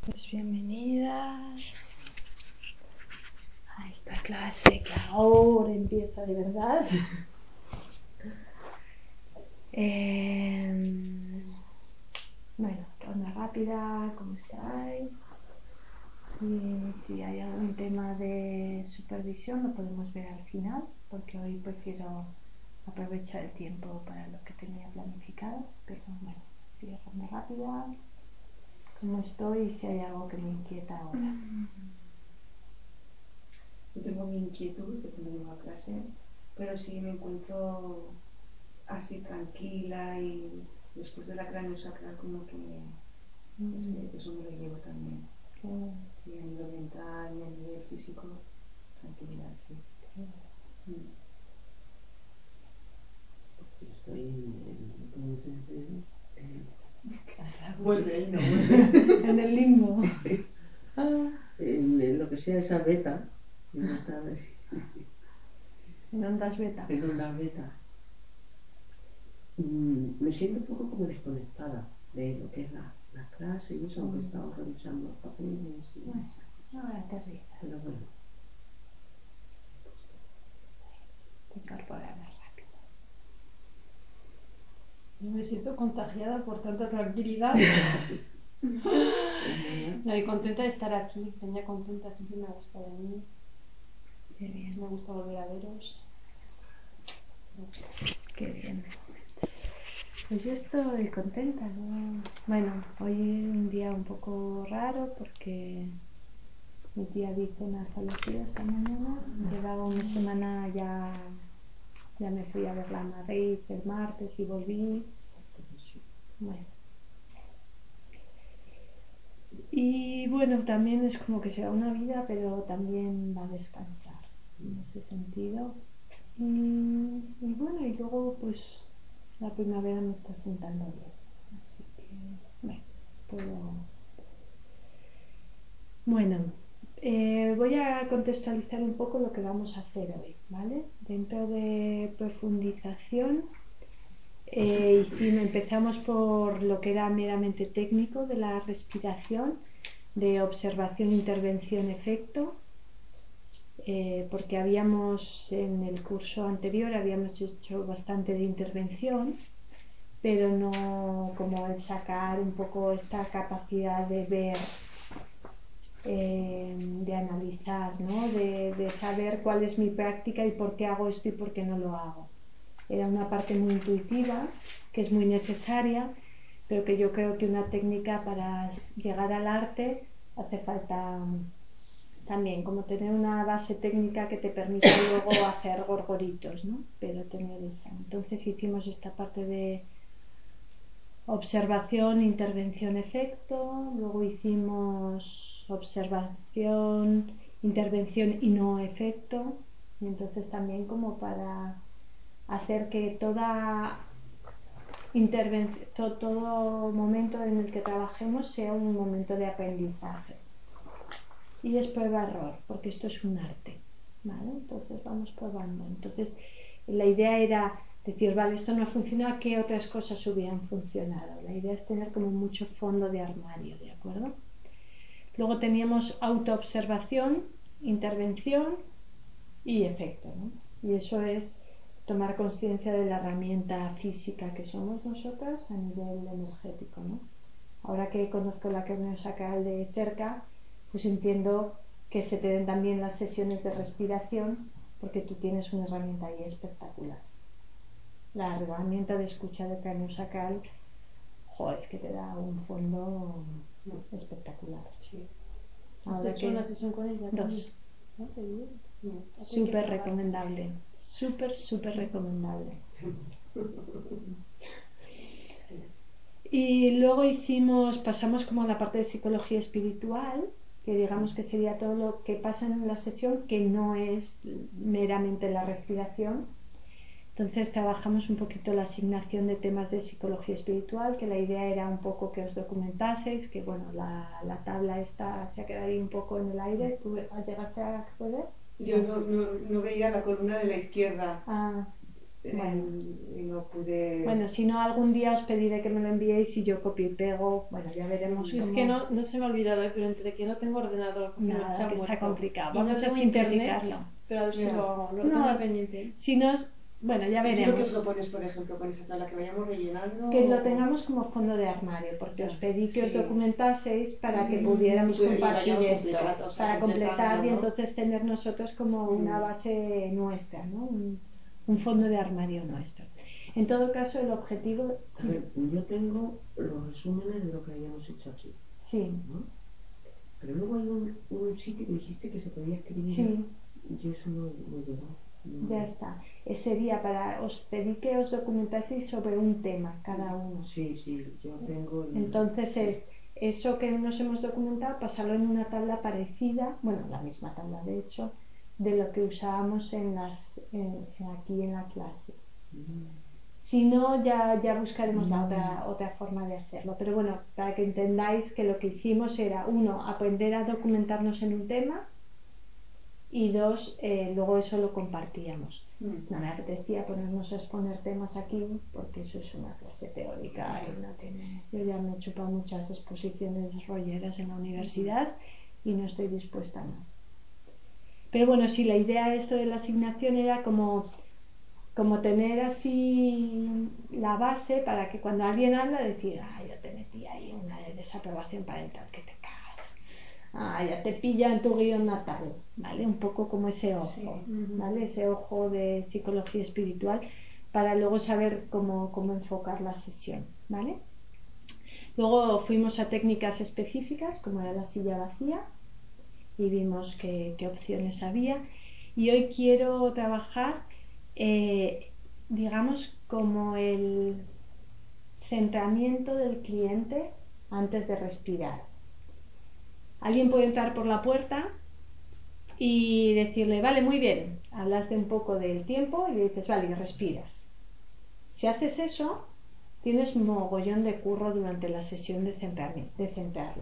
Pues bienvenidas a esta clase que ahora empieza de verdad. Bueno, ronda rápida, ¿cómo estáis? Y si hay algún tema de supervisión lo podemos ver al final, porque hoy prefiero aprovechar el tiempo para lo que tenía planificado. Pero bueno, si ronda rápida, ¿cómo estoy? Y si hay algo que me inquieta ahora. Yo tengo mi inquietud de cuando llego a clase, pero sí me encuentro así tranquila y después de la craneosacral como que, no sé, eso me lo llevo también. Sí, a nivel mental y a nivel físico, tranquilidad, sí. Yo estoy Vuelve y no vuelve. En el limbo. en lo que sea esa beta, en En ondas beta. una beta, me siento un poco como desconectada de lo que es la clase y eso, aunque he estado revisando los papeles y Bueno, ahora te ríes. pero bueno, Te incorporas más rápido. Yo me siento contagiada por tanta tranquilidad. pues nada, No, y contenta de estar aquí. Venía contenta, siempre me gusta venir. Qué bien. Me gusta volver a veros. Me gusta. Qué bien. Pues yo estoy contenta, ¿no? Bueno, hoy es un día un poco raro porque mi tía Vicen ha fallecido esta mañana. Llevaba una semana ya me fui a verla a Madrid el martes y volví. Bueno. Y bueno, también es como que se da una vida, pero también va a descansar en ese sentido. Y bueno, y luego pues la primavera me está sentando bien. Así que, bueno, todo. Bueno, voy a contextualizar un poco lo que vamos a hacer hoy, ¿vale? Dentro de profundización, empezamos por lo que era meramente técnico de la respiración, de observación, intervención, efecto, porque en el curso anterior habíamos hecho bastante de intervención, pero no como el sacar un poco esta capacidad de ver, de analizar, ¿no? de saber cuál es mi práctica y por qué hago esto y por qué no lo hago. Era una parte muy intuitiva, que es muy necesaria, pero que yo creo que una técnica para llegar al arte hace falta también, como tener una base técnica que te permita luego hacer gorgoritos, ¿no? Pero tener esa. Entonces hicimos esta parte de observación, intervención, efecto. Luego hicimos observación, intervención y no efecto. Y entonces también como para hacer que toda intervención, todo momento en el que trabajemos sea un momento de aprendizaje. Y es prueba-error, porque esto es un arte, ¿vale? Entonces vamos probando. Entonces la idea era decir, vale, esto no ha funcionado, ¿qué otras cosas hubieran funcionado? La idea es tener como mucho fondo de armario, ¿de acuerdo? Luego teníamos autoobservación, intervención y efecto, ¿no? Y eso es tomar conciencia de la herramienta física que somos nosotras a nivel energético, ¿no? Ahora que conozco la craneosacral de cerca, pues entiendo que se te den también las sesiones de respiración, porque tú tienes una herramienta ahí espectacular. La herramienta de escucha de craneosacral, es que te da un fondo espectacular. Sí. ¿Has Ahora hecho una sesión con ella? Dos. ¿No? Qué bien. Súper recomendable, súper recomendable. Y luego pasamos como a la parte de psicología espiritual, que digamos que sería todo lo que pasa en la sesión, que no es meramente la respiración. Entonces trabajamos un poquito la asignación de temas de psicología espiritual, que la idea era un poco que os documentaseis, que bueno, la tabla esta se ha quedado ahí un poco en el aire. ¿Tú llegaste a acceder? Yo no veía la columna de la izquierda. Ah, Bueno. y no pude... Bueno, si no, algún día os pediré que me lo enviéis y yo copio y pego. Bueno, ya veremos Es cómo... que no se me ha olvidado, pero entre que no tengo ordenador porque se Nada, ha que está muerto, complicado. y no Vamos a tengo internet, simplificarlo. pero a ver si Ya. lo hago, lo No, tengo pendiente. si no, bueno, ya ¿Y tú lo que veremos. propones, por ejemplo, con esa tabla que vayamos rellenando? Que lo tengamos como fondo de armario, porque Ya, os pedí que os sí. documentaseis para que Sí. pudiéramos Y lo compartir vayamos esto, o sea, para completar y completando, ¿no? entonces tener nosotros como una base nuestra, ¿no? Un fondo de armario nuestro. En todo caso, el objetivo... A Sí, ver, yo tengo los resúmenes de lo que habíamos hecho aquí, sí, ¿no? Pero luego hay un sitio que dijiste que se podía escribir. sí. Yo eso no llegó. Ya está. Sería para, os pedí que os documentaseis sobre un tema cada uno. Sí, yo tengo Entonces es eso que nos hemos documentado, pasarlo en una tabla parecida, bueno, la misma tabla de hecho, de lo que usábamos aquí en la clase. Si no, ya buscaremos la otra forma de hacerlo. Pero bueno, para que entendáis que lo que hicimos era, uno, aprender a documentarnos en un tema, y dos, luego eso lo compartíamos. No me apetecía ponernos a exponer temas aquí porque eso es una clase teórica y no tiene... Yo ya me he chupado muchas exposiciones rolleras en la universidad y no estoy dispuesta a más. Pero bueno, sí, la idea de esto de la asignación era como tener así la base para que cuando alguien habla decir, yo te metí ahí una de desaprobación parental que te cagas. Ya te pilla en tu guión natal, ¿vale? Un poco como ese ojo, Sí. ¿vale? Ese ojo de psicología espiritual para luego saber cómo enfocar la sesión, ¿vale? Luego fuimos a técnicas específicas, como era la silla vacía, y vimos qué opciones había. Y hoy quiero trabajar, digamos, como el centramiento del cliente antes de respirar. Alguien puede entrar por la puerta y decirle, vale, muy bien, hablas de un poco del tiempo y le dices, vale, y respiras. Si haces eso, tienes mogollón de curro durante la sesión de centrarle.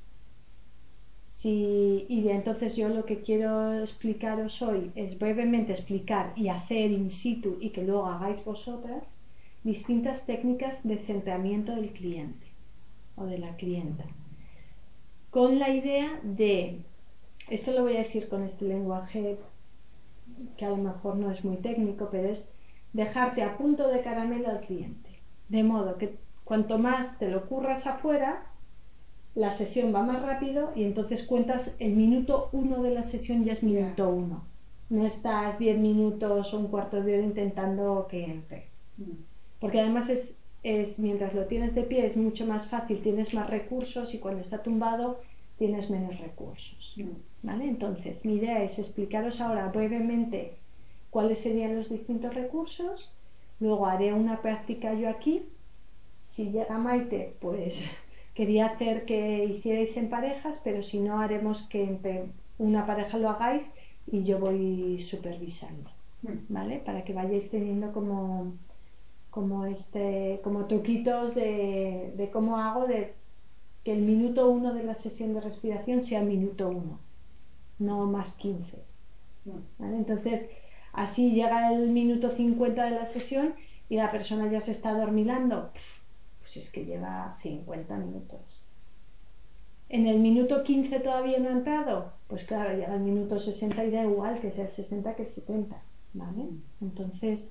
Y entonces yo lo que quiero explicaros hoy es brevemente explicar y hacer in situ y que luego hagáis vosotras distintas técnicas de centramiento del cliente o de la clienta. Con la idea de, esto lo voy a decir con este lenguaje que a lo mejor no es muy técnico, pero es dejarte a punto de caramelo al cliente. De modo que cuanto más te lo curras afuera, la sesión va más rápido y entonces cuentas el minuto 1 de la sesión ya es minuto 1. No estás 10 minutos o un cuarto de hora intentando que entre. Porque además mientras lo tienes de pie es mucho más fácil, tienes más recursos y cuando está tumbado tienes menos recursos. ¿Vale? Entonces, mi idea es explicaros ahora brevemente cuáles serían los distintos recursos, luego haré una práctica yo aquí. Si llega Maite, pues quería hacer que hicierais en parejas, pero si no, haremos que entre una pareja lo hagáis y yo voy supervisando, ¿vale? Para que vayáis teniendo como truquitos de cómo hago de que el minuto 1 de la sesión de respiración sea el minuto 1, no más 15. ¿Vale? Entonces, así llega el minuto 50 de la sesión y la persona ya se está adormilando. Pues es que lleva 50 minutos. En el minuto 15 todavía no ha entrado, pues claro, llega el minuto 60 y da igual que sea el 60 que el 70, ¿vale? Entonces,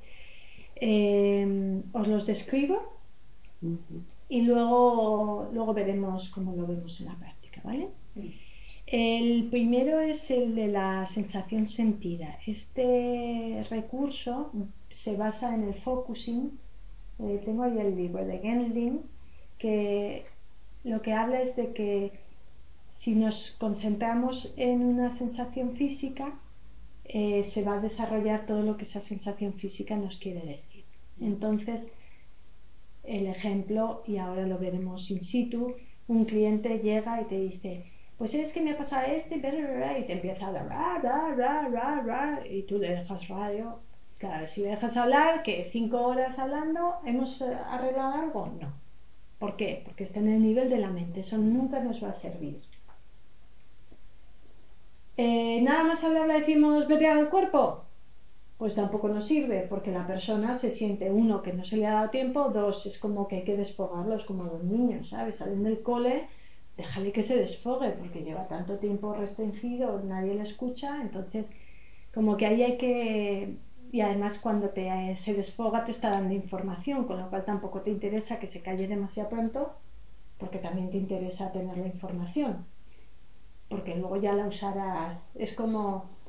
os los describo y luego veremos cómo lo vemos en la práctica, ¿vale? El primero es el de la sensación sentida. Este recurso se basa en el focusing. Tengo ahí el libro de Gendlin, que lo que habla es de que si nos concentramos en una sensación física, se va a desarrollar todo lo que esa sensación física nos quiere decir. Entonces, el ejemplo, y ahora lo veremos in situ, un cliente llega y te dice, pues es que me ha pasado este, y te empieza a hablar, y tú le dejas radio. Claro, si le dejas hablar, que 5 horas hablando, ¿hemos arreglado algo? No. ¿Por qué? Porque está en el nivel de la mente, eso nunca nos va a servir. Nada más hablar le decimos, vete al cuerpo. pues tampoco nos sirve, porque la persona se siente, uno, que no se le ha dado tiempo, dos, es como que hay que desfogarlos como a los niños, ¿sabes? Salen del cole, déjale que se desfogue, porque lleva tanto tiempo restringido, nadie le escucha, entonces como que ahí hay que... Y además cuando se desfoga te está dando información, con lo cual tampoco te interesa que se calle demasiado pronto, porque también te interesa tener la información, porque luego ya la usarás. Es como...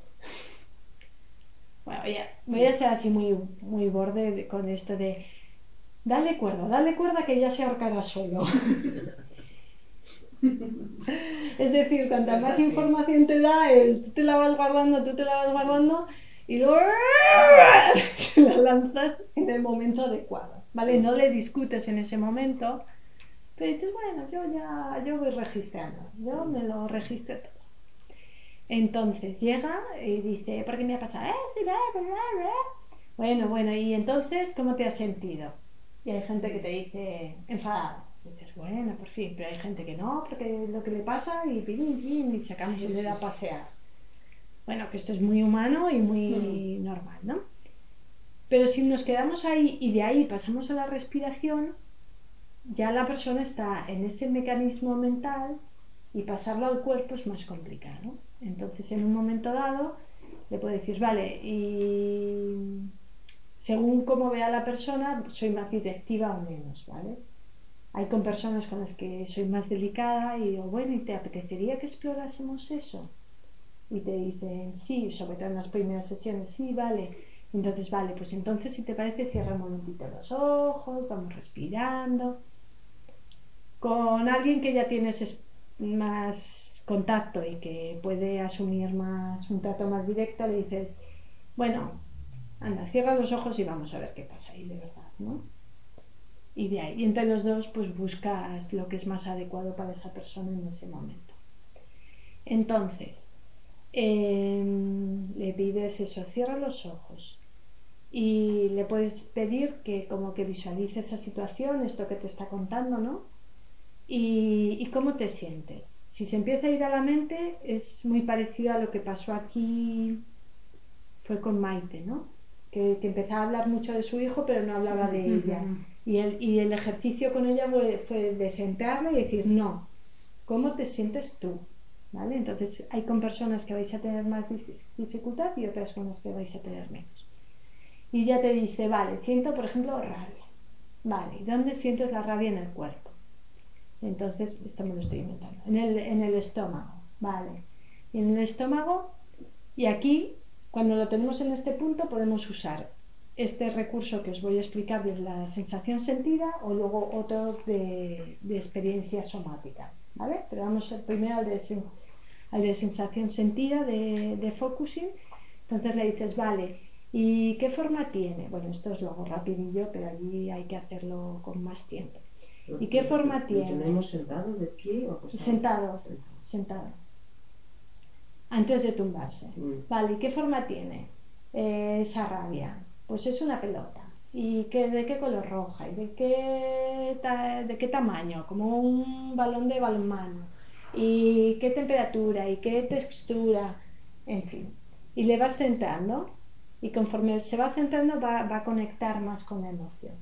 Bueno, ya, voy a ser así muy borde con esto de dale cuerda que ya se ahorcará solo. Es decir, cuanta más información te da, tú te la vas guardando y luego te la lanzas en el momento adecuado, ¿vale? No le discutes en ese momento, pero dices, bueno, yo voy registrando, yo me lo registro todo. Entonces llega y dice, ¿por qué me ha pasado esto? Bueno, y entonces, ¿cómo te has sentido? Y hay gente que te dice, enfadado. Y dices, bueno, por fin, pero hay gente que no, porque lo que le pasa y pim, y sacamos el dedo a pasear. Bueno, que esto es muy humano y muy normal, ¿no? Pero si nos quedamos ahí y de ahí pasamos a la respiración, ya la persona está en ese mecanismo mental y pasarlo al cuerpo es más complicado. Entonces, en un momento dado, le puedo decir, vale, y según cómo vea la persona, soy más directiva o menos, ¿vale? Hay con personas con las que soy más delicada y digo, bueno, ¿y te apetecería que explorásemos eso? Y te dicen, sí, sobre todo en las primeras sesiones, sí, vale. Entonces, vale, pues entonces si te parece, cierra un momentito los ojos, vamos respirando. Con alguien que ya tienes más contacto y que puede asumir más un trato más directo, le dices, bueno, anda, cierra los ojos y vamos a ver qué pasa ahí de verdad, ¿no? Y de ahí, entre los dos, pues buscas lo que es más adecuado para esa persona en ese momento. Entonces, le pides eso, cierra los ojos y le puedes pedir que como que visualice esa situación, esto que te está contando, ¿no? Y cómo te sientes. Si se empieza a ir a la mente, es muy parecido a lo que pasó aquí, fue con Maite, ¿no? Que empezaba a hablar mucho de su hijo, pero no hablaba de ella. Y el ejercicio con ella fue de centrarla y decir, no, ¿cómo te sientes tú? ¿Vale? Entonces hay con personas que vais a tener más dificultad y otras con las que vais a tener menos. Y ya te dice, vale, siento por ejemplo rabia. Vale, ¿y dónde sientes la rabia en el cuerpo? Entonces, esto me lo estoy inventando. En el estómago, vale. Y en el estómago, y aquí, cuando lo tenemos en este punto, podemos usar este recurso que os voy a explicar de la sensación sentida o luego otro de experiencia somática, ¿vale? Pero vamos primero al de sensación sentida, de focusing. Entonces le dices, vale, ¿y qué forma tiene? Bueno, esto os lo hago rapidillo, pero allí hay que hacerlo con más tiempo. ¿Y qué forma ¿Lo tiene? tenemos sentado de pie o acostado? Sentado. Antes de tumbarse. Vale, ¿y qué forma tiene esa rabia? Pues es una pelota. ¿Y de qué color roja? ¿Y de qué tamaño? Como un balón de balonmano. ¿Y qué temperatura? ¿Y qué textura? En fin. Y le vas centrando. Y conforme se va centrando va a conectar más con la emoción.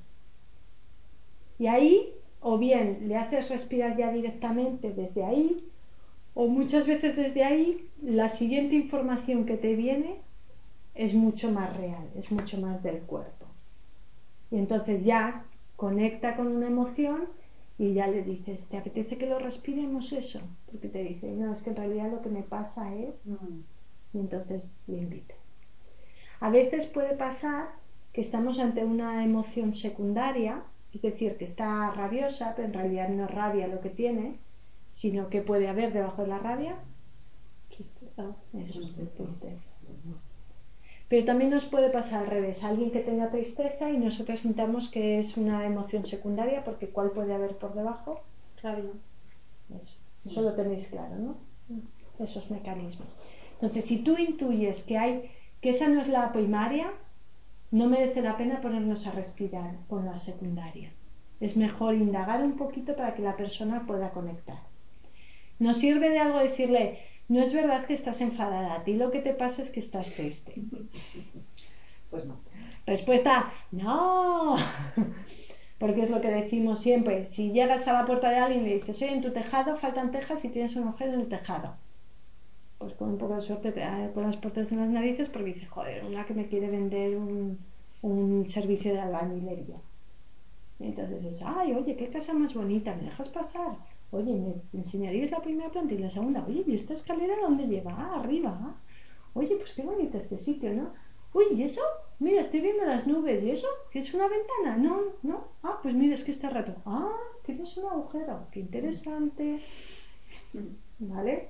Y ahí, o bien le haces respirar ya directamente desde ahí, o muchas veces desde ahí la siguiente información que te viene es mucho más real, es mucho más del cuerpo. Y entonces ya conecta con una emoción y ya le dices, ¿te apetece que lo respiremos eso? Porque te dice, no, es que en realidad lo que me pasa es... Y entonces le invitas. A veces puede pasar que estamos ante una emoción secundaria, es decir, que está rabiosa, pero en realidad no es rabia lo que tiene, sino que puede haber debajo de la rabia tristeza. Eso, tristeza. Pero también nos puede pasar al revés, alguien que tenga tristeza y nosotros sintamos que es una emoción secundaria, porque ¿cuál puede haber por debajo? Rabia. Eso lo tenéis claro, ¿no? Esos mecanismos. Entonces, si tú intuyes que esa no es la primaria, no merece la pena ponernos a respirar con la secundaria. Es mejor indagar un poquito para que la persona pueda conectar. Nos sirve de algo decirle, no es verdad que estás enfadada, a ti lo que te pasa es que estás triste. Pues no. Respuesta, no. Porque es lo que decimos siempre. Si llegas a la puerta de alguien y le dices, oye, en tu tejado faltan tejas y tienes un agujero en el tejado. Pues con un poco de suerte te da con las puertas en las narices porque dices, joder, una que me quiere vender un servicio de albañilería. Y entonces es, ay, oye, qué casa más bonita, ¿me dejas pasar? Oye, ¿me enseñarías la primera planta y la segunda? Oye, ¿y esta escalera dónde lleva? Ah, arriba. Ah. Oye, pues qué bonito este sitio, ¿no? Uy, ¿y eso? Mira, estoy viendo las nubes. ¿Y eso? ¿Es una ventana? No, no. Ah, pues mira, es que está rato. Ah, tienes un agujero. Qué interesante. ¿Vale?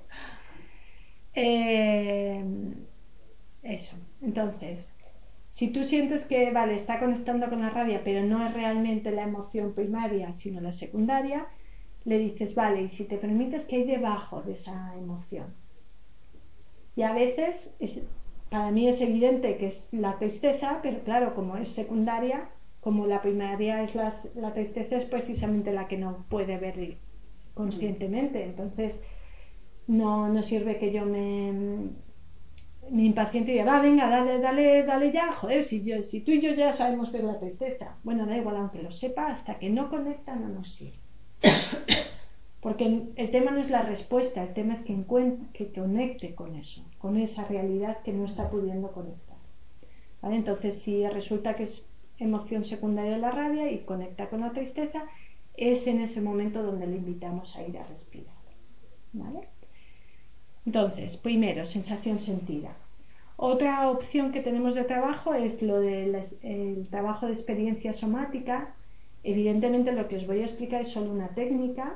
Eso. Entonces, si tú sientes que, vale, está conectando con la rabia, pero no es realmente la emoción primaria, sino la secundaria, le dices, vale, y si te permites, ¿qué hay debajo de esa emoción? Y a veces, para mí es evidente que es la tristeza, pero claro, como es secundaria, como la primaria es la tristeza, es precisamente la que no puede ver conscientemente. Entonces, no sirve que yo me impaciente y diga, va, venga, dale ya, joder, si tú y yo ya sabemos que es la tristeza. Bueno, da igual, aunque lo sepa, hasta que no conecta no nos sirve. Porque el tema no es la respuesta, el tema es que conecte con eso, con esa realidad que no está pudiendo conectar. ¿Vale? Entonces, si resulta que es emoción secundaria la rabia y conecta con la tristeza, es en ese momento donde le invitamos a ir a respirar. ¿Vale? Entonces, primero, sensación sentida. Otra opción que tenemos de trabajo es lo del trabajo de experiencia somática. Evidentemente lo que os voy a explicar es solo una técnica,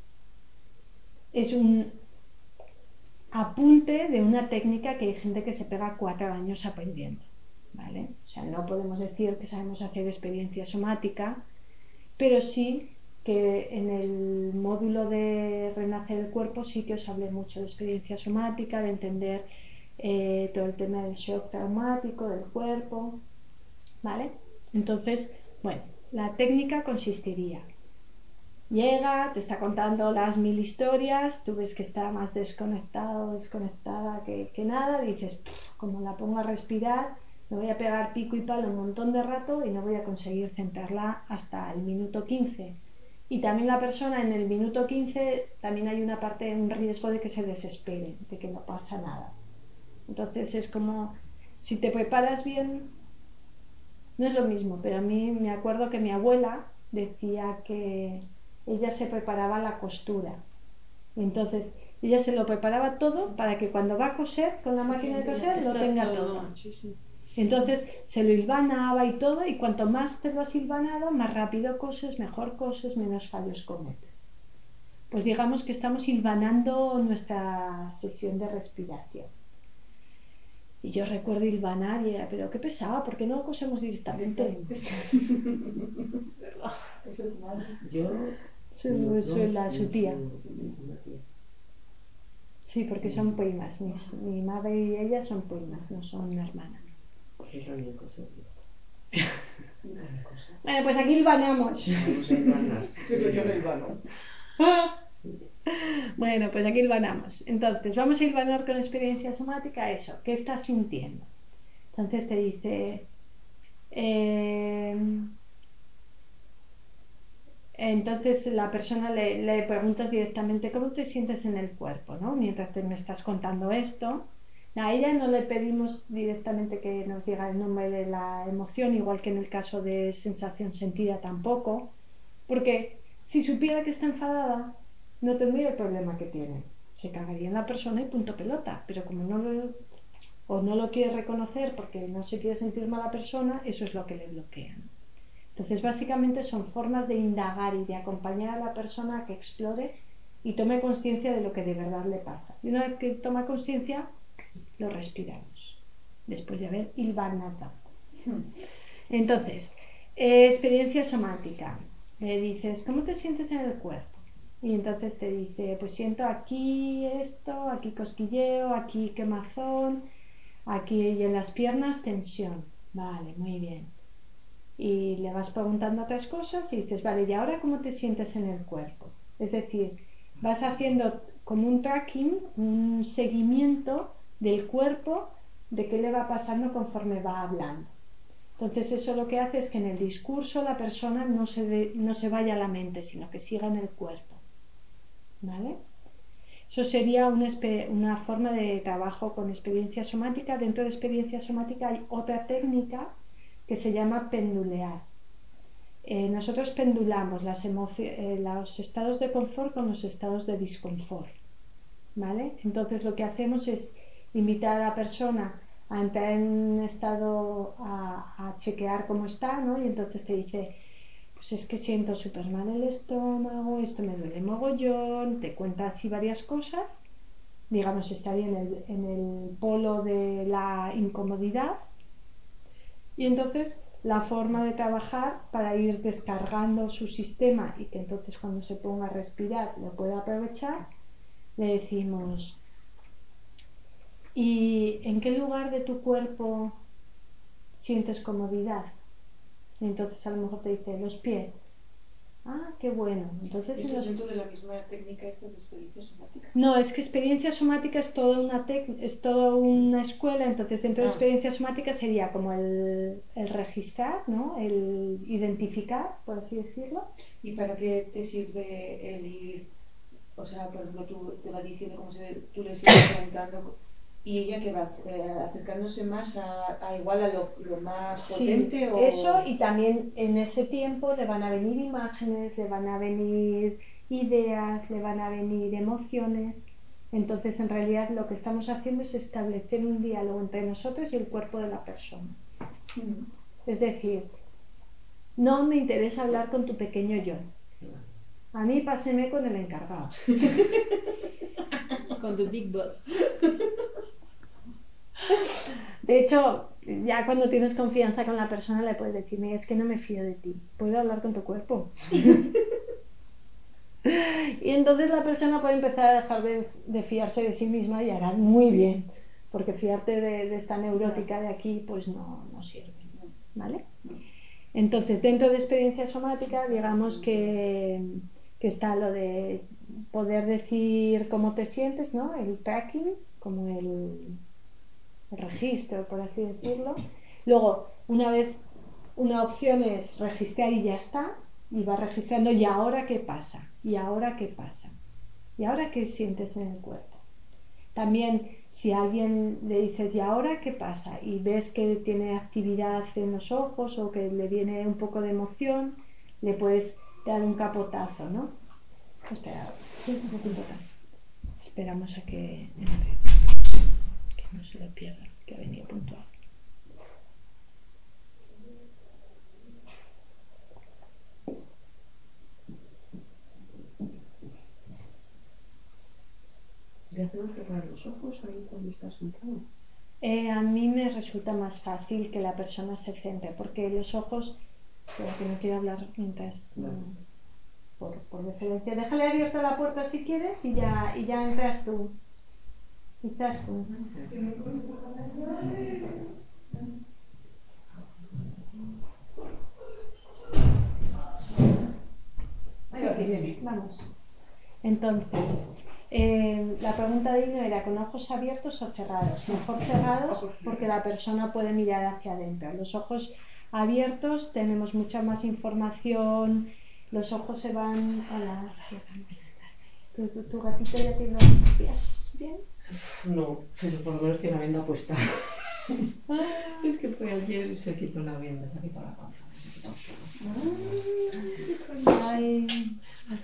es un apunte de una técnica que hay gente que se pega 4 años aprendiendo, ¿vale? O sea, no podemos decir que sabemos hacer experiencia somática, pero sí que en el módulo de Renacer el Cuerpo sí que os hablé mucho de experiencia somática, de entender todo el tema del shock traumático, del cuerpo, ¿vale? Entonces, bueno, la técnica consistiría, llega, te está contando las 1000 historias, tú ves que está más desconectado, desconectada que nada, dices, como la pongo a respirar, me voy a pegar pico y palo un montón de rato y no voy a conseguir centrarla hasta el minuto 15. Y también la persona en el minuto 15 también hay una parte, un riesgo de que se desespere, de que no pasa nada. Entonces es como, si te preparas bien, no es lo mismo, pero a mí me acuerdo que mi abuela decía que ella se preparaba la costura. Y entonces ella se lo preparaba todo para que cuando va a coser con la máquina de coser lo tenga todo. Sí, sí. Entonces se lo hilvanaba y todo, y cuanto más te lo has hilvanado, más rápido coses, mejor coses, menos fallos cometes. Pues digamos que estamos hilvanando nuestra sesión de respiración. Y yo recuerdo hilvanar y era, pero qué pesado, ¿por qué no cosemos directamente? Eso es malo. Yo. Su tía. Una tía. Sí, porque son primas. Mi madre y ella son primas, no son hermanas. Yo también coser. Bueno, pues aquí hilvanamos. Vamos a hilvanar. Pero yo no hilvano. Bueno, pues aquí hilvanamos. Entonces, vamos a hilvanar con experiencia somática eso. ¿Qué estás sintiendo? Entonces te dice... entonces la persona le preguntas directamente cómo te sientes en el cuerpo, ¿no? Mientras me estás contando esto. A ella no le pedimos directamente que nos diga el nombre de la emoción, igual que en el caso de sensación sentida tampoco, porque si supiera que está enfadada, no tendría el problema que tiene. Se cagaría en la persona y punto pelota, pero como no lo quiere reconocer porque no se quiere sentir mala persona, eso es lo que le bloquea, ¿no? Entonces, básicamente son formas de indagar y de acompañar a la persona a que explore y tome conciencia de lo que de verdad le pasa. Y una vez que toma conciencia, lo respiramos, después de haber hilvanado. Entonces, experiencia somática. Le dices, ¿cómo te sientes en el cuerpo? Y entonces te dice, pues siento aquí esto, aquí cosquilleo, aquí quemazón, aquí y en las piernas tensión. Vale, muy bien. Y le vas preguntando otras cosas y dices, vale, ¿y ahora cómo te sientes en el cuerpo? Es decir, vas haciendo como un tracking, un seguimiento del cuerpo, de qué le va pasando conforme va hablando. Entonces eso lo que hace es que en el discurso la persona no se vaya a la mente, sino que siga en el cuerpo, ¿vale? Eso sería una forma de trabajo con experiencia somática. Dentro de experiencia somática hay otra técnica que se llama pendulear. Nosotros pendulamos los estados de confort con los estados de disconfort, ¿vale? Entonces lo que hacemos es invitar a la persona a entrar en un estado a chequear cómo está, ¿no? Y entonces te dice, pues es que siento súper mal el estómago, esto me duele mogollón, te cuenta así varias cosas, digamos, estaría en el polo de la incomodidad, y entonces la forma de trabajar para ir descargando su sistema y que entonces cuando se ponga a respirar lo pueda aprovechar, le decimos, ¿y en qué lugar de tu cuerpo sientes comodidad? Y entonces a lo mejor te dice, los pies. Ah, qué bueno. Entonces, ¿Eso es dentro de la misma técnica esta de experiencia somática? no, es que experiencia somática es toda una escuela, entonces dentro de experiencia somática sería como el registrar, ¿no? El identificar, por así decirlo. ¿Y para qué te sirve el ir? O sea, por ejemplo, tú te va diciendo tú le sigues preguntando y ella que va acercándose más igual a lo más potente. Sí, o... eso, y también en ese tiempo le van a venir imágenes, le van a venir ideas, le van a venir emociones. Entonces, en realidad, lo que estamos haciendo es establecer un diálogo entre nosotros y el cuerpo de la persona. Es decir, no me interesa hablar con tu pequeño yo. A mí páseme con el encargado. Con the big boss. De hecho, ya cuando tienes confianza con la persona le puedes decir, mira, es que no me fío de ti, ¿puedo hablar con tu cuerpo? Y entonces la persona puede empezar a dejar de fiarse de sí misma y hará muy bien, porque fiarte de esta neurótica de aquí pues no sirve, ¿vale? Entonces, dentro de experiencia somática, digamos que está lo de poder decir cómo te sientes, ¿no? El tracking, como el registro, por así decirlo. Luego, una opción es registrar y ya está, y va registrando, ¿y ahora qué pasa? ¿Y ahora qué pasa? ¿Y ahora qué sientes en el cuerpo? También, si a alguien le dices, ¿y ahora qué pasa? Y ves que tiene actividad en los ojos o que le viene un poco de emoción, le puedes dar un capotazo, ¿no? Espera, un poquito. Esperamos a que entre, que no se lo pierda, que ha venido puntual. ¿Le hacemos cerrar los ojos ahí cuando estás sentado? A mí me resulta más fácil que la persona se centre, porque los ojos, espera que no quiero hablar mientras, por deferencia, déjale abierta la puerta si quieres y ya entras tú. Quizás tú. Sí, vamos. Entonces, la pregunta de Ino era, ¿con ojos abiertos o cerrados? Mejor cerrados porque la persona puede mirar hacia adentro. Los ojos abiertos tenemos mucha más información, los ojos se van... Hola, ¿Tu gatito ya tiene los pies bien? No, pero por lo menos tiene la venda puesta. Es que fue ayer y se quitó la venda, se ha quitado la panza, se ha quitado todo. Ay,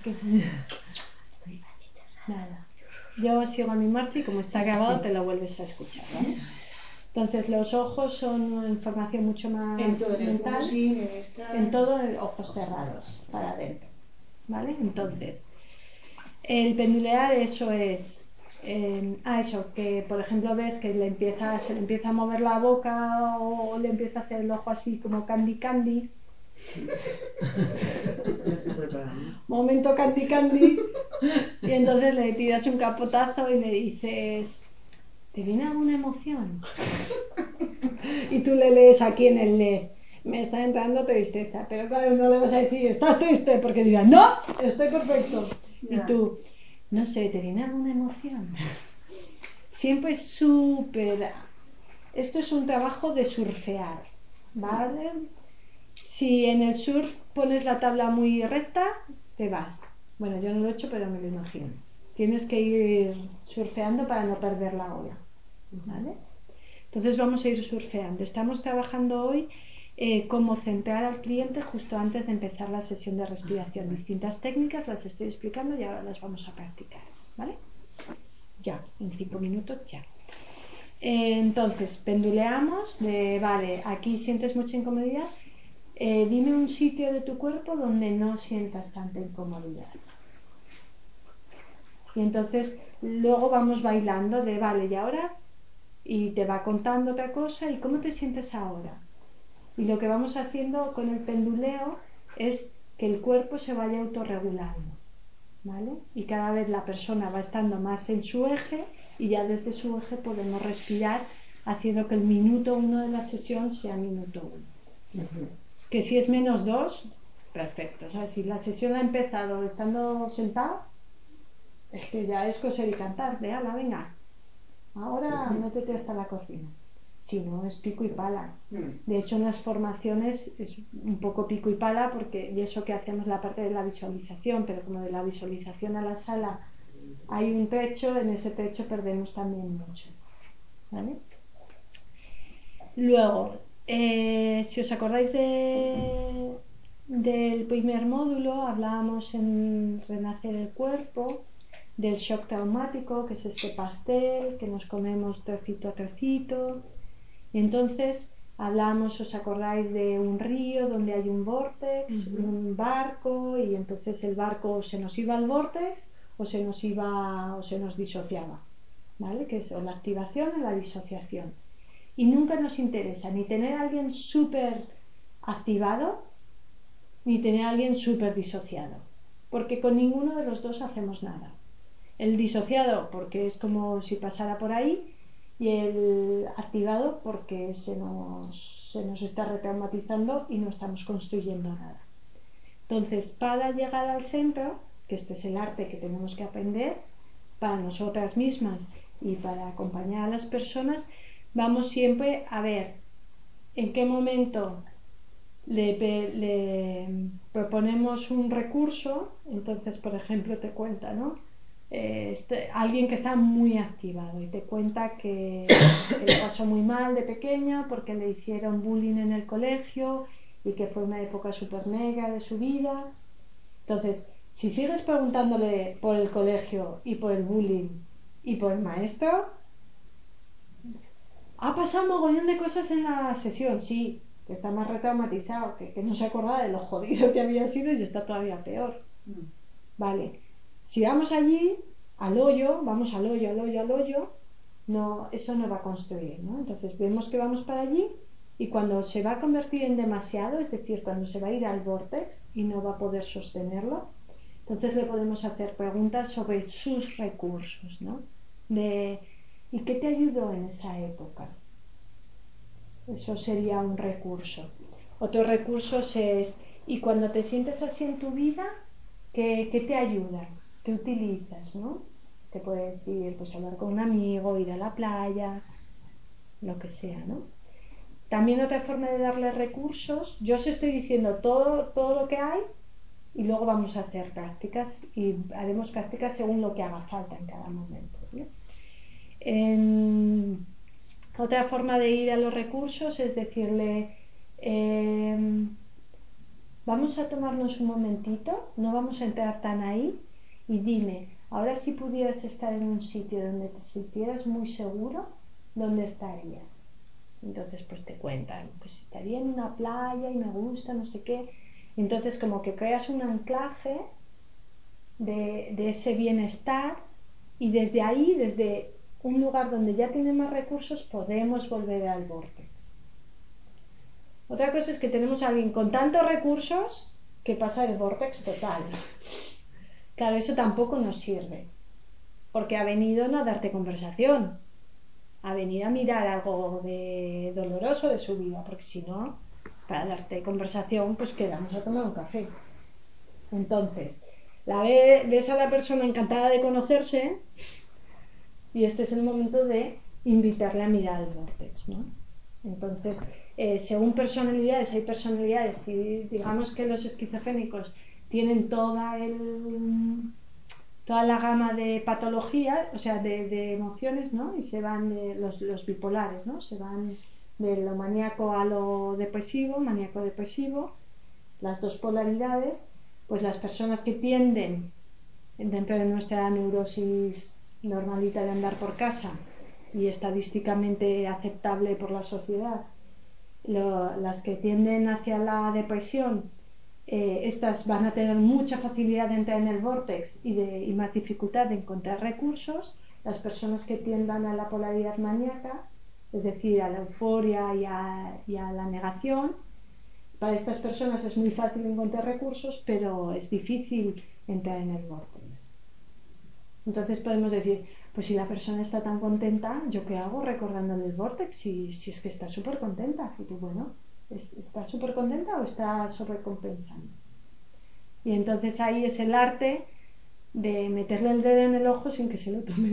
nada. Yo sigo a mi marcha y como está grabado te lo vuelves a escuchar, ¿vale? Entonces los ojos son una información mucho más mental, en todo ojos cerrados, para adentro, ¿vale? Entonces, el pendulear eso es, eso, que por ejemplo ves que se le empieza a mover la boca o le empieza a hacer el ojo así como candy candy. Ya está preparado. Momento candy candy. Y entonces le tiras un capotazo y le dices, ¿te viene alguna emoción? Y tú le lees aquí en el LED, me está entrando tristeza, pero claro, no le vas a decir, ¿estás triste? Porque dirá, no, estoy perfecto. Y tú, no sé, ¿te viene alguna emoción? Siempre es súper... Esto es un trabajo de surfear, ¿vale? Si en el surf pones la tabla muy recta, te vas. Bueno, yo no lo he hecho, pero me lo imagino. Tienes que ir surfeando para no perder la ola, ¿vale? Entonces vamos a ir surfeando. Estamos trabajando hoy cómo centrar al cliente justo antes de empezar la sesión de respiración. Distintas técnicas las estoy explicando y ahora las vamos a practicar, ¿vale? Ya, en 5 minutos ya. Entonces, penduleamos de, vale, aquí sientes mucha incomodidad. Dime un sitio de tu cuerpo donde no sientas tanta incomodidad. Y entonces luego vamos bailando de, vale, y ahora, y te va contando otra cosa, ¿y cómo te sientes ahora? Y lo que vamos haciendo con el penduleo es que el cuerpo se vaya autorregulando, ¿vale? Y cada vez la persona va estando más en su eje y ya desde su eje podemos respirar haciendo que el minuto 1 de la sesión sea minuto 1. Que si es -2, perfecto. O sea, si la sesión ha empezado estando sentado, es que ya es coser y cantar, de ala, venga, ahora métete hasta la cocina. Si no, es pico y pala. De hecho, en las formaciones es un poco pico y pala porque, y eso que hacemos la parte de la visualización, pero como de la visualización a la sala hay un techo, en ese techo perdemos también mucho, ¿vale? Luego, si os acordáis del primer módulo, hablábamos en Renacer el Cuerpo del shock traumático, que es este pastel que nos comemos trocito a trocito. Y entonces hablábamos, os acordáis, de un río donde hay un vórtex, un barco, y entonces el barco se nos iba al vórtex o se nos disociaba, ¿vale? Que es o la activación o la disociación. Y nunca nos interesa ni tener a alguien súper activado ni tener a alguien súper disociado, porque con ninguno de los dos hacemos nada. El disociado porque es como si pasara por ahí y el activado porque se nos está retraumatizando y no estamos construyendo nada. Entonces, para llegar al centro, que este es el arte que tenemos que aprender para nosotras mismas y para acompañar a las personas, vamos siempre a ver en qué momento le proponemos un recurso. Entonces, por ejemplo, te cuenta, ¿no? Alguien que está muy activado y te cuenta que lo pasó muy mal de pequeño porque le hicieron bullying en el colegio y que fue una época súper negra de su vida. Entonces, si sigues preguntándole por el colegio y por el bullying y por el maestro, ha pasado un mogollón de cosas en la sesión, sí, que está más retraumatizado, que no se acordaba de lo jodido que había sido y está todavía peor. Vale, si vamos allí, al hoyo, vamos al hoyo, no, eso no va a construir, ¿no? Entonces vemos que vamos para allí y cuando se va a convertir en demasiado, es decir, cuando se va a ir al vórtex y no va a poder sostenerlo, entonces le podemos hacer preguntas sobre sus recursos, ¿no? ¿Y qué te ayudó en esa época? Eso sería un recurso. Otro recurso es, y cuando te sientes así en tu vida, ¿qué te ayuda? ¿Qué utilizas, no? Te puede decir, pues hablar con un amigo, ir a la playa, lo que sea, ¿no? También otra forma de darle recursos, yo os estoy diciendo todo lo que hay y luego vamos a hacer prácticas y haremos prácticas según lo que haga falta en cada momento, ¿no? Otra forma de ir a los recursos es decirle, vamos a tomarnos un momentito, no vamos a entrar tan ahí y dime, ahora si pudieras estar en un sitio donde te sintieras muy seguro, ¿dónde estarías? Entonces pues te cuentan, pues estaría en una playa y me gusta, no sé qué. Entonces como que creas un anclaje de ese bienestar y desde ahí, desde un lugar donde ya tiene más recursos, podemos volver al vórtex. Otra cosa es que tenemos a alguien con tantos recursos que pasa el vórtex total. Claro, eso tampoco nos sirve, porque ha venido no a darte conversación, ha venido a mirar algo de doloroso de su vida, porque si no, para darte conversación, pues quedamos a tomar un café. Entonces, ves a la persona encantada de conocerse y este es el momento de invitarle a mirar el vórtex, ¿no? Entonces, según personalidades, hay personalidades, y digamos que los esquizofrénicos tienen toda la gama de patologías, o sea, de emociones, ¿no? Y se van de los bipolares, ¿no? Se van de lo maníaco a lo depresivo, maníaco-depresivo, las dos polaridades. Pues las personas que tienden, dentro de nuestra neurosis normalita de andar por casa y estadísticamente aceptable por la sociedad, las que tienden hacia la depresión, estas van a tener mucha facilidad de entrar en el vórtex y más dificultad de encontrar recursos. Las personas que tiendan a la polaridad maníaca, es decir, a la euforia y a la negación, para estas personas es muy fácil encontrar recursos, pero es difícil entrar en el vórtex. Entonces podemos decir, pues si la persona está tan contenta, ¿yo qué hago recordándole el vórtex? Si es que está súper contenta. Y tú, bueno, ¿está súper contenta o está sobrecompensando? Y entonces ahí es el arte de meterle el dedo en el ojo sin que se lo tome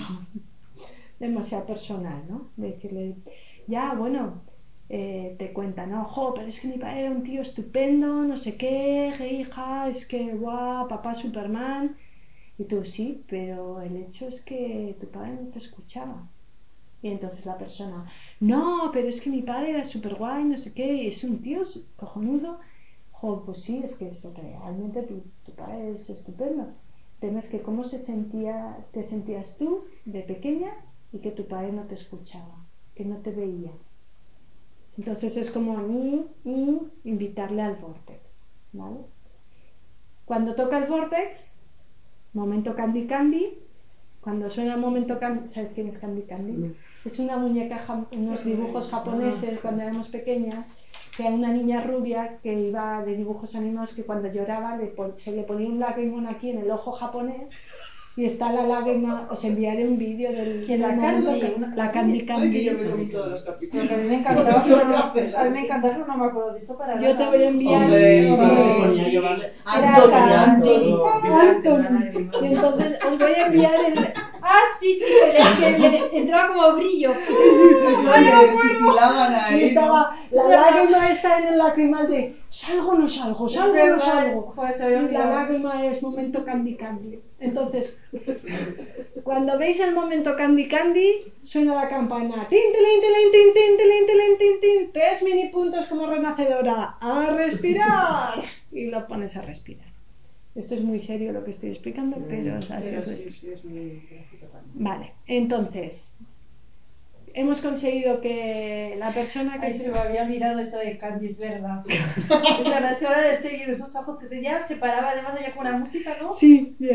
demasiado personal, ¿no? De decirle, ya, bueno, te cuentan, ¿no? Jo, pero es que mi padre era un tío estupendo, no sé qué, hija, es que, guau, papá Superman. Y tú, sí, pero el hecho es que tu padre no te escuchaba. Y entonces la persona, no, pero es que mi padre era súper guay, no sé qué, y es un tío cojonudo. Jo, pues sí, es que realmente tu padre es estupendo. El tema es que cómo te sentías tú de pequeña y que tu padre no te escuchaba, que no te veía. Entonces es como invitarle al vórtex, ¿vale? Cuando toca el vórtex, momento Candy Candy, cuando suena el momento Candy, ¿sabes quién es Candy Candy? Es una muñeca, unos dibujos japoneses cuando éramos pequeñas, que era una niña rubia que iba de dibujos animados que cuando lloraba se le ponía un lagrimón aquí en el ojo japonés y está la lágrima. Os enviaré un vídeo del la momento Candy? la Candy Candy. Yo me lo vi todos los capítulos. Porque a mí me encantaba, pero a mí me encantaba, pero no me acuerdo de esto para nada. Yo te voy a enviar. Hombre, no, cuando no, se no, ponía a sí. llorar. Era Anthony, Anthony. Anthony. Y entonces os voy a enviar Ah, sí, sí, que le entraba como brillo. Eso le titilaban y ahí, estaba ¿no? la lágrima está en el lacrimal de salgo o no salgo, salgo o no salgo. Joder, se había Y la olvidado. lágrima es momento Candy Candy. Entonces, cuando veis el momento Candy Candy, suena la campana. Tin, tilín, tilín, tin, tin, tilín, tilín, tin, tin. 3 mini puntos como renacedora. ¡A respirar! Y lo pones a respirar. Esto es muy serio lo que estoy explicando, pero así Pero os lo sí, explico. sí, es muy gráfico también. Vale, entonces, hemos conseguido que la persona que... Ay, se me había olvidado esto de Candy, es verdad. Es verdad, es que ahora estoy viendo esos ojos que tenía, se paraba, además había como una música, ¿no? Sí, ya.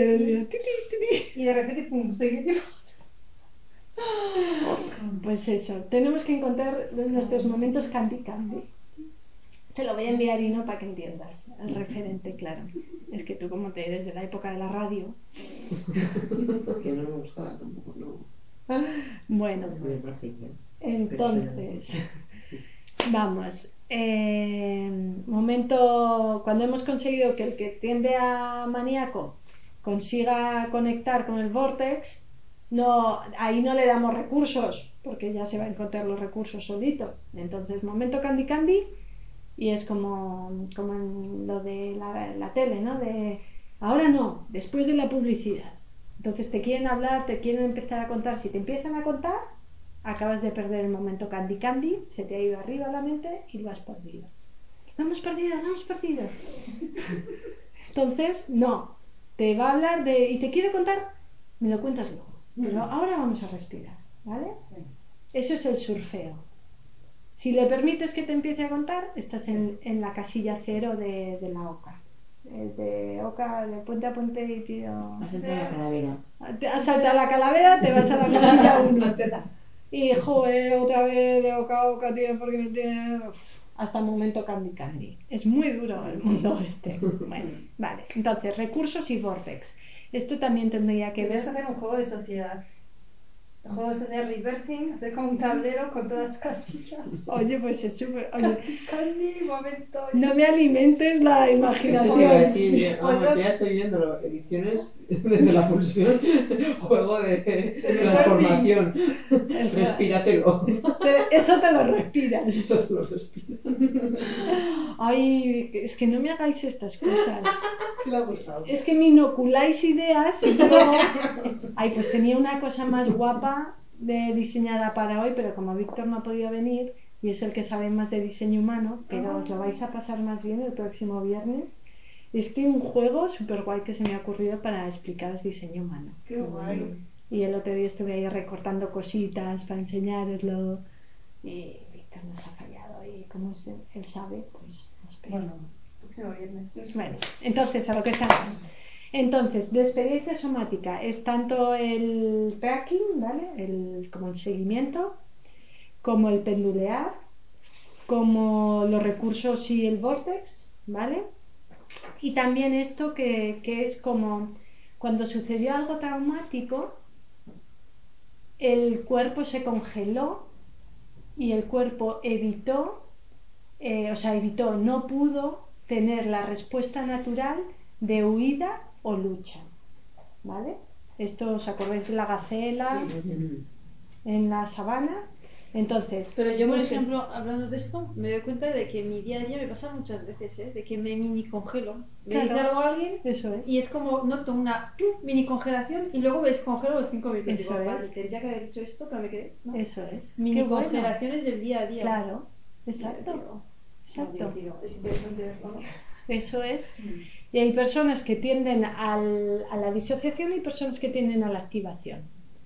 Y de repente, pum, seguía tipo... Pues eso, tenemos que encontrar nuestros momentos Candy Candy. Te lo voy a enviar, Ino, para que entiendas el referente, claro. Es que tú, como te eres de la época de la radio. Es que no me gustaba tampoco, no. Bueno, Me parece bien. entonces, vamos. Momento, cuando hemos conseguido que el que tiende a maníaco consiga conectar con el vórtex, no, ahí no le damos recursos, porque ya se va a encontrar los recursos solito. Entonces, momento Candy Candy, y es como en lo de la tele, ¿no? De ahora no, después de la publicidad. Entonces te quieren hablar, te quieren empezar a contar. Si te empiezan a contar, acabas de perder el momento Candy Candy, se te ha ido arriba la mente y lo has perdido. Lo hemos perdido, lo hemos perdido. Entonces, no. Te va a hablar y te quiere contar, me lo cuentas luego. Pero ahora vamos a respirar, ¿vale? Eso es el surfeo. Si le permites que te empiece a contar, estás en la casilla 0 de la OCA. De OCA, de puente a puente y tío. Has entrado a la calavera. Has saltado a la calavera, te vas a la casilla 1. Y joder, otra vez de OCA a OCA, tío, porque me tiene... Hasta el momento Candy Candy. Es muy duro el mundo este. Bueno, vale. Entonces, recursos y vórtex. Esto también tendría que Tienes que ver... hacer un juego de sociedad. El juego se de reversing, hacer como un tablero con todas las casillas. Oye, pues es súper... Oye, Candy, momento. no me alimentes la Eso te iba a imaginación. decir, vamos, yo ya estoy viendo ediciones desde la pulsión, juego de transformación. Respíratelo. Eso te lo respiras. Eso te lo respiras. Ay, es que no me hagáis estas cosas. ¿Qué le ha gustado? Es que me inoculáis ideas y luego... Ay, pues tenía una cosa más guapa diseñada para hoy, pero como Víctor no ha podido venir y es el que sabe más de diseño humano, pero os lo vais a pasar más bien el próximo viernes. Es que un juego súper guay que se me ha ocurrido para explicaros diseño humano. Qué guay. Y el otro día estuve ahí recortando cositas para enseñároslo y Víctor nos ha fallado y como él sabe, pues nos pega. Bueno, próximo viernes. Bueno, entonces a lo que estamos. Entonces, de experiencia somática es tanto el tracking, ¿vale? Como el seguimiento, como el pendulear, como los recursos y el vortex, ¿vale? Y también esto que es como cuando sucedió algo traumático, el cuerpo se congeló y el cuerpo evitó, no pudo tener la respuesta natural de huida o lucha, ¿vale? Esto os acordáis de la gacela en la sabana. Entonces, Pero yo, por nuestro- ejemplo, hablando de esto, me doy cuenta de que en mi día a día me pasa muchas veces, ¿eh? De que me mini congelo. Me Claro. dice algo a alguien Eso es. y es como noto una mini congelación y luego me descongelo los 5 minutos. Eso Digo, vale, es. tendría que haber dicho esto, pero me quedé. ¿No? Eso es. Mini Qué bueno. congelaciones del día a día. Claro, Divertido. exacto. Exacto. Divertido. Es interesante verlo, ¿no? Eso es. Y hay personas que tienden a la disociación y personas que tienden a la activación.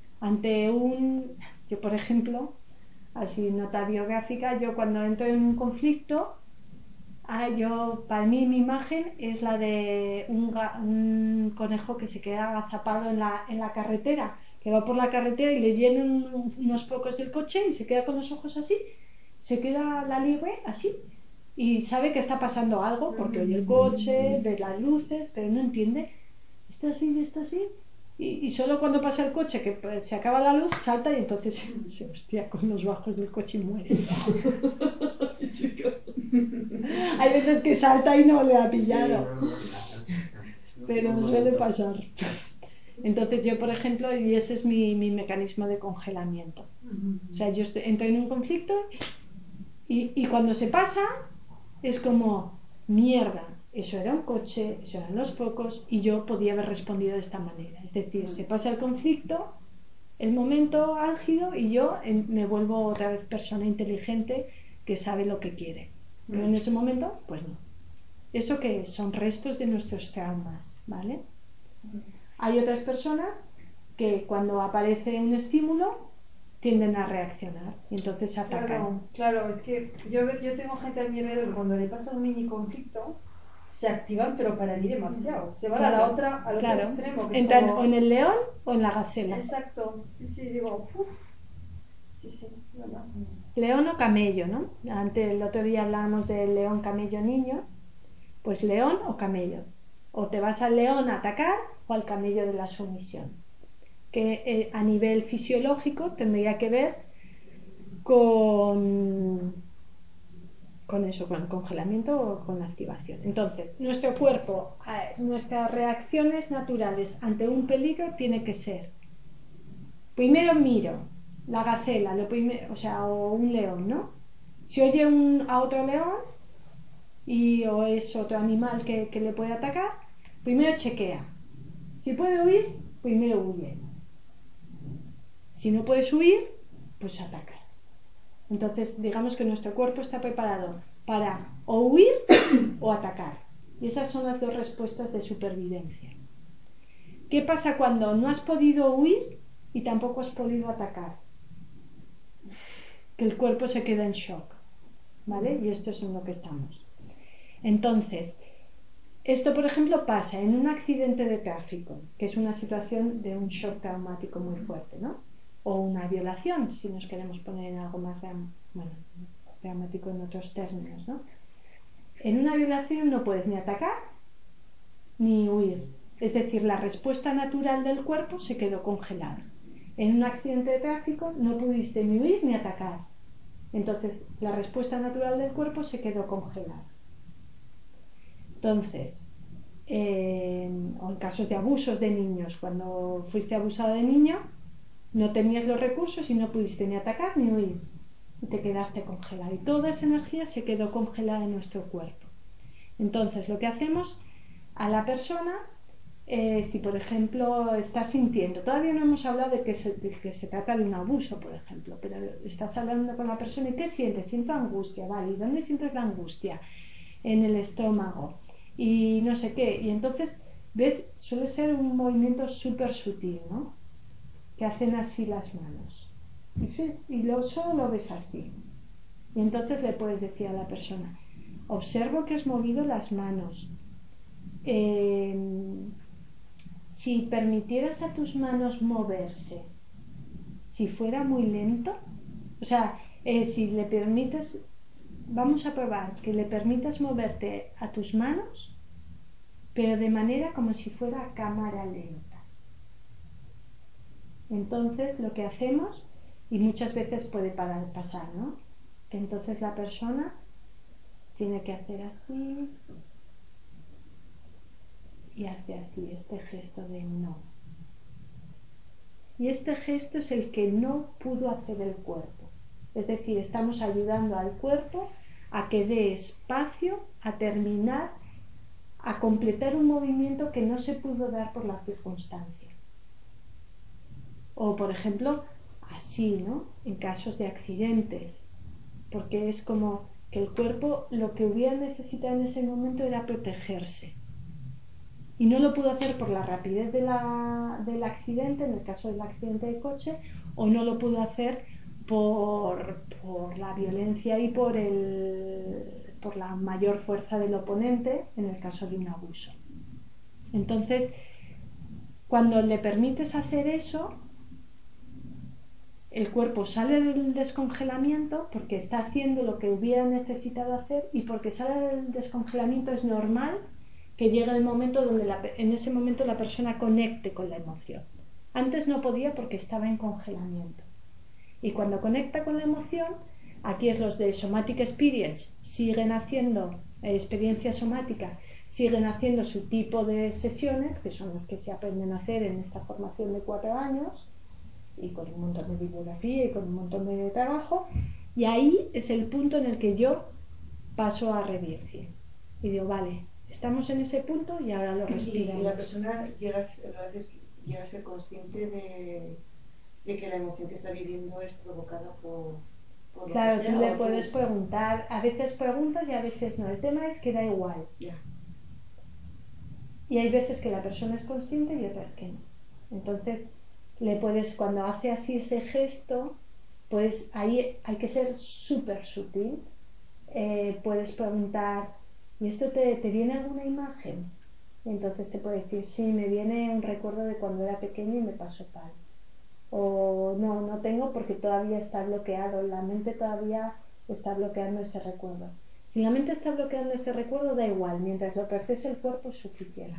Yo por ejemplo, así nota biográfica, yo cuando entro en un conflicto, para mí mi imagen es la de un conejo que se queda agazapado en la carretera, que va por la carretera y le llenan unos focos del coche y se queda con los ojos así, se queda la liebre así y sabe que está pasando algo porque oye el coche, ve las luces, pero no entiende, está así. Y solo cuando pasa el coche, que pues, se acaba la luz, salta y entonces se hostia con los bajos del coche y muere. Hay veces que salta y no le ha pillado, pero suele pasar. Entonces yo, por ejemplo, y ese es mi mecanismo de congelamiento. O sea, yo entro en un conflicto y cuando se pasa es como, mierda, eso era un coche, eso eran los focos y yo podía haber respondido de esta manera. Es decir, se pasa el conflicto, el momento álgido y yo me vuelvo otra vez persona inteligente que sabe lo que quiere. Pero en ese momento, pues no. ¿Eso qué es? Son restos de nuestros traumas, ¿vale? Hay otras personas que cuando aparece un estímulo tienden a reaccionar y entonces atacan. Claro, es que yo tengo gente a mi alrededor que cuando le pasa un mini conflicto se activan, pero para mí demasiado. Se van Claro, al otro extremo. Que entran es como... o en el león o en la gacela. Exacto, sí, digo, uff. Sí, verdad. León o camello, ¿no? El otro día hablábamos del león, camello, niño. Pues león o camello. O te vas al león a atacar o al camello de la sumisión. Que a nivel fisiológico tendría que ver con eso, con el congelamiento o con la activación. Entonces, nuestro cuerpo, nuestras reacciones naturales ante un peligro tiene que ser, primero miro la gacela, o un león, ¿no? Si oye a otro león o es otro animal que le puede atacar, primero chequea. Si puede huir, primero huye. Si no puedes huir, pues atacas. Entonces, digamos que nuestro cuerpo está preparado para o huir o atacar. Y esas son las dos respuestas de supervivencia. ¿Qué pasa cuando no has podido huir y tampoco has podido atacar? Que el cuerpo se queda en shock, ¿vale? Y esto es en lo que estamos. Entonces, esto, por ejemplo, pasa en un accidente de tráfico, que es una situación de un shock traumático muy fuerte, ¿no? O una violación, si nos queremos poner en algo más dramático en otros términos, ¿no? En una violación no puedes ni atacar ni huir. Es decir, la respuesta natural del cuerpo se quedó congelada. en un accidente de tráfico no pudiste ni huir ni atacar. Entonces, la respuesta natural del cuerpo se quedó congelada. Entonces, o en casos de abusos de niños, cuando fuiste abusado de niño, no tenías los recursos y no pudiste ni atacar ni huir. Y te quedaste congelado. Y toda esa energía se quedó congelada en nuestro cuerpo. Entonces, lo que hacemos a la persona, si por ejemplo está sintiendo, todavía no hemos hablado de que se trata de un abuso, por ejemplo, pero estás hablando con la persona y ¿qué sientes? Siento angustia, ¿vale? ¿Y dónde sientes la angustia? En el estómago y no sé qué. Y entonces, ¿ves? Suele ser un movimiento súper sutil, ¿no? Que hacen así las manos. Y solo lo ves así. Y entonces le puedes decir a la persona, observo que has movido las manos. Si permitieras a tus manos moverse, si fuera muy lento, o sea, si le permites, vamos a probar que le permitas moverte a tus manos, pero de manera como si fuera a cámara lenta. Entonces lo que hacemos, y muchas veces puede pasar, ¿no? Que entonces la persona tiene que hacer así y hace así, este gesto de no. Y este gesto es el que no pudo hacer el cuerpo. Es decir, estamos ayudando al cuerpo a que dé espacio a terminar, a completar un movimiento que no se pudo dar por la circunstancia. O, por ejemplo, así, ¿no? En casos de accidentes, porque es como que el cuerpo lo que hubiera necesitado en ese momento era protegerse. Y no lo pudo hacer por la rapidez del accidente, en el caso del accidente de coche, o no lo pudo hacer por la violencia y por la mayor fuerza del oponente, en el caso de un abuso. Entonces, cuando le permites hacer eso, el cuerpo sale del descongelamiento porque está haciendo lo que hubiera necesitado hacer, y porque sale del descongelamiento es normal que llegue el momento donde en ese momento la persona conecte con la emoción. Antes no podía porque estaba en congelamiento. Y cuando conecta con la emoción, aquí es los de Somatic Experience, siguen haciendo experiencia somática, siguen haciendo su tipo de sesiones, que son las que se aprenden a hacer en esta formación de 4 años, y con un montón de bibliografía y con un montón de trabajo, y ahí es el punto en el que yo paso a Revirci y digo, vale, estamos en ese punto y ahora lo respiramos. Y la persona llega a ser consciente de que la emoción que está viviendo es provocada por lo Claro, que sea, tú le puedes preguntar, a veces preguntas y a veces no, el tema es que da igual. Ya. Y hay veces que la persona es consciente y otras que no. Entonces, le puedes, cuando hace así ese gesto, pues ahí hay que ser súper sutil. Puedes preguntar, ¿y esto te viene alguna imagen? Y entonces te puede decir, sí, me viene un recuerdo de cuando era pequeño y me pasó tal. O no, no tengo porque todavía está bloqueado, la mente todavía está bloqueando ese recuerdo. Si la mente está bloqueando ese recuerdo, da igual, mientras lo procese el cuerpo es suficiente.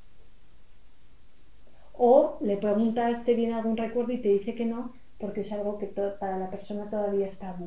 O le preguntas, ¿te viene algún recuerdo? Y te dice que no, porque es algo que para la persona todavía es tabú.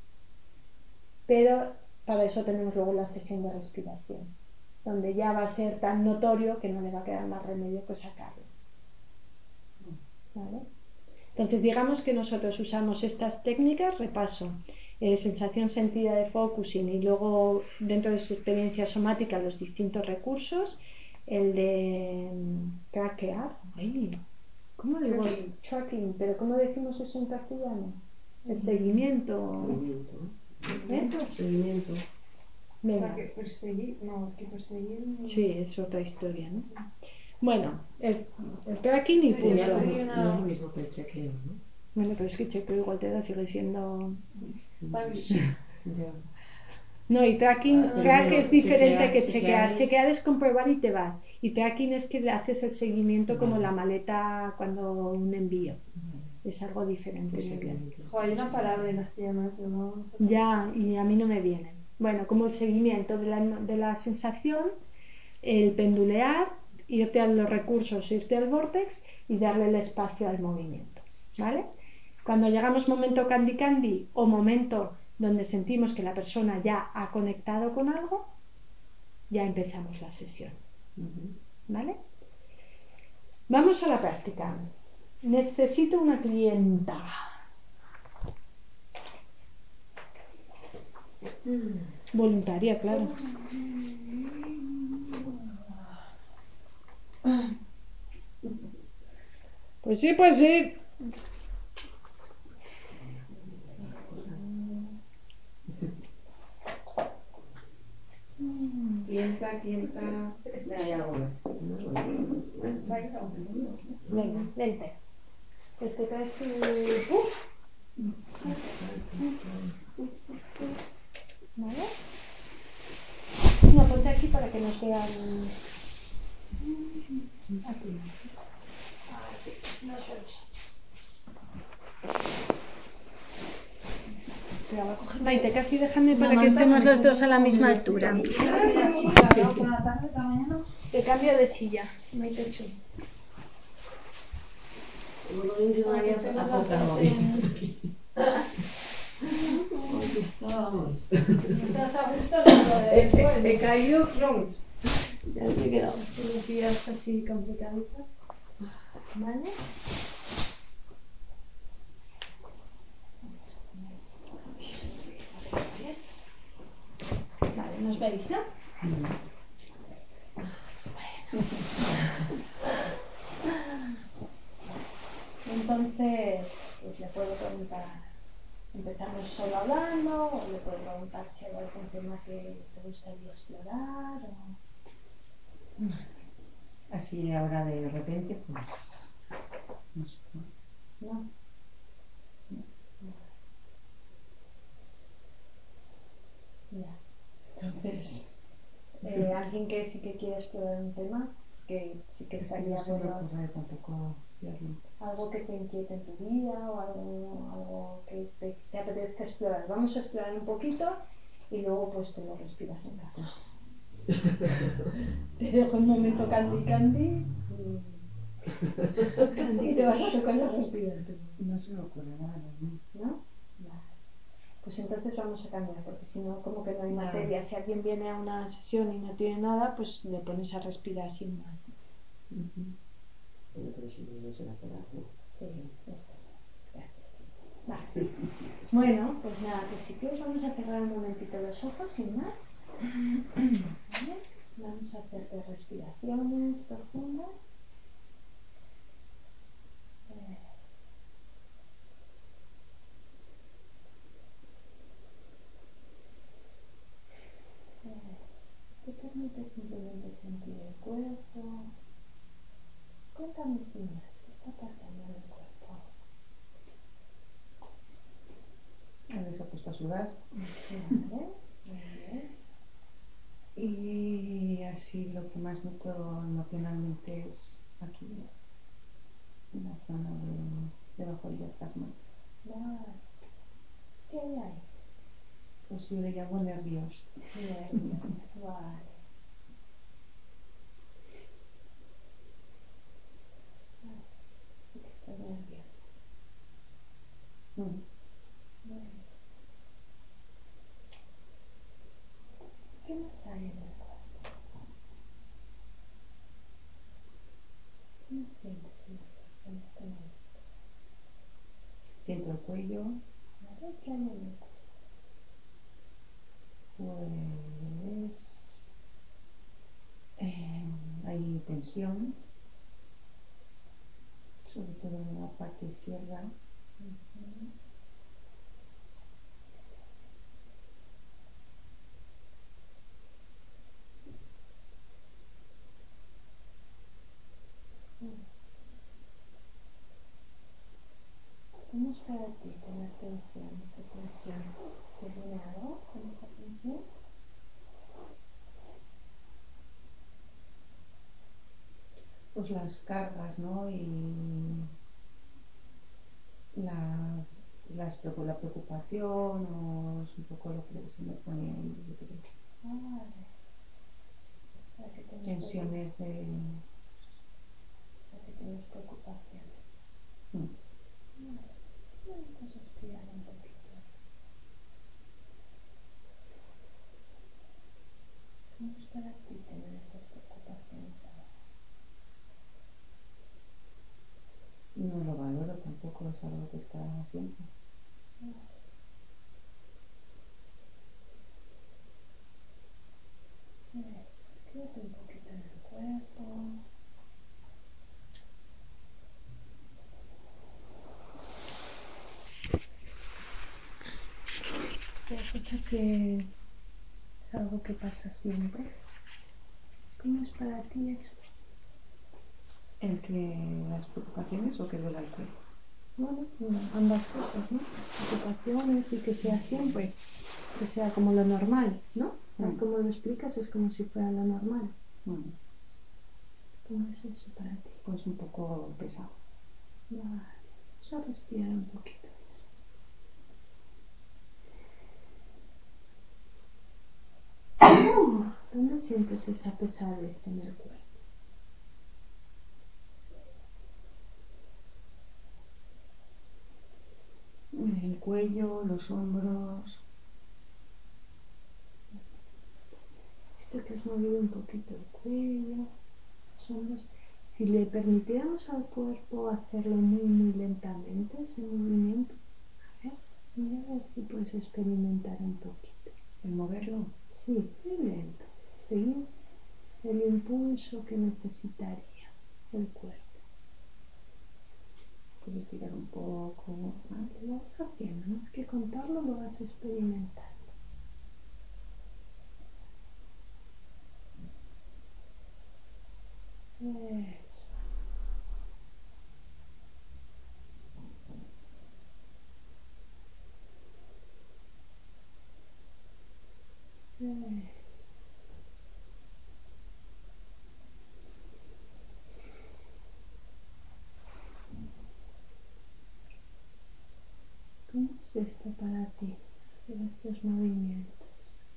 Pero para eso tenemos luego la sesión de respiración, donde ya va a ser tan notorio que no le va a quedar más remedio que sacarlo. ¿Vale? Entonces, digamos que nosotros usamos estas técnicas, repaso, sensación sentida de focusing, y luego dentro de su experiencia somática los distintos recursos, el de traquear, ¿cómo digo? Tracking, pero ¿cómo decimos eso en castellano? El seguimiento. Seguimiento. Venga. Que perseguir, no, que perseguir. Sí, es otra historia, ¿no? Bueno, el tracking y Sí, No, punto. no es lo mismo que el chequeo, ¿no? Bueno, pero es que chequeo igual te da, sigue siendo... Spanish. Ya. No, y tracking, Pero track bueno, es diferente que chequear chequear. es- Chequear es comprobar y te vas. Y tracking es que le haces el seguimiento como Vale. la maleta cuando un envío. Es algo diferente El en inglés. seguimiento. Jo, hay una palabra en castellano, pero no sé. Ya, y a mí no me viene. Bueno, como el seguimiento de la sensación, el pendulear, irte a los recursos, irte al vortex y darle el espacio al movimiento. ¿vale? Cuando llegamos momento candy candy o momento donde sentimos que la persona ya ha conectado con algo, ya empezamos la sesión, ¿vale? Vamos a la práctica. Necesito una clienta. Voluntaria, claro. Pues sí, pues sí. Clienta, clienta. Venga, ya lo voy. Venga, vente. Es que traes tu... ¡Uf! ¿Vale? No, ponte aquí para que nos vean... Aquí. Así, nos vemos así. Maite, casi déjame para que estemos los dos a la misma altura. Te cambio de silla, Maite Chu. Para que estemos las dos ¿Estás a gusto? He caído, vamos. Ya te quedamos con los días así complicaditos. ¿Vale? Vale, ¿nos veis, no? Entonces, pues le puedo preguntar, empezamos solo hablando, o le puedo preguntar si hay algún tema que te gustaría explorar, o... Así ahora de repente, pues. No sé. ¿No? Ya. Entonces, alguien que sí que quiere explorar un tema, que sí que Es que estaría no se me bueno, ocurre tampoco hacerlo. algo que te inquiete en tu vida o algo que te apetezca explorar. Vamos a explorar un poquito y luego pues te lo respiras en casa. Te dejo un momento candy candy y te vas a tu casa a respirar. No se me ocurre nada, ¿no? ¿No? Vale. Pues entonces vamos a cambiar, porque si no, como que no hay Vale. materia. Si alguien viene a una sesión y no tiene nada, pues le pones a respirar sin más. Pero si no se va a quedar, ¿no? Sí, está bien. Gracias. Vale. Bueno, pues nada, pues si quieres vamos a cerrar un momentito los ojos sin más. ¿Vale? Vamos a hacer respiraciones profundas. Te permite simplemente sentir el cuerpo. Cuéntame sin más, ¿qué está pasando en el cuerpo? Ahora se ha puesto a sudar. Vale, muy bien. Y así lo que más noto emocionalmente es aquí, en la zona debajo del diafragma. Vale. ¿Qué hay ahí? Pues yo le llamo nervios. Nervios, vale. Vale, sí que estás nervioso. Bueno. ¿Qué más hay en el cuerpo? ¿Qué más sientes en el cuerpo en este momento? Siento el cuello, ¿Vale? ¿Qué hay en el cuerpo? pues hay tensión, sobre todo en la parte izquierda. ¿Cómo es para ti tener tensión, esa tensión? ¿Te viene algo con esa tensión? Pues las cargas, ¿no? Y la preocupación o es un poco lo que se me pone ahí, yo creo. Vale. O sea, que tienes Tensiones de... O sea, que tienes preocupación. Mm. siempre. Quédate un poquito en el cuerpo. ¿Te has dicho que es algo que pasa siempre? ¿Cómo es para ti eso? ¿El que las preocupaciones o que duele el cuello? Bueno, ambas cosas, ¿no? Preocupaciones y que sea siempre, que sea como lo normal, ¿no? Tal como lo explicas, es como si fuera lo normal. ¿Cómo es eso para ti? Pues un poco pesado. Vale, solo respirar un poquito. ¿Dónde sientes esa pesadez en el cuerpo? En el cuello, los hombros. Visto que has movido un poquito el cuello, los hombros. Si le permitiéramos al cuerpo hacerlo muy lentamente, ese movimiento, a ver, mira a ver si puedes experimentar un poquito. ¿El moverlo? Sí, muy lento. Seguir el impulso que necesitaría el cuerpo. Pues estirar un poco. Vale, lo vas haciendo, más que contarlo, lo vas experimentando. Eso. Eso. ¿Cómo es esto para ti? Hacer estos movimientos.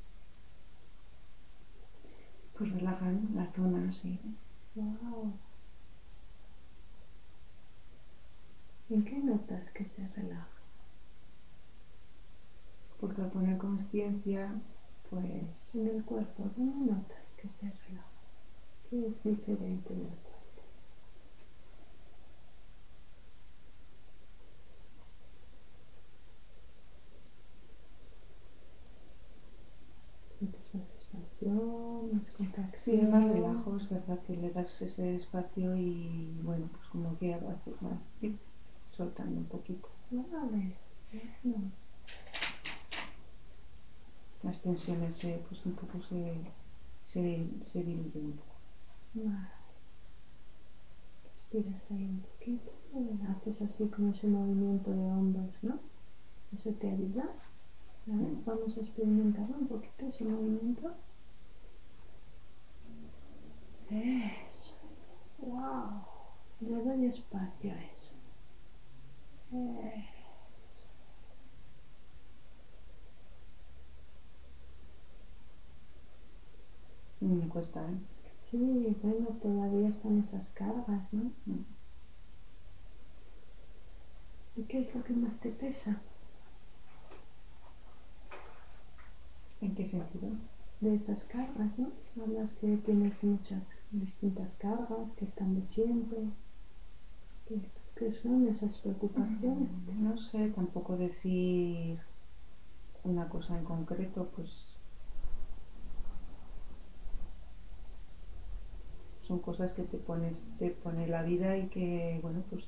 Pues relajan la zona así. Wow. ¿En qué notas que se relaja? Porque al poner conciencia, pues En el cuerpo, ¿dónde notas que se relaja? ¿Qué es diferente en el cuerpo? ¿Sientes más expansión, más sí, contracción? más relajo, es verdad que le das ese espacio y bueno, pues como que va soltando un poquito. Vale, bueno. Las tensiones pues un poco se diluyen un poco. Vale. Respiras ahí un poquito, haces así como ese movimiento de hombros, ¿no? ¿Eso te ayuda? A ver, vamos a experimentarlo un poquito, ese movimiento. Eso. ¡Wow! Le doy espacio a eso. Eso. Me cuesta, ¿eh? Sí, bueno, todavía están esas cargas, ¿no? ¿Y qué es lo que más te pesa? ¿En qué sentido? De esas cargas, ¿no? Hablas que tienes muchas distintas cargas que están de siempre. ¿Qué son esas preocupaciones? No sé tampoco decir una cosa en concreto, pues son cosas que te pone la vida y que, bueno, pues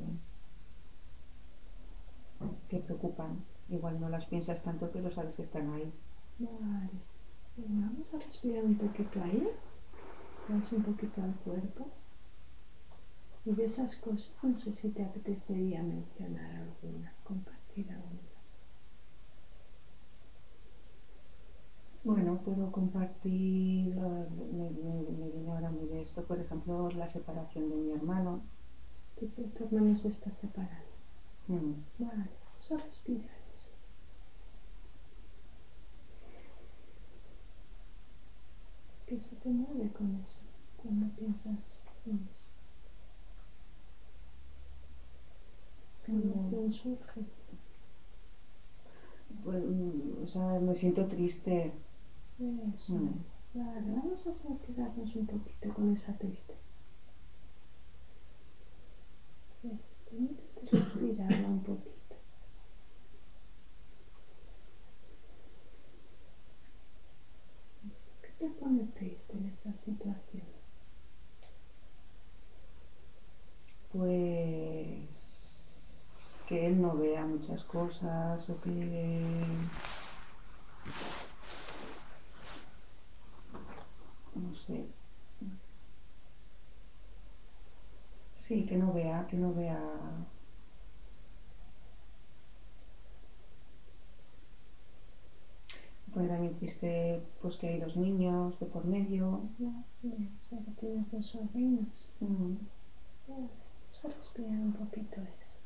que preocupan. Igual no las piensas tanto, pero sabes que están ahí. Vale. Venga, vamos a respirar un poquito ahí. Das un poquito al cuerpo. Y de esas cosas, no sé si te apetecería mencionar alguna, compartir alguna. Bueno, puedo compartir, me viene ahora muy de esto, por ejemplo, la separación de mi hermano. Tu hermano se está separando. Mm. Vale, vamos a respirar eso. ¿Qué se te mueve con eso cuando piensas en eso? ¿Qué emoción surge? Pues, o sea, me siento triste. Eso es. Vale, vamos a quedarnos un poquito con esa tristeza. Eso, permítete respirarla un poquito. esa situación? Pues que él no vea muchas cosas o que no sé. Sí, que no vea. Me pone también triste pues que hay 2 niños de por medio. Vale, o sea que tienes 2 sobrinos. Mm. Vale, vamos a respirar un poquito eso.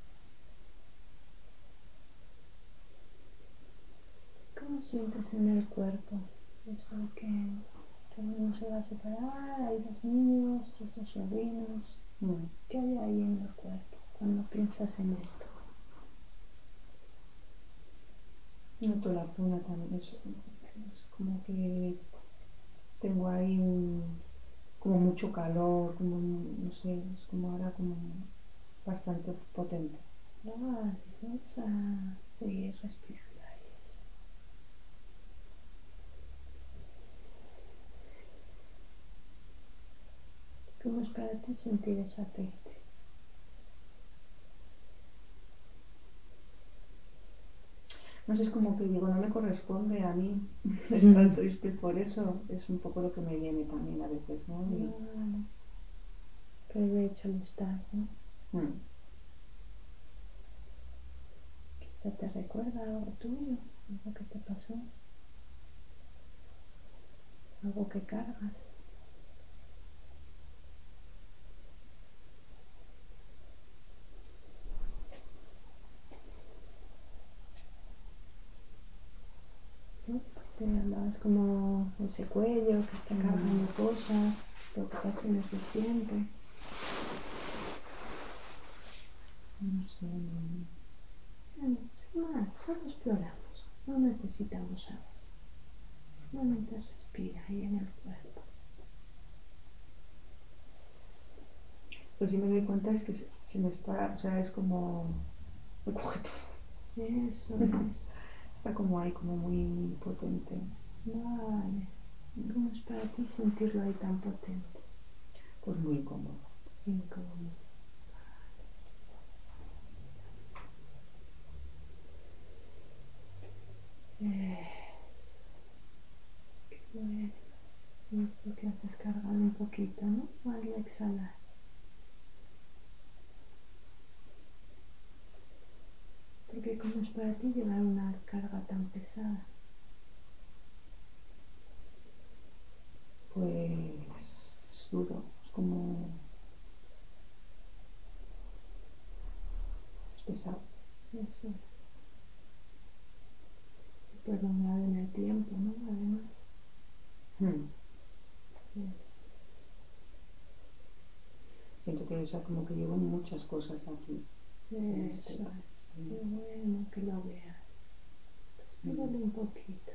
¿Cómo sientes en el cuerpo? Eso de que tu hermano se va a separar, hay 2 niños, tus 2 sobrinos. Mm. ¿Qué hay ahí en el cuerpo cuando piensas en esto? Noto la zona también, es como que tengo ahí como mucho calor, como, no sé, es como ahora como bastante potente. Vale, vamos a seguir respirando ahí. ¿Cómo es para ti sentir esa tristeza? No sé, es como que digo, no me corresponde a mí estar triste por eso, es un poco lo que me viene también a veces, ¿no? Vale. Pero de hecho lo estás, ¿no? Mm. Quizá te recuerda algo tuyo, algo que te pasó, algo que cargas. ¿No? Te hablabas como ese cuello que está cargando cosas, preocupaciones de siempre. No sé, Bueno, sin más, solo exploramos, no necesitamos saber. Solamente respira ahí en el cuerpo. pues sí me doy cuenta es que se me está, o sea, es como, me coge todo, Eso es. está como ahí, como muy potente. Vale. ¿Cómo es para ti sentirlo ahí tan potente? Pues muy incómodo. Incómodo. Eso. Qué bueno. Y esto que haces cargar un poquito, ¿no? Al exhalar. Porque ¿cómo es para ti llevar una carga tan pesada? Pues es duro, es como, es pesado. Eso es. Y prolongado en el tiempo, ¿no? Además. Mm. Eso. Siento que, o sea, como que llevo muchas cosas aquí. Eso es. Qué bueno que lo veas. Respírale un poquito.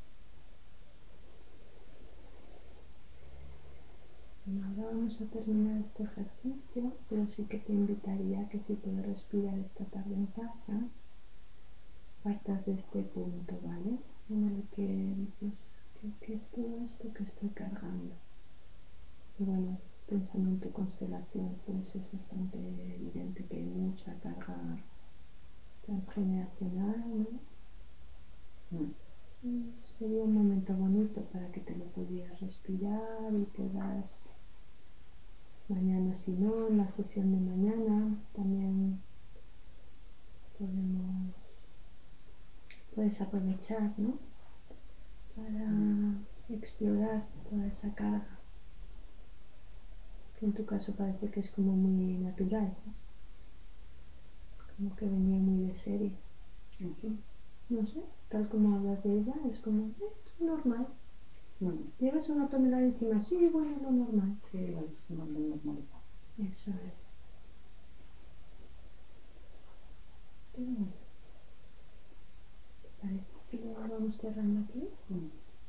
Bueno, ahora vamos a terminar este ejercicio, pero sí que te invitaría a que si puedes respirar esta tarde en casa, partas de este punto, ¿vale? En el que dices, ¿qué es todo esto que estoy cargando? Y bueno, pensando en tu constelación, pues es bastante evidente que hay mucha carga transgeneracional, ¿no? Mm. Sería un momento bonito para que te lo pudieras respirar y puedas, mañana si no, en la sesión de mañana también puedes aprovechar, ¿no? Para explorar toda esa carga, que en tu caso parece que es como muy natural, ¿no? Como que venía muy de serie. Así. No sé, tal como hablas de ella, es como, es normal. Mm. ¿Llevas una tonelada encima? Sí, bueno, lo normal. Sí, es más normalizado. Eso es. Pero bueno, ¿te parece si lo vamos cerrando aquí? Mm.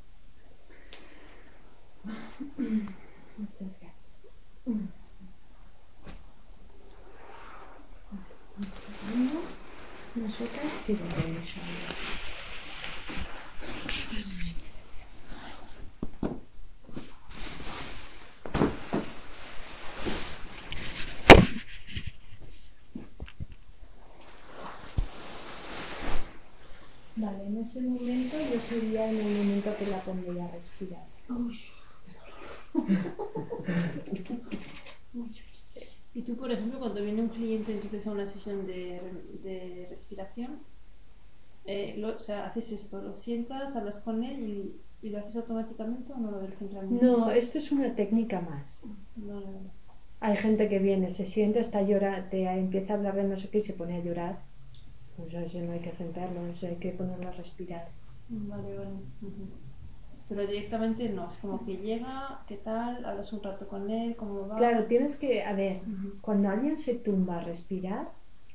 Muchas gracias. Vale, vamos cerrando. Nosotras sí volvemos a hablar. Vale, en ese momento yo sería en el momento que la pondría a respirar. Y tú, por ejemplo, cuando viene un cliente entonces a una sesión de respiración, o sea, haces esto, lo sientas, hablas con él y lo haces automáticamente o no lo del centramiento. No, esto es una técnica más. Vale, vale. Hay gente que viene, se siente, está llorando, empieza a hablar de no sé qué y se pone a llorar. Pues eso no hay que centrarlo, eso hay que ponerlo a respirar. Vale, vale. Ujú. Pero directamente no, es como que llega, ¿qué tal? Hablas un rato con él, ¿cómo va? Claro, tienes que, a ver, Ujú. cuando alguien se tumba a respirar,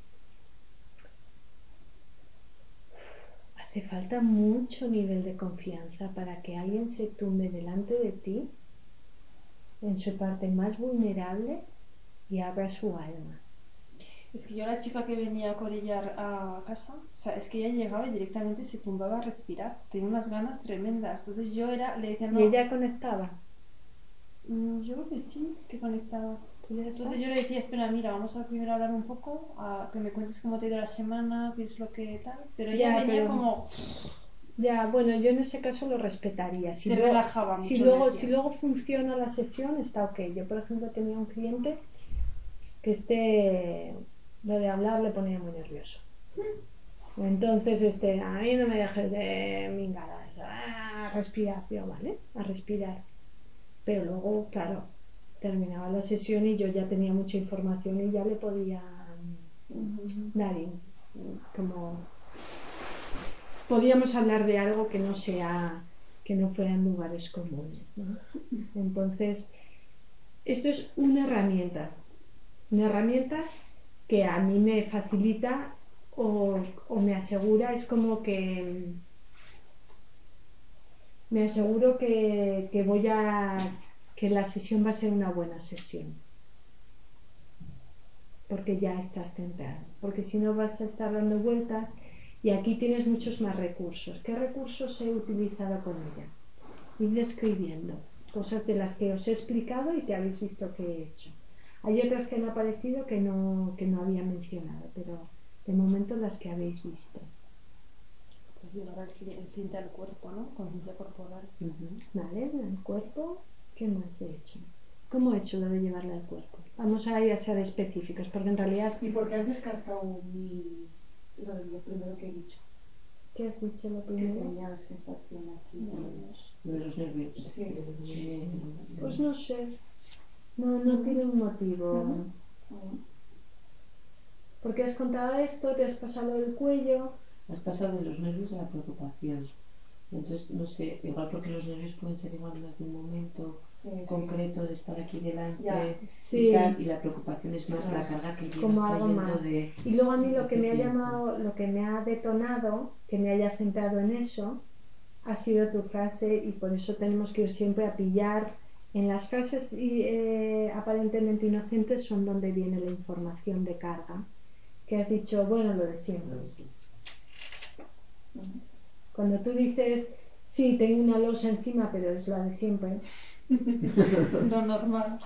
hace falta mucho nivel de confianza para que alguien se tumbe delante de ti en su parte más vulnerable y abra su alma. Es que yo la chica que venía a corillar a casa, o sea, es que ella llegaba y directamente se tumbaba a respirar. Tenía unas ganas tremendas. Entonces yo le decía, no, Y ella conectaba. yo creo que sí, que conectaba. Pues ya está. Entonces yo le decía, espera, mira, vamos a primero hablar un poco, a que me cuentes cómo te ha ido la semana, qué es lo que tal. Pero ella Ya, venía pero como, ya, bueno, yo en ese caso lo respetaría. se relajaba mucho, me Si decía. luego funciona la sesión, está ok. Yo, por ejemplo, tenía un cliente que lo de hablar le ponía muy nervioso. Entonces, a mí no me dejes de mingada. A respirar, yo, ¿vale? A respirar. Pero luego, claro, terminaba la sesión y yo ya tenía mucha información y ya le podía dar como podíamos hablar de algo que no fuera en lugares comunes, ¿no? Entonces, esto es una herramienta que a mí me facilita o me asegura, es como que me aseguro que la sesión va a ser una buena sesión, porque ya estás centrado, porque si no vas a estar dando vueltas y aquí tienes muchos más recursos. ¿Qué recursos he utilizado con ella? Ir describiendo cosas de las que os he explicado y que habéis visto que he hecho. Hay otras que han aparecido que no había mencionado, pero de momento las que habéis visto. Pues llevar al cliente al cuerpo, ¿no? Conciencia corporal. ¿Vale? El cuerpo, ¿qué más he hecho? ¿Cómo he hecho lo de llevarle al cuerpo? Vamos a ir a ser específicos, porque en realidad... ¿Y por qué has descartado lo primero que he dicho? ¿Qué has dicho lo Que primero? tenía la sensación aquí. Lo de los nervios. Sí. Pues no sé. No tiene un motivo. Porque has contado esto, te has pasado el cuello. Has pasado de los nervios a la preocupación. Entonces, no sé, igual porque los nervios pueden ser igual más de un momento concreto de estar aquí delante Sí. y tal, y la preocupación es más la carga que llevas Como algo trayendo más. de... Y luego a mí lo que me ha tiempo. llamado, lo que me ha detonado, que me haya centrado en eso, ha sido tu frase y por eso tenemos que ir siempre a pillar. En las frases aparentemente inocentes son donde viene la información de carga. Que has dicho, bueno, lo de siempre. Cuando tú dices, sí, tengo una losa encima, pero es la de siempre, Lo normal.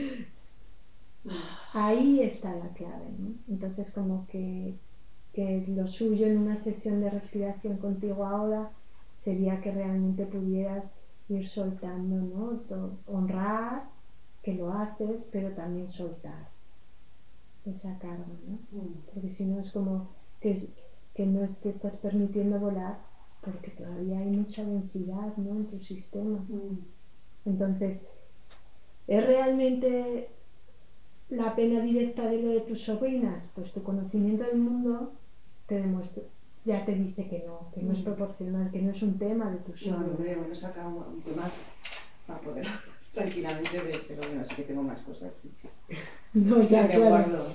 ahí está la clave, ¿no? Entonces, como que lo suyo en una sesión de respiración contigo ahora sería que realmente pudieras ir soltando, ¿no? Honrar que lo haces, pero también soltar esa carga, ¿no? Porque si no es como que no te estás permitiendo volar porque todavía hay mucha densidad, ¿no? En tu sistema. Entonces, ¿es realmente la pena directa de lo de tus sobrinas? Pues tu conocimiento del mundo te demuestra, ya te dice que no es proporcional, que no es un tema de tus No, sobrinas. hombre, bueno, saca un tema para poder tranquilamente pero bueno, sí que tengo más cosas. No, ya, me claro. guardo.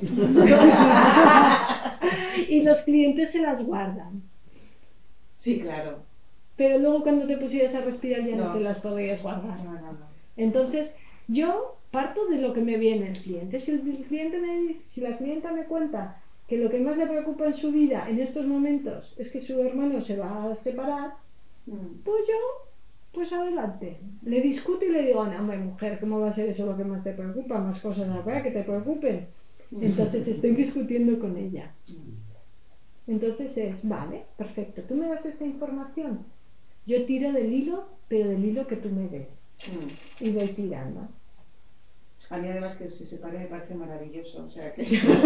Y los clientes se las guardan. Sí, claro. Pero luego cuando te pusieras a respirar ya no No. te las podrías guardar. No. Entonces, yo parto de lo que me viene el cliente. Si la clienta me cuenta que lo que más le preocupa en su vida en estos momentos es que su hermano se va a separar, pues adelante. Le discuto y le digo, no, hombre, mujer, ¿cómo va a ser eso lo que más te preocupa? Más cosas habrá que te preocupen. Entonces estoy discutiendo con ella. Entonces es, vale, perfecto, tú me das esta información, yo tiro del hilo, pero del hilo que tú me des. Y voy tirando. A mí además que se separe me parece maravilloso, o sea que...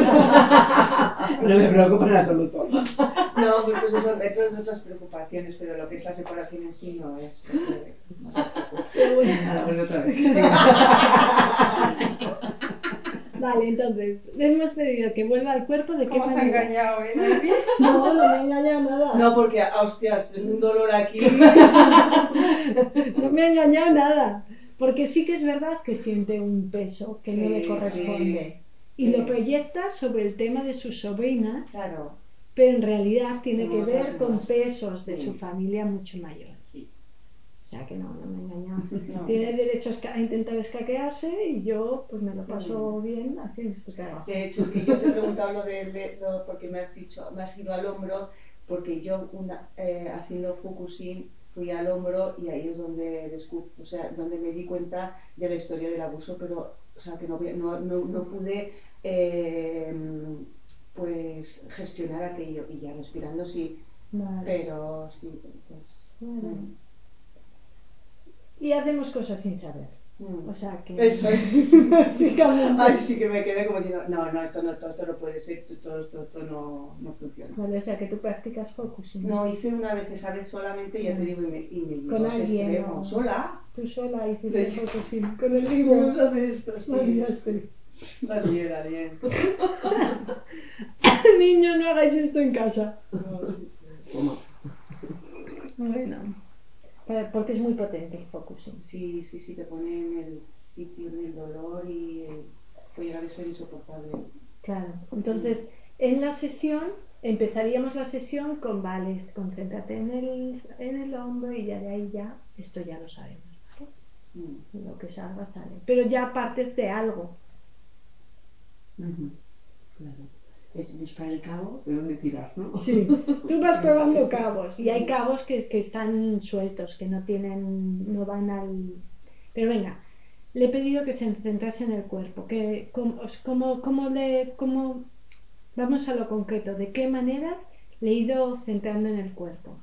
No me preocupa en absoluto. No, pues eso, hay otras preocupaciones, pero lo que es la separación en sí no es lo que más me preocupa. Pero bueno, Nada, pues otra vez. vale, entonces, le hemos pedido que vuelva al cuerpo, ¿de qué ¿Cómo te ha manera? engañado, Noemí? No, no me ha engañado nada. No, porque, hostias, un dolor aquí... No me ha engañado nada. Porque sí que es verdad que siente un peso que no le Sí, corresponde. sí, Y lo sí. proyecta sobre el tema de sus sobrinas, Claro. pero en realidad tiene Con que otras ver con más. pesos de Sí. su familia mucho mayores. Sí. O sea que no, no me ha engañado. No. Tiene derecho a intentar escaquearse y yo pues me lo paso bien haciendo este trabajo. De hecho, es que yo te he preguntado porque me has ido al hombro, porque yo haciendo focusing fui al hombro y ahí es donde donde me di cuenta de la historia del abuso, pero o sea, que no pude pues gestionar aquello y ya respirando sí, Vale. pero sí, pues... Vale. Y hacemos cosas sin saber. O sea que... Eso es. Básicamente. Ay, sí que me quedé como diciendo, no, esto no puede ser, esto no funciona. Vale, o sea que tú practicas focusing. No, hice una vez esa vez solamente, ya te digo, y me llevó Con a ese alguien extremo. o... ¿Sola? Tú sola hiciste Sí. focusing con el libro. Una de estas, La sí. liaste. La lié. Niños, no hagáis esto en casa. No, sí. Toma. Bueno, porque es muy potente el focusing. Sí, te pone en el sitio, en el dolor y puede llegar a ser insoportable. Claro, entonces en la sesión empezaríamos la sesión con, vale, concéntrate en el hombro y ya de ahí ya, esto ya lo sabemos, ¿vale? Lo que salga sale. Pero ya partes de algo. Claro. Es buscar el cabo de dónde tirar, ¿no? Sí, tú vas probando cabos y hay cabos que están sueltos, que no van al... Pero venga, le he pedido que se centrase en el cuerpo, que vamos a lo concreto, ¿de qué maneras le he ido centrando en el cuerpo?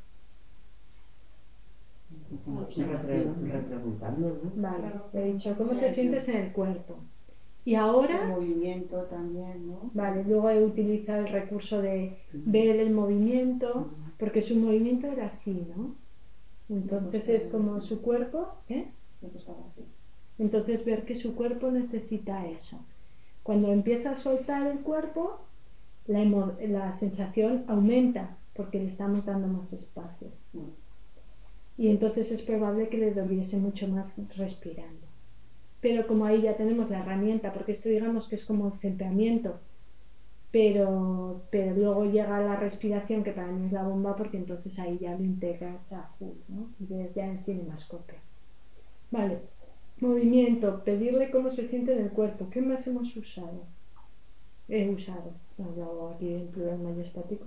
Como repreguntando, ¿no? Vale, Claro, le he dicho, ¿cómo te Eso. sientes en el cuerpo? Y El ahora, movimiento también, ¿no? vale, luego he utilizado el recurso de ver el movimiento, porque su movimiento era así, ¿no? Entonces es como su cuerpo, ¿eh? Me costaba así. Entonces ver que su cuerpo necesita eso. Cuando empieza a soltar el cuerpo, la sensación aumenta porque le estamos dando más espacio. Y entonces es probable que le doliese mucho más respirando. Pero como ahí ya tenemos la herramienta, porque esto digamos que es como un centramiento, pero luego llega la respiración, que para mí es la bomba, porque entonces ahí ya lo integras a full, ¿no? Y ves ya en cinemascopia. Vale, movimiento, pedirle cómo se siente en el cuerpo. ¿Qué más hemos usado? He usado, lo hago aquí en plural majestático.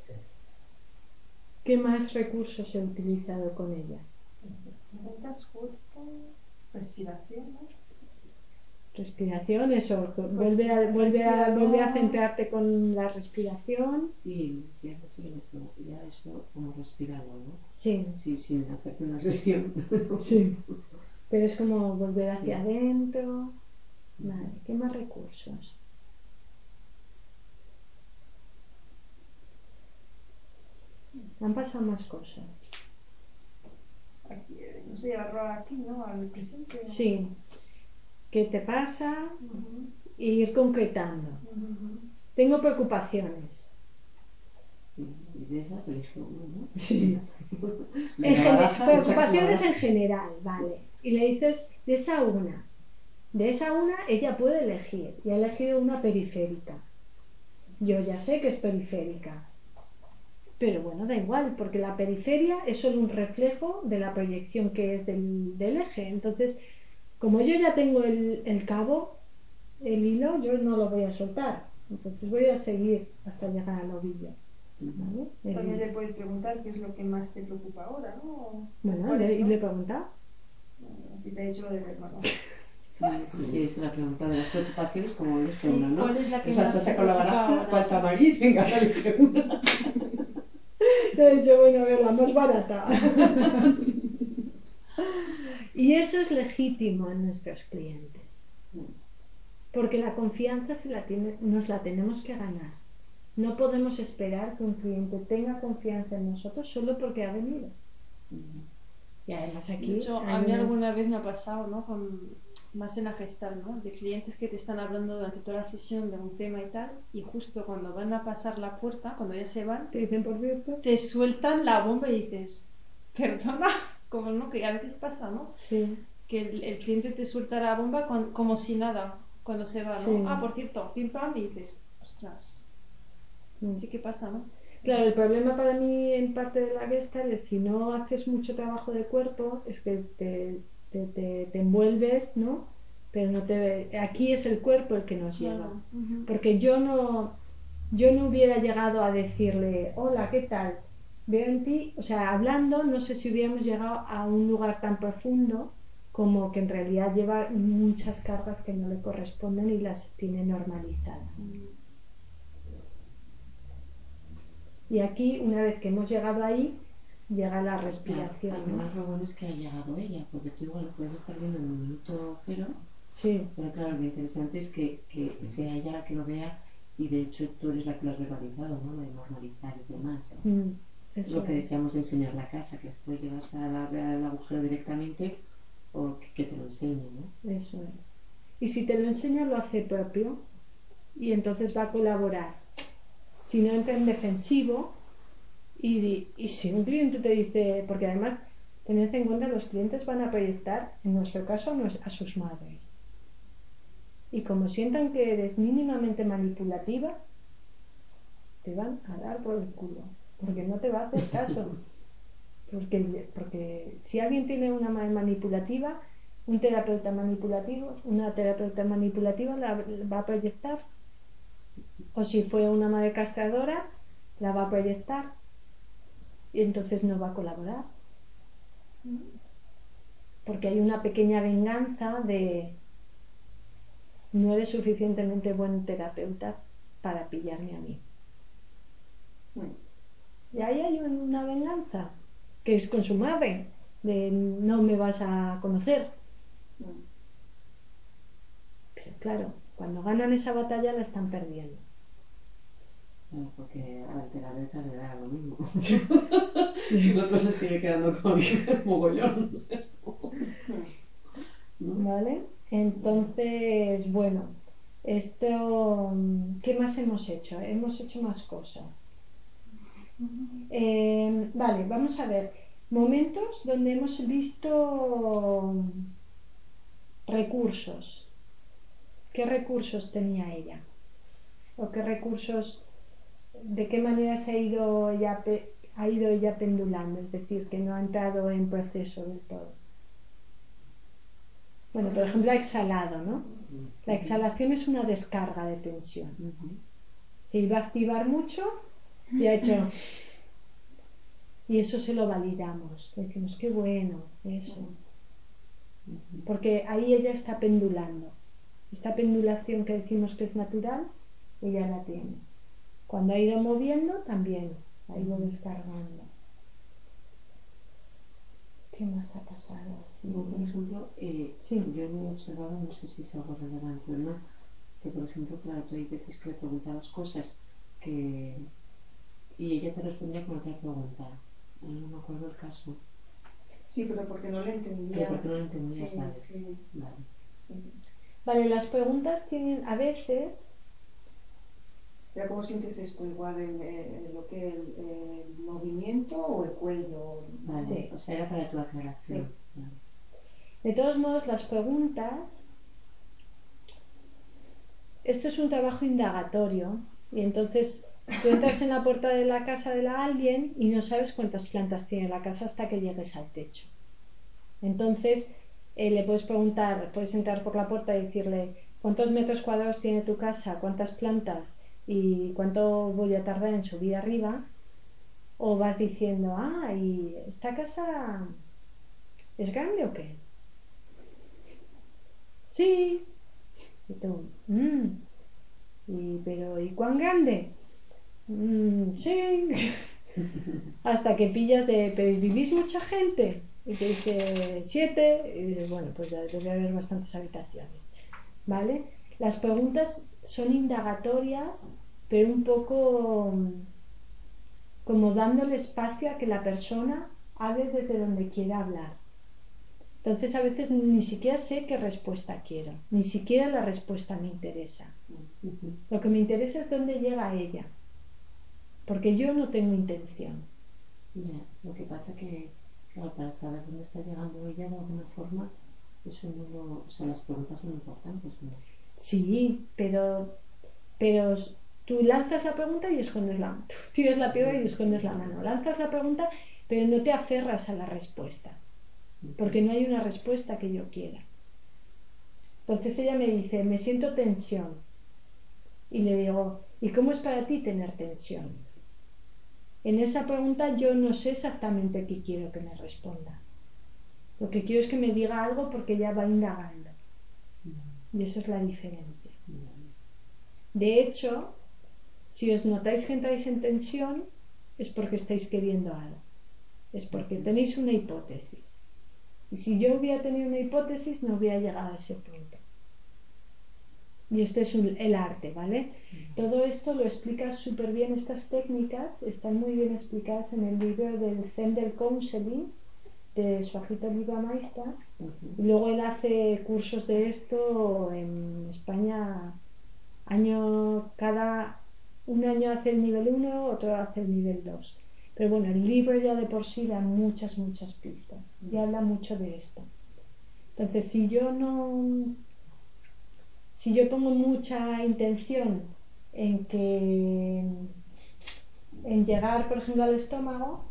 ¿Qué más recursos he utilizado con ella? Preguntas, cuerpo, respiración, ¿no? Respiración, eso, vuelve a centrarte con la respiración. Sí, ya no tiene eso, ya eso como respirando, ¿no? Sí, Sí, sin hacerte una sesión. sí, pero es como volver Sí. hacia adentro. Vale, ¿qué más recursos? Han pasado más cosas. Aquí, no sé, llevarlo aquí, ¿no? Al presente. Sí, ¿qué te pasa? E ir concretando. Tengo preocupaciones. Y de esas elige uno, ¿no? Sí. Le la baraja, le sacas la Preocupaciones en baraja. general, vale. Y le dices, de esa una. De esa una ella puede elegir. Y ha elegido una periférica. Yo ya sé que es periférica. Pero bueno, da igual, porque la periferia es solo un reflejo de la proyección que es del eje. Entonces, como yo ya tengo el cabo, el hilo, yo no lo voy a soltar. Entonces voy a seguir hasta llegar al ovillo. ¿Vale? También le puedes preguntar qué es lo que más te preocupa ahora, ¿no? Bueno, ¿Cuáles y son? le he preguntado. Y te he dicho lo del hermano. Sí, es la pregunta de las preocupaciones, como elige Sí, una, ¿no? ¿cuál es la que Esa más se te saca la preocupa baraja, ahora? cuál tamariz, venga, elige una. he dicho, bueno, a ver, la más barata. Y eso es legítimo en nuestros clientes. Porque la confianza nos la tenemos que ganar. No podemos esperar que un cliente tenga confianza en nosotros solo porque ha venido. Y además aquí... De hecho, a mí alguna vez me ha pasado, ¿no? Más en la gestal, ¿no? De clientes que te están hablando durante toda la sesión de un tema y tal, y justo cuando van a pasar la puerta, cuando ya se van, Te dicen, por cierto. te sueltan la bomba y dices, perdona, como no, que a veces pasa, ¿no? Sí. Que el cliente te suelta la bomba como si nada, cuando se va, ¿no? Sí. Ah, por cierto, pim pam, y dices, ostras, sí que pasa, ¿no? Claro, el problema para mí en parte de la Gestalt es si no haces mucho trabajo de cuerpo, es que te envuelves, ¿no? Pero no te... Aquí es el cuerpo el que nos lleva. Claro. Ujú. Porque yo no hubiera llegado a decirle, hola, ¿qué tal? Veo en ti, o sea, hablando, no sé si hubiéramos llegado a un lugar tan profundo como que en realidad lleva muchas cargas que no le corresponden y las tiene normalizadas. Y aquí, una vez que hemos llegado ahí, llega la respiración. Claro, además lo bueno es que ha llegado ella, porque tú igual lo puedes estar viendo en el minuto cero, Sí, pero claro, lo interesante es que sea ella la que lo vea y de hecho tú eres la que lo has verbalizado, ¿no? Lo de normalizar y demás. eso Lo que es. decíamos de enseñar la casa, que después llegas al agujero directamente o que te lo enseñe, ¿no? Eso es. Y si te lo enseña, lo hace propio y entonces va a colaborar. Si no entra en defensivo y si un cliente te dice, porque además tened en cuenta los clientes van a proyectar, en nuestro caso, a sus madres. Y como sientan que eres mínimamente manipulativa, te van a dar por el culo, porque no te va a hacer caso. Porque si alguien tiene una madre manipulativa, una terapeuta manipulativa la va a proyectar. O si fue una madre castradora, la va a proyectar y entonces no va a colaborar. Porque hay una pequeña venganza de no eres suficientemente buen terapeuta para pillarme a mí. Y ahí hay una venganza, que es con su madre, de no me vas a conocer. Pero claro, cuando ganan esa batalla la están perdiendo. Claro, porque al terapeuta le da lo mismo. El otro se sigue quedando con el mogollón. ¿No? ¿Vale? Entonces, bueno, esto, ¿qué más hemos hecho? Hemos hecho más cosas. Vale, vamos a ver. Momentos donde hemos visto recursos. ¿Qué recursos tenía ella? ¿O qué recursos, de qué manera ha ido ella pendulando? Es decir, que no ha entrado en proceso del todo. Bueno, por ejemplo, ha exhalado, ¿no? La exhalación es una descarga de tensión. Se iba a activar mucho y ha hecho... Y eso se lo validamos. Le decimos, qué bueno, eso. Porque ahí ella está pendulando. Esta pendulación que decimos que es natural, ella la tiene. Cuando ha ido moviendo, también ha ido descargando. ¿Qué más ha pasado así? Luego, por ejemplo, Sí. yo lo he observado, no sé si es algo relevante o no, que por ejemplo, claro, tú hay veces que le preguntabas cosas que... y ella te respondía con otra pregunta. No me acuerdo el caso. Sí, pero porque no le entendía. Pero porque no lo entendías, Sí, vale. sí, Vale. sí. Vale, las preguntas tienen a veces... Pero ¿cómo sientes esto? Igual lo que el movimiento o el cuello. Vale, Sí. o sea, era para tu aclaración. Sí. Vale. De todos modos, las preguntas... Esto es un trabajo indagatorio y entonces tú entras en la puerta de la casa de alguien y no sabes cuántas plantas tiene la casa hasta que llegues al techo. Entonces le puedes preguntar, puedes entrar por la puerta y decirle cuántos metros cuadrados tiene tu casa, cuántas plantas y cuánto voy a tardar en subir arriba. O vas diciendo, ¿y esta casa es grande o qué? Sí. Y tú, ¿y cuán grande? Sí. Hasta que pillas de, ¿pero vivís mucha gente? Y te dice 7, y dices, bueno, pues ya debe haber bastantes habitaciones, ¿vale? Las preguntas son indagatorias, pero un poco como dándole espacio a que la persona hable desde donde quiera hablar. Entonces a veces ni siquiera sé qué respuesta quiero, ni siquiera la respuesta me interesa. Lo que me interesa es dónde llega ella, porque yo no tengo intención. Ya, lo que pasa que, claro, para saber dónde está llegando ella de alguna forma, eso no lo, o sea, las preguntas son importantes, ¿no? Sí, pero tú lanzas la pregunta y escondes la mano. Tú tiras la piedra y escondes la mano. Lanzas la pregunta, pero no te aferras a la respuesta, porque no hay una respuesta que yo quiera. Entonces ella me dice, me siento tensión. Y le digo, ¿y cómo es para ti tener tensión? En esa pregunta yo no sé exactamente qué quiero que me responda. Lo que quiero es que me diga algo porque ella va indagando. Y esa es la diferencia. De hecho, si os notáis que entráis en tensión, es porque estáis queriendo algo. Es porque tenéis una hipótesis. Y si yo hubiera tenido una hipótesis, no hubiera llegado a ese punto. Y este es el arte, ¿vale? Todo esto lo explica súper bien, estas técnicas están muy bien explicadas en el libro del Zen del Counseling de Suajito Libamaista. Y luego él hace cursos de esto en España, un año hace el nivel 1, otro hace el nivel 2. Pero bueno, el libro ya de por sí da muchas, muchas pistas y habla mucho de esto. Entonces, si yo pongo mucha intención en en llegar, por ejemplo, al estómago,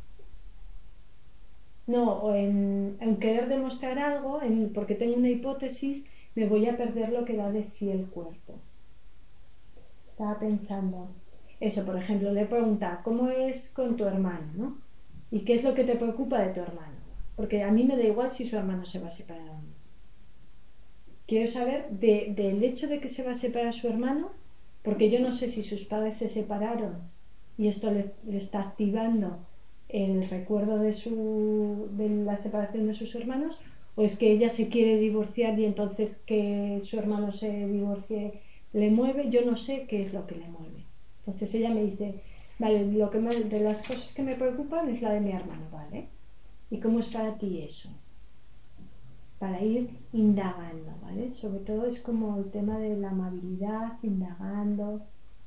no, o en querer demostrar algo, porque tengo una hipótesis, me voy a perder lo que da de sí el cuerpo. Estaba pensando eso, por ejemplo, le he preguntado, ¿cómo es con tu hermano, no? ¿Y qué es lo que te preocupa de tu hermano? Porque a mí me da igual si su hermano se va a separar o no. Quiero saber del hecho de que se va a separar su hermano, porque yo no sé si sus padres se separaron y esto le está activando el recuerdo de la separación de sus hermanos, o es que ella se quiere divorciar y entonces que su hermano se divorcie le mueve. Yo no sé qué es lo que le mueve. Entonces ella me dice, vale, de las cosas que me preocupan es la de mi hermano, ¿vale? ¿Y cómo es para ti eso? Para ir indagando, ¿vale? Sobre todo es como el tema de la amabilidad, indagando.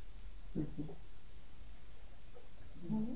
¿Vale?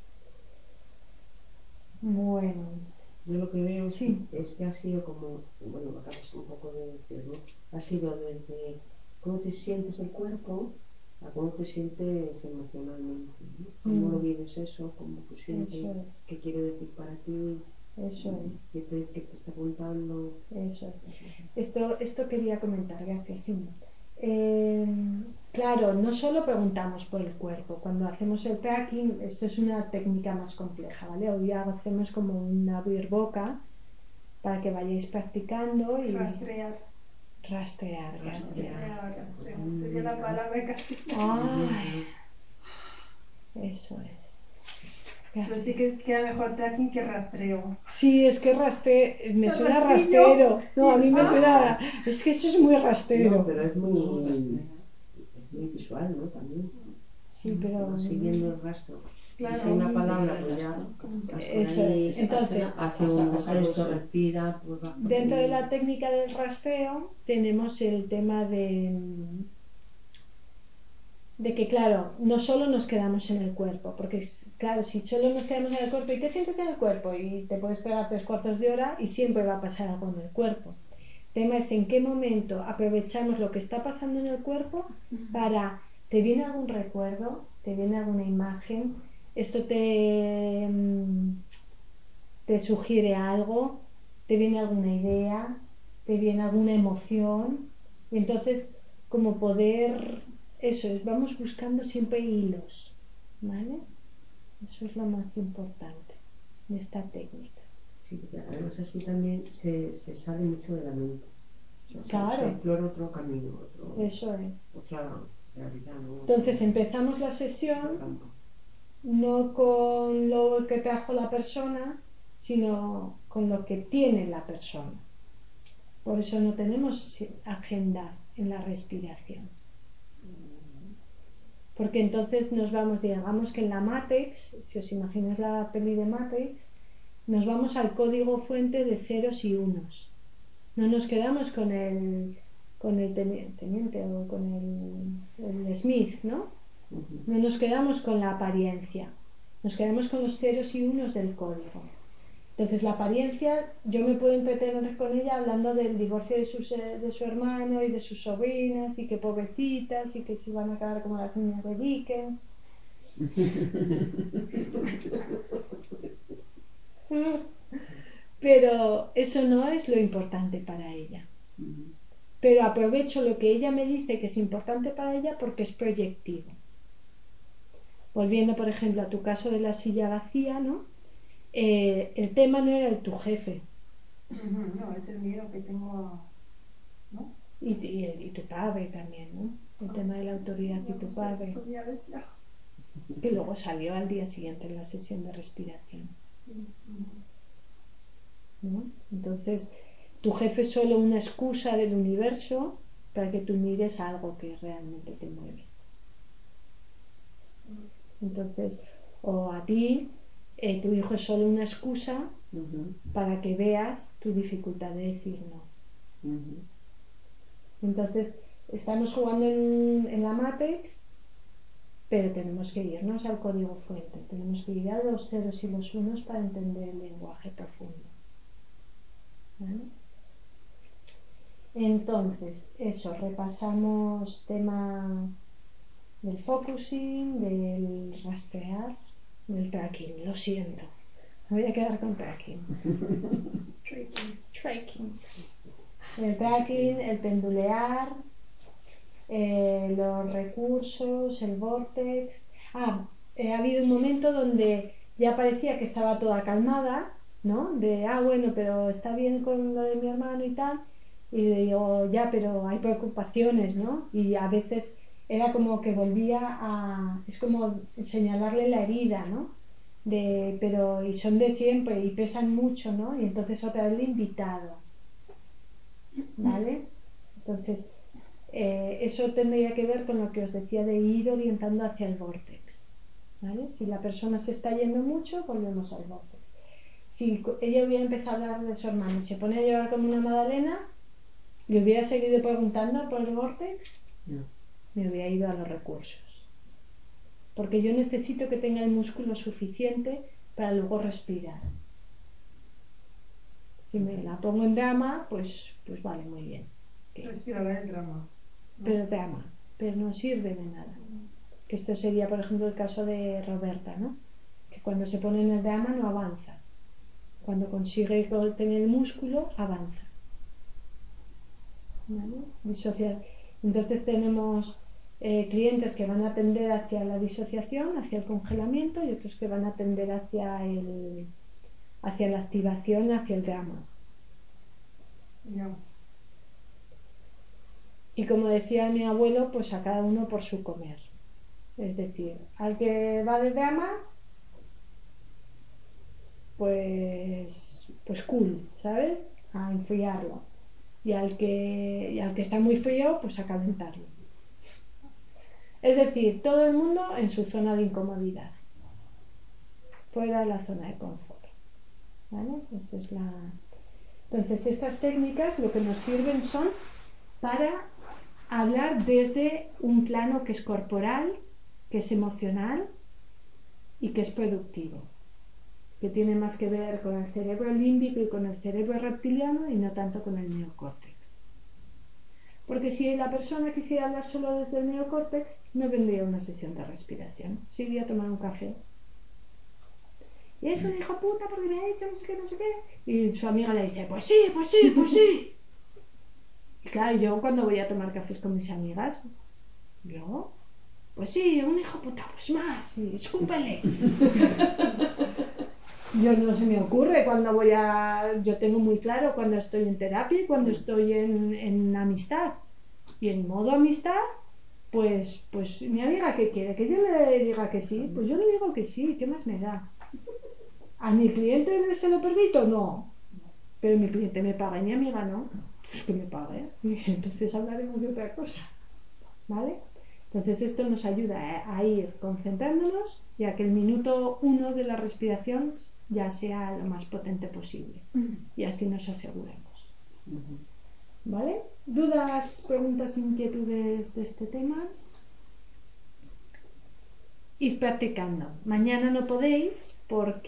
Bueno, Yo lo que veo sí, es que ha sido como, bueno, lo acabas un poco de decir, ¿no? Ha sido desde cómo te sientes el cuerpo a cómo te sientes emocionalmente, ¿no? Cómo lo vives eso, cómo te sientes, eso es, qué quiere decir para ti, eso es, qué te está contando. eso es. Esto quería comentar, gracias, Simón. Claro, no solo preguntamos por el cuerpo, cuando hacemos el tracking, esto es una técnica más compleja, ¿vale? Hoy hacemos como un abrir boca para que vayáis practicando y Rastrear. rastrear, gracias. Rastrear. Sería la palabra en castellano. Ay, eso es. Pero Gracias. sí que queda mejor tracking que rastreo. Sí, es que me suena Rastrillo. rastero. No, a mí me Ah, suena. Es que eso es muy no, rastero. pero No, rastrear. es muy visual, ¿no? También. Sí, pero. Vas siguiendo el rastro. Y si hay Claro. una Seguir palabra, el pues ya rastro. estás por Eso ahí, es. Entonces, hace un has algo gesto, eso. respira, pues vas por dentro de ahí. la técnica del rastreo tenemos el tema de que, claro, no solo nos quedamos en el cuerpo, porque, claro, si solo nos quedamos en el cuerpo, ¿y qué sientes en el cuerpo? Y te puedes pegar 3 cuartos de hora y siempre va a pasar algo en el cuerpo. El tema es en qué momento aprovechamos lo que está pasando en el cuerpo para, ¿te viene algún recuerdo? ¿Te viene alguna imagen? ¿Esto te sugiere algo? ¿Te viene alguna idea? ¿Te viene alguna emoción? Y entonces, como poder, eso es, vamos buscando siempre hilos, ¿vale? Eso es lo más importante de esta técnica. Sí, porque además así también se sale mucho de la mente. O sea, se Claro, explora otro camino, eso es. otra realidad, ¿no? Entonces empezamos la sesión Otro campo. no con lo que trajo la persona, sino con lo que tiene la persona. Por eso no tenemos agenda en la respiración. Porque entonces nos vamos, digamos que en la Matrix, si os imagináis la peli de Matrix, nos vamos al código fuente de ceros y unos. No nos quedamos con el teniente o con el Smith, ¿no? No nos quedamos con la apariencia, nos quedamos con los ceros y unos del código. Entonces la apariencia, yo me puedo entretener con ella hablando del divorcio de su hermano y de sus sobrinas y que pobrecitas y que se van a quedar como las niñas de Dickens. Pero eso no es lo importante para ella. Pero aprovecho lo que ella me dice que es importante para ella porque es proyectivo. Volviendo, por ejemplo, a tu caso de la silla vacía, ¿no? El tema no era tu jefe. No, es el miedo que tengo a... ¿no? Y tu padre también, ¿no? El tema de la autoridad y tu padre. Que luego salió al día siguiente en la sesión de respiración. ¿No? Entonces, tu jefe es solo una excusa del universo para que tú mires algo que realmente te mueve. Entonces, o a ti, tu hijo es solo una excusa para que veas tu dificultad de decir no. Entonces, estamos jugando en la Matrix, pero tenemos que irnos al código fuente, tenemos que ir a los ceros y los unos para entender el lenguaje profundo. ¿Vale? Entonces, eso, repasamos tema del focusing, del rastrear, del tracking, lo siento. Me voy a quedar con tracking. Tracking. El tracking, el pendulear, los recursos, el vortex. Ha habido un momento donde ya parecía que estaba toda calmada, ¿no? Bueno, pero está bien con lo de mi hermano y tal. Y le digo, ya, pero hay preocupaciones, ¿no? Y a veces era como que es como señalarle la herida, ¿no? Pero y son de siempre y pesan mucho, ¿no? Y entonces otra vez el invitado, ¿vale? Entonces, eso tendría que ver con lo que os decía de ir orientando hacia el vórtex, ¿vale? Si la persona se está yendo mucho, volvemos al vórtex. Si ella hubiera empezado a hablar de su hermano y se pone a llorar como una magdalena, ¿le hubiera seguido preguntando por el vórtex? No. Me hubiera ido a los recursos. Porque yo necesito que tenga el músculo suficiente para luego respirar. Si me la pongo en drama, pues vale, muy bien. Respirará el drama. ¿No? Pero drama, pero no sirve de nada. Que esto sería, por ejemplo, el caso de Roberta, ¿no? Que cuando se pone en el drama no avanza. Cuando consigue tener el músculo, avanza. ¿Vale? Entonces tenemos clientes que van a tender hacia la disociación, hacia el congelamiento, y otros que van a tender hacia la activación, hacia el drama. Ya. Y como decía mi abuelo, pues a cada uno por su comer. Es decir, al que va de drama, pues cool, ¿sabes? A enfriarlo. Y al que está muy frío, pues a calentarlo. Es decir, todo el mundo en su zona de incomodidad, fuera de la zona de confort. ¿Vale? Eso es Entonces, estas técnicas lo que nos sirven son para hablar desde un plano que es corporal, que es emocional y que es productivo, que tiene más que ver con el cerebro límbico y con el cerebro reptiliano y no tanto con el neocórtex. Porque si la persona quisiera hablar solo desde el neocórtex, no vendría una sesión de respiración, se iría a tomar un café. Y es un hijo puta porque me ha dicho no sé qué, no sé qué. Y su amiga le dice, pues sí, pues sí, pues sí. Y claro, yo cuando voy a tomar cafés con mis amigas, pues sí, un hijo puta, pues más, y escúpele. Yo no se me ocurre yo tengo muy claro cuando estoy en terapia y cuando estoy en amistad. Y en modo amistad, pues mi amiga que quiere, que yo le diga que sí, pues yo le digo que sí, ¿qué más me da? ¿A mi cliente se lo permito? No, pero mi cliente me paga y mi amiga no, pues que me pague, y entonces hablaremos de otra cosa, ¿vale? Entonces esto nos ayuda a ir concentrándonos y a que el minuto 1 de la respiración ya sea lo más potente posible y así nos aseguramos, ¿vale? ¿Dudas, preguntas, inquietudes de este tema? Id practicando. Mañana no podéis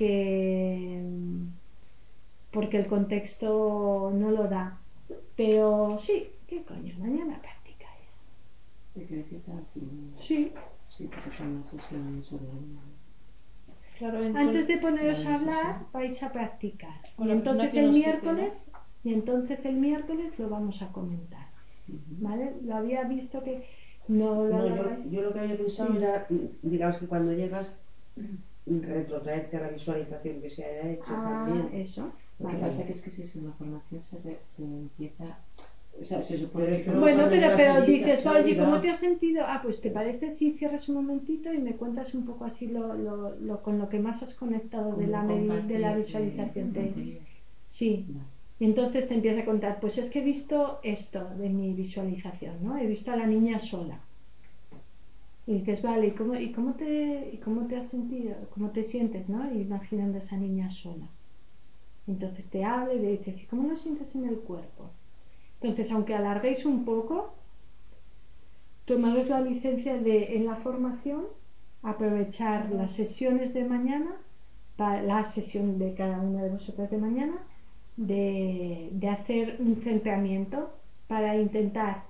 porque el contexto no lo da, pero sí, ¿qué coño? Mañana practicáis. ¿Te quiero decir que así? Sí. Sí, pues hacer una sesión sobre Claro, Antes de poneros Vale, a sí, hablar, sí. vais a practicar. Con Y la persona entonces que el nos toque, miércoles, y entonces el miércoles lo vamos a comentar. ¿Vale? Lo había visto que no lo No, hagáis. yo lo que había pensado Sí. era, digamos que cuando llegas, retrotraerte a la visualización que se haya hecho también. Eso. Lo que Vale. pasa es que si es una formación se empieza... O sea, se supone Pero es que... que luego Bueno, cuando llegas pero allí dices, se ha oye, ¿cómo olvidado. te has sentido? Pues te parece si cierras un momentito y me cuentas un poco así con lo que más has conectado de Como la, un de la compartir visualización. anterior. Sí. Vale. Y entonces te empieza a contar, pues es que he visto esto de mi visualización, ¿no? He visto a la niña sola. Y dices, vale, ¿y cómo te has sentido? ¿Cómo te sientes, no? Imaginando a esa niña sola. Entonces te habla y le dices, ¿y cómo lo sientes en el cuerpo? Entonces, aunque alarguéis un poco, tomaros la licencia de, en la formación, aprovechar las sesiones de mañana, la sesión de cada una de vosotras de mañana, de hacer un centramiento para intentar,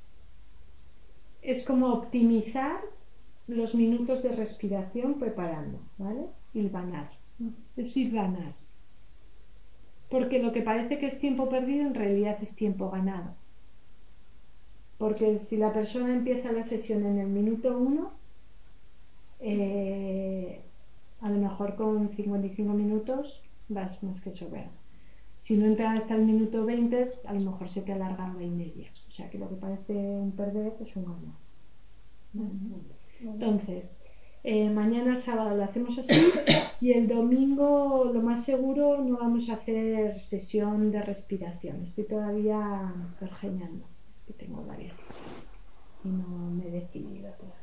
es como optimizar los minutos de respiración preparando, ¿vale? Hilvanar. Es hilvanar. Porque lo que parece que es tiempo perdido en realidad es tiempo ganado. Porque si la persona empieza la sesión en el minuto 1, a lo mejor con 55 minutos vas más que sobrado. Si no entras hasta el minuto 20, a lo mejor se te alarga hora y media. O sea que lo que parece un perder es un ganar. Entonces, mañana sábado lo hacemos así y el domingo lo más seguro no vamos a hacer sesión de respiración. Estoy todavía pergeñando. Es que tengo varias cosas y no me he decidido todavía.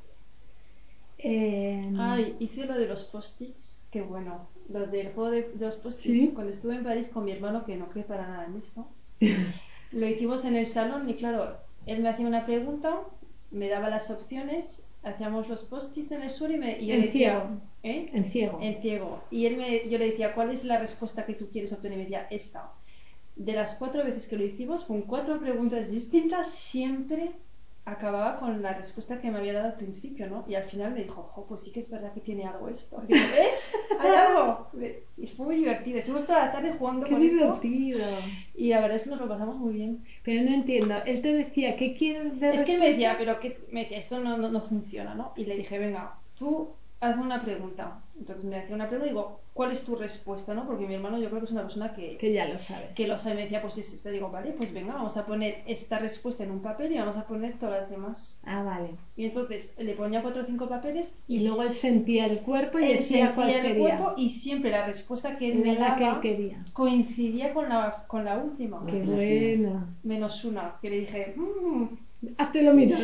Hice lo de los post-its, que bueno, lo del juego de los post-its, ¿Sí? cuando estuve en París con mi hermano, que no cree para nada en esto, lo hicimos en el salón y claro, él me hacía una pregunta, me daba las opciones, hacíamos los post-its en el suelo y yo En le decía, ciego. ¿eh? En ciego. En ciego. Y yo le decía, ¿cuál es la respuesta que tú quieres obtener? Y me decía, esta. De las 4 veces que lo hicimos, con 4 preguntas distintas, siempre acababa con la respuesta que me había dado al principio, ¿no? Y al final me dijo, oh, pues sí que es verdad que tiene algo esto. Y digo, ¿ves? ¿Hay algo? Y fue muy divertido. Estuvimos toda la tarde jugando ¡Qué con esto divertido! y la verdad es que nos lo pasamos muy bien. Pero no entiendo. Él te decía, ¿qué quieres de Es que él respuesta? me decía, esto no funciona, ¿no? Y le dije, venga, tú hazme una pregunta. Entonces me hacía una pregunta y digo, ¿cuál es tu respuesta, no? Porque mi hermano yo creo que es una persona Que ya lo sabe. que lo sabe. Me decía, pues es esta. Digo, vale, pues venga, vamos a poner esta respuesta en un papel y vamos a poner todas las demás. Ah, vale. Y entonces le ponía 4 o 5 papeles Y luego él sentía el cuerpo y él decía cuál sentía el sería. cuerpo y siempre la respuesta que él Era me la que él daba quería. coincidía con la última. ¡Qué buena! Menos una, que le dije, Háztelo mirar.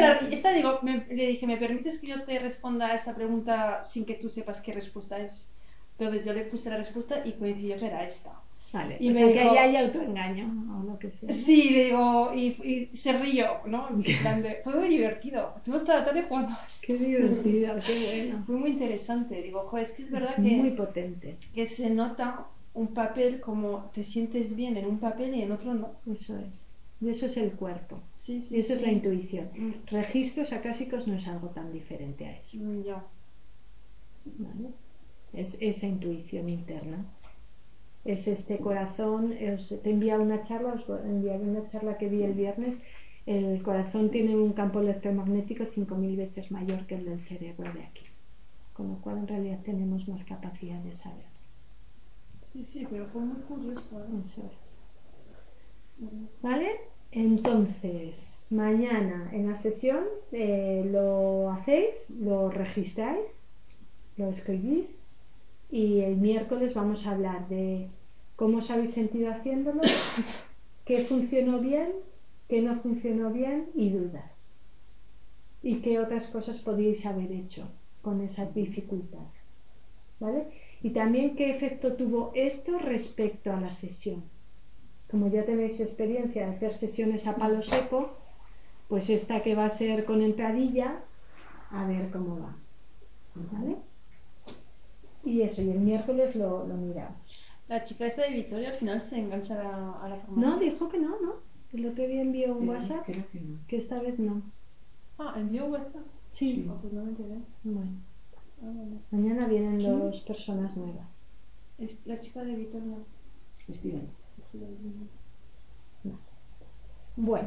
le dije, ¿me permites que yo te responda a esta pregunta sin que tú sepas qué respuesta es? Entonces yo le puse la respuesta y coincidió que era esta. Vale, Y o me sea que dijo, ahí hay autoengaño o lo que sea, ¿no? sí, le digo, y se rió, ¿no? En plan fue muy divertido. Estuvimos toda la tarde jugando a esto. ¡Qué divertido! ¡Qué bueno! Fue muy interesante. Digo, joder, es que es verdad Es muy potente. que se nota un papel como te sientes bien en un papel y en otro no. Eso es. Y eso es el cuerpo. Sí, sí, Y eso sí. es la intuición. Registros acásicos no es algo tan diferente a eso. Ya. ¿Vale? Es esa intuición interna. Es este corazón. Te envía una charla, os enviaré una charla que di el viernes. El corazón tiene un campo electromagnético 5.000 veces mayor que el del cerebro de aquí. Con lo cual en realidad tenemos más capacidad de saber. Sí, sí, pero fue muy curioso, ¿eh? Eso es. ¿Vale? Entonces, mañana en la sesión lo hacéis, lo registráis, lo escribís y el miércoles vamos a hablar de cómo os habéis sentido haciéndolo, qué funcionó bien, qué no funcionó bien y dudas. Y qué otras cosas podíais haber hecho con esa dificultad. ¿Vale? Y también qué efecto tuvo esto respecto a la sesión. Como ya tenéis experiencia de hacer sesiones a palo seco, pues esta que va a ser con entradilla, a ver cómo va. ¿Vale? Y eso, y el miércoles lo miramos. La chica esta de Victoria al final se engancha a la formación. No, dijo que no, ¿no? El otro día envió un Esta vez WhatsApp, creo que no. que esta vez no. Ah, envió WhatsApp. Sí. Ah, pues no me enteré. Bueno, Ah, vale. mañana vienen dos personas nuevas. Es la chica de Victoria. Steven. Sí, la vi. Bueno,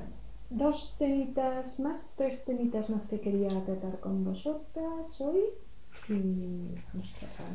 tres temitas más que quería tratar con vosotras hoy. Y nos toca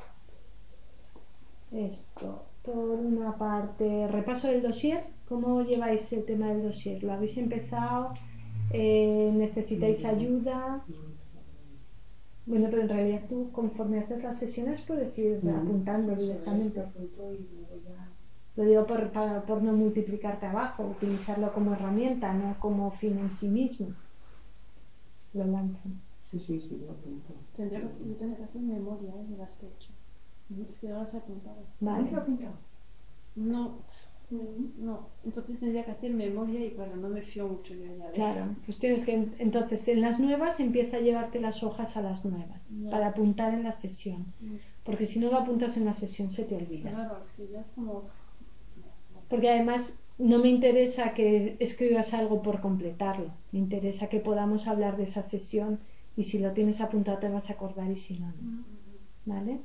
esto. Por una parte, repaso del dossier. ¿Cómo lleváis el tema del dossier? ¿Lo habéis empezado? ¿Necesitáis ayuda? Bueno, pero en realidad tú, conforme haces las sesiones, puedes ir apuntando directamente. Apunto y luego ya. Lo digo por no multiplicar trabajo, utilizarlo como herramienta, no como fin en sí mismo. Lo lanzo. Sí, lo apunto. Yo tendría que hacer memoria de las que he hecho. Es que no las he apuntado. Vale. ¿No te lo he apuntado? No, no. Entonces tendría que hacer memoria y claro, no me fío mucho yo ya de. Claro, pues tienes que, entonces en las nuevas empieza a llevarte las hojas a las nuevas Ya. para apuntar en la sesión, porque si no lo apuntas en la sesión se te olvida. Claro, es que ya es como. Porque además no me interesa que escribas algo por completarlo, me interesa que podamos hablar de esa sesión y si lo tienes apuntado te vas a acordar y si no, no. ¿Vale?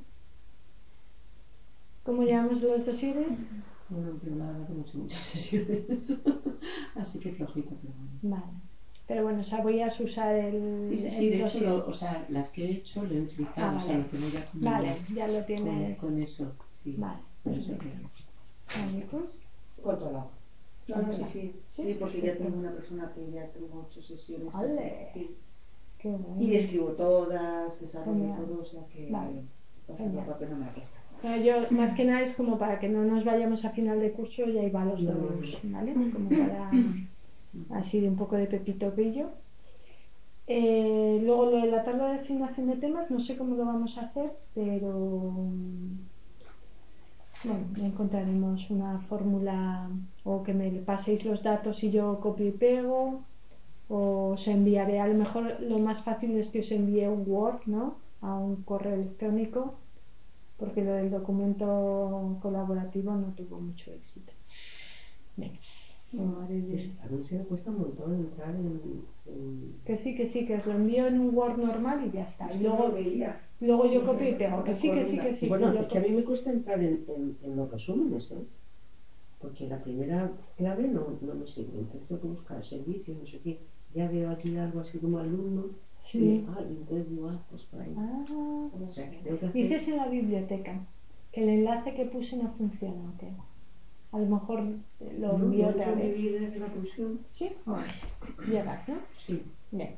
¿Cómo llevamos los dosieres? Bueno, pero la verdad que no he hecho muchas sesiones. Así que flojito, pero bueno. Vale. Pero bueno, o sea, voy a usar el Sí, el de hecho, dossier. o sea, las que he hecho lo he utilizado, Ah, o sea, vale. lo tengo ya como Vale, ya lo tienes. con eso, sí. Vale, Por eso perfecto. Vale, pues. Controlado. No, sí, porque ya perfecto. tengo una persona que ya tengo 8 sesiones. ¡Ole! Sí. Qué bueno. Y escribo todas, desarrollo Genial. todo, o sea que Vale. pasarlo Genial. a papel no me cuesta. Bueno, yo más que nada es como para que no nos vayamos a final de curso y ahí va los No. dos, ¿vale? Como para así de un poco de pepito grillo. Luego lo de la tabla de asignación de temas, no sé cómo lo vamos a hacer, pero bueno, ya encontraremos una fórmula o que me paséis los datos y yo copio y pego, o os enviaré, a lo mejor lo más fácil es que os envíe un Word, ¿no? A un correo electrónico, porque lo del documento colaborativo no tuvo mucho éxito. Venga, lo haré de Pues a mí se me cuesta un montón entrar en... Que sí, que os lo envío en un Word normal y ya está. Es Y que no lo veía. luego yo copio y pego. Que sí, Bueno, lo es que a mí me cuesta entrar en los resúmenes, ¿eh? Porque la primera clave no me sirve. Entonces tengo que buscar servicios, no sé qué. Ya veo aquí algo así como alumno. Sí. Y entonces digo, pues por ahí. Ah, O sea, que tengo que hacer... dices en la biblioteca que el enlace que puse no funciona, ¿o qué? A lo mejor lo No, envío yo otra entro en mi vez. vida de la pulsión. Sí, bueno, llegas, ¿no? Sí. Bien.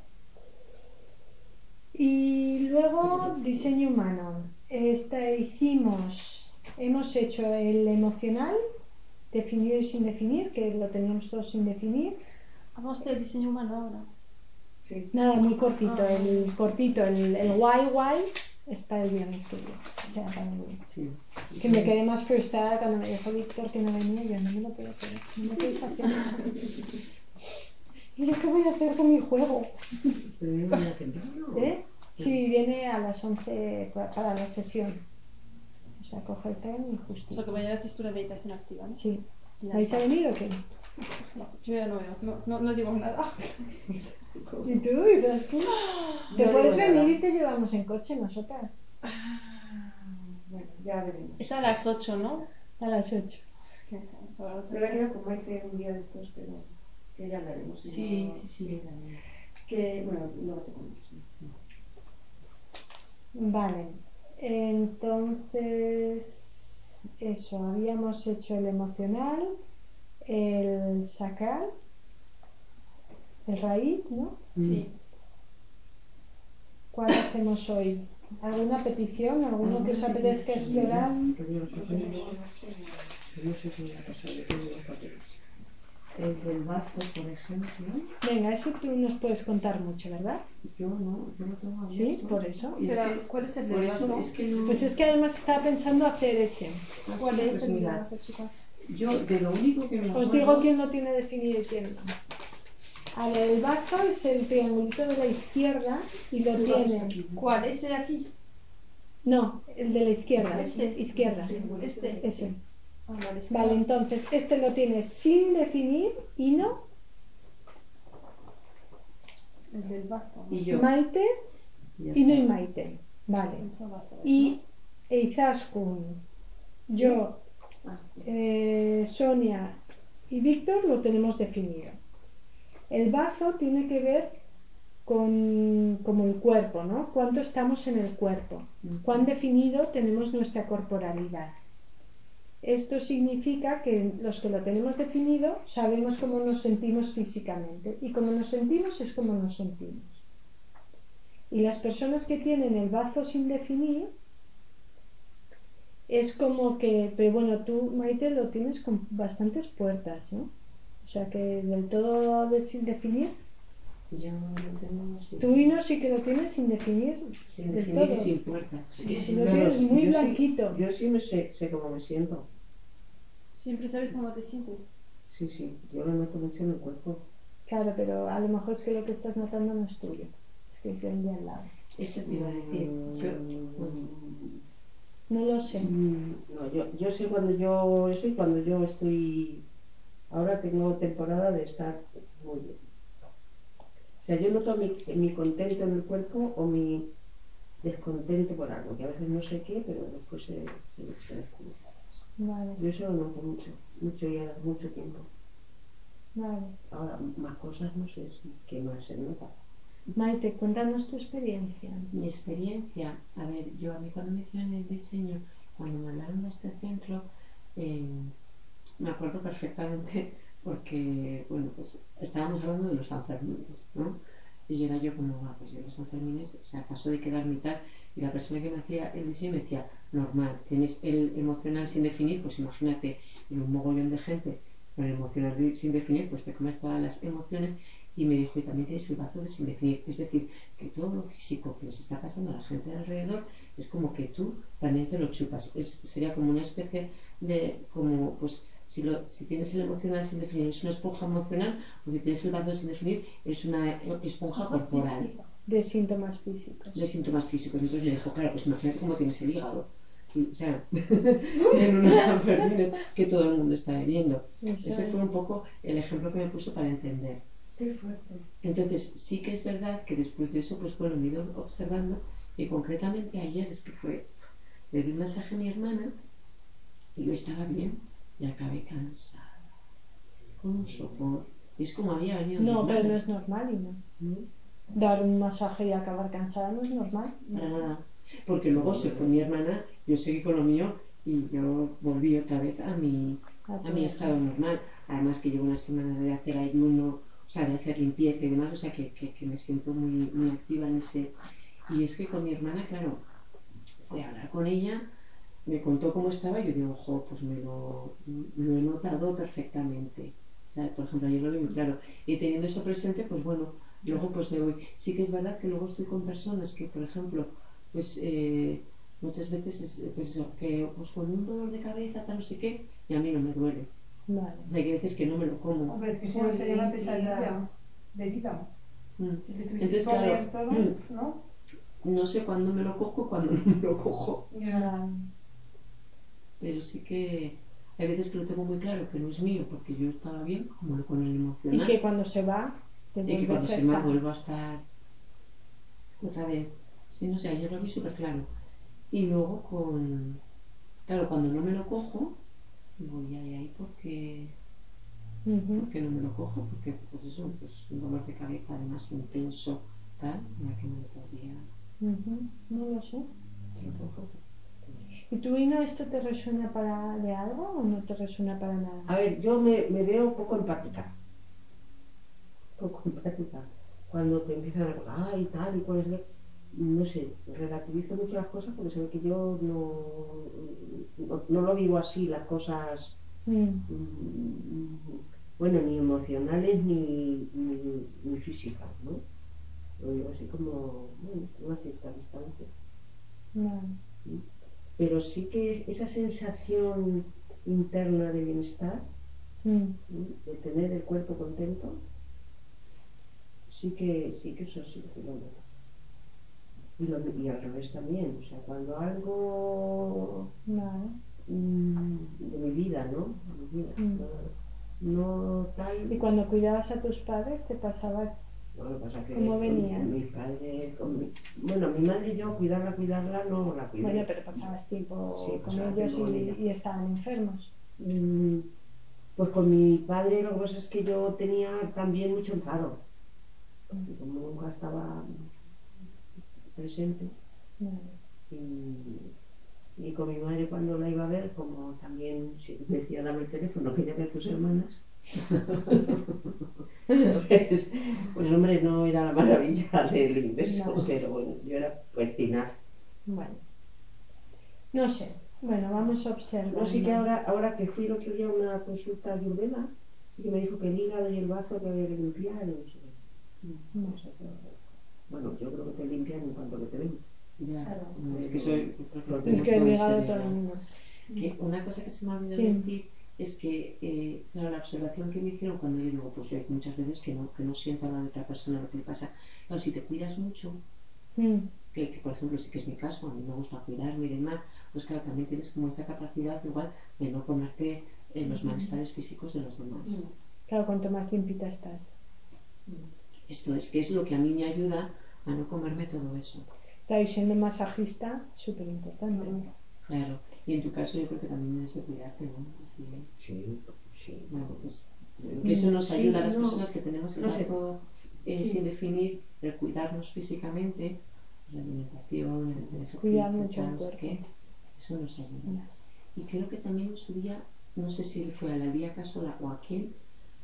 Y luego diseño humano. Hemos hecho el emocional, definido y sin definir, que lo teníamos todos sin definir. Vamos del diseño humano ahora. Sí. Nada, muy cortito, el guay es para el viernes que viene, o sea, para el... Sí. Que me quedé más frustrada cuando me dijo Víctor que no venía, yo no me lo puedo creer, no me podéis hacer eso. ¿Y yo qué voy a hacer con mi juego? Pero viene mañana temprano. ¿Eh? Sí, viene a las 11 para la sesión. O sea, coge el tren y O justito. sea, que mañana haces tú una meditación activa, ¿no? Sí. Ya. ¿Vais a venir o qué? No, yo ya no veo, no digo nada. ¿Y tú? ¿Y tú? ¿Te No puedes digo venir nada. y te llevamos en coche nosotras? Bueno, ya veremos. Es a las 8, ¿no? A las 8. Es que ahora Me voy a quedar con Maite un día de estos, pero que ya hablaremos. Sí, No, también. Que, bueno, luego te comento, sí. Vale, entonces eso, habíamos hecho el emocional, el sacral el raíz, ¿no? Sí. ¿Cuál hacemos hoy? ¿Alguna petición? ¿Alguno que os apetezca explorar? Tengo los papeles. No sé si me va a pasar, yo tengo los papeles. El del bazo, por ejemplo, Venga, ese tú nos puedes contar mucho, ¿verdad? yo lo tengo abierto. Sí, por eso. Y es Pero, que, ¿cuál es el por del eso bazo? es que no... Pues es que además estaba pensando hacer ese. Ah, ¿Cuál sí, es pues el del mira, bazo, chicas? yo de lo único que me Os acuerdo... digo quién lo tiene definido y quién no. El bazo es el triangulito de la izquierda y lo El bazo está tiene. aquí, ¿no? ¿Cuál? ¿Este de aquí? No, el de la izquierda. Este. Izquierda. Este. Ese. Ah, vale, este Vale, no. entonces este lo tiene sin definir y no. El del bazo. Y yo, Maite ya y no y está. Maite. Vale. El bazo, ¿ves, Y Eizaskun, yo, Ah, Sonia y Víctor lo tenemos definido. El bazo tiene que ver con como el cuerpo, ¿no? ¿Cuánto estamos en el cuerpo? ¿Cuán definido tenemos nuestra corporalidad? Esto significa que los que lo tenemos definido sabemos cómo nos sentimos físicamente y cómo nos sentimos es como nos sentimos. Y las personas que tienen el bazo sin definir es como que, pero bueno, tú, Maite, lo tienes con bastantes puertas, ¿no? O sea que del todo sin definir. yo lo tengo Tú, Hino, sí que lo tienes sin definir sin del definir y todo. sin puerta. Sí, Sí, lo No, tienes muy yo blanquito. Sí, yo sí me sé cómo me siento. Siempre sabes cómo te sientes. Sí, yo lo noto mucho en el cuerpo. Claro, pero a lo mejor es que lo que estás notando no es tuyo, es que es del de al lado. Eso te iba a decir. Yo, bueno, No lo sé. No, yo sé cuando yo estoy. Ahora tengo temporada de estar muy bien. O sea, yo noto mi contento en el cuerpo o mi descontento por algo, que a veces no sé qué, pero después se descubre. Vale, Yo eso lo noto mucho y a mucho tiempo. vale. Ahora, más cosas no sé qué más se nota. Maite, cuéntanos tu experiencia. mi experiencia, a ver, yo a mí cuando me hicieron el diseño, cuando me hablaron de este centro, eh, me acuerdo perfectamente porque, bueno, pues estábamos hablando de los Sanfermines, ¿no? Y era yo como, pues yo los Sanfermines, o sea, paso de quedar mitad y la persona que me hacía el diseño me decía, normal, tienes el emocional sin definir, pues imagínate, en un mogollón de gente con el emocional sin definir, pues te comes todas las emociones y me dijo, y también tienes el bazo de sin definir, es decir, que todo lo físico que les está pasando a la gente de alrededor es como que tú también te lo chupas, sería como una especie de, como, pues, si tienes el emocional sin definir es una esponja emocional, o si tienes el bazo sin definir es una esponja corporal De síntomas físicos. de síntomas físicos. Entonces me dijo, claro, pues imagínate cómo tienes el hígado. Sí, o sea, si en unos Sanfermines que todo el mundo está bebiendo. Eso Ese fue es. un poco el ejemplo que me puso para entender. Qué fuerte. Entonces sí que es verdad que después de eso, pues bueno, me he ido observando y concretamente ayer es que le di un masaje a mi hermana y yo estaba bien y acabé cansada, con un sopor. Y es como había venido mi No, pero no hermana. es normal, y no. ¿No? Dar un masaje y acabar cansada no es normal. Para nada. Porque luego se fue mi hermana, yo seguí con lo mío y yo volví otra vez a mi estado normal. Además que llevo una semana de hacer ayuno, o sea, de hacer limpieza y demás, o sea, que me siento muy, muy activa en ese... Y es que con mi hermana, claro, fue a hablar con ella, me contó cómo estaba y yo digo, ojo, pues lo he notado perfectamente. O sea, por ejemplo, ayer lo vi muy claro. Y teniendo eso presente, pues bueno, luego pues me voy. Sí que es verdad que luego estoy con personas que, por ejemplo, pues muchas veces es pues eso, que pues con un dolor de cabeza, tal no sé qué, y a mí no me duele. Vale. O sea, hay veces que no me lo como. Hombre, es que si no sería una pesadilla de vida. Mm. Si te tuvieses Entonces, que comer claro, todo, ¿no? no sé cuándo me lo cojo, cuándo no me lo cojo. Vale. Pero sí que hay veces que lo tengo muy claro que no es mío porque yo estaba bien, como con el Y emocional, que cuando se va, te y que cuando vuelves a se me estar. vuelvo a estar otra vez. Sí, no sé, ayer lo vi súper claro. Y luego claro, cuando no me lo cojo, digo, ay, ¿por qué no me lo cojo? Porque, pues eso, pues un dolor de cabeza además intenso, tal, ya que no me podría, No lo sé. te lo cojo. ¿Y tú, Hino, esto te resuena de algo o no te resuena para nada? A ver, yo me veo poco empática. poco empática. Cuando te empiezan a contar, ay, tal y cual es no sé, relativizo mucho las cosas porque se ve que yo no lo vivo así, las cosas, bueno, ni emocionales ni físicas, ¿no? Lo vivo así como, bueno, una cierta distancia. Vale. Pero sí que esa sensación interna de bienestar, de tener el cuerpo contento, sí que eso sí que lo noto. Y al revés también, o sea, cuando algo Vale. de mi vida, ¿no? De mi vida, no tal. ¿Y cuando cuidabas a tus padres te pasaba No, lo que pasa es que cómo venías? mis padres, bueno, mi madre y yo cuidarla no la cuidé. Bueno, pero pasabas tiempo Sí, con pasaba ellos tiempo con ella. y estaban enfermos. Pues con mi padre lo que pasa es que yo tenía también mucho enfado. Y como nunca estaba presente. Y con mi madre cuando la iba a ver, como también me decía, dame el teléfono, que llame a tus hermanas. pues hombre, no era la maravilla del inverso, No. pero bueno, yo era pertinar. Bueno, no sé. Bueno, vamos observando. No sé que ahora que fui el otro día a una consulta ayurveda, sí que me dijo que el hígado y el bazo que había que limpiar y no sé qué. O sea que, bueno, yo creo que te limpian en cuanto que te ven. Ya, Claro. es que soy, creo que Es tenemos que el todo hígado ese todo el regalo. mundo. Que una cosa que se me ha olvidado Sí. decir es que, claro, la observación que me hicieron cuando yo digo, pues yo hay muchas veces que no siento a la de otra persona lo que le pasa. Claro, si te cuidas mucho, que por ejemplo sí que es mi caso, a mí me gusta cuidarme y demás, pues claro, también tienes como esa capacidad igual de no comerte los malestares físicos de los demás. Claro, cuanto más limpita estás. Esto es que es lo que a mí me ayuda a no comerme todo eso. Claro, y siendo masajista, súper importante. Claro, y en tu caso yo creo que también debes de cuidarte, ¿no? Así, Sí. bueno, pues que eso nos ayuda a las Sí, no, personas que tenemos el no sé. bazo sin definir, el cuidarnos físicamente, la alimentación, el Cuidar ejercicio, mucho el tal, no sé cuerpo. qué, eso nos ayuda. Ya. Y creo que también en su día, no sé si fue a la Lía Casola o a quién,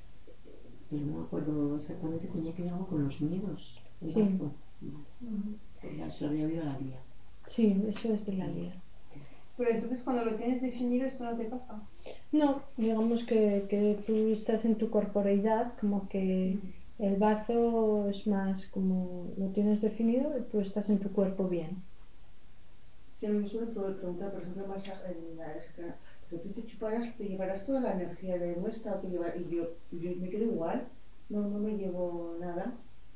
pero no me acuerdo exactamente, tenía que ver algo con los miedos, el Sí. bazo. Vale. Se lo había oído a la Lía. Sí, eso es de la Lía. Pero entonces cuando lo tienes definido esto no te pasa. No, digamos que tú estás en tu corporeidad, como que el bazo es más como lo tienes definido y tú estás en tu cuerpo bien. Sí, a mí me suelen preguntar, por ejemplo, más en la pero tú te llevarás toda la energía de nuestra, o y yo me quedo igual, no me llevo nada,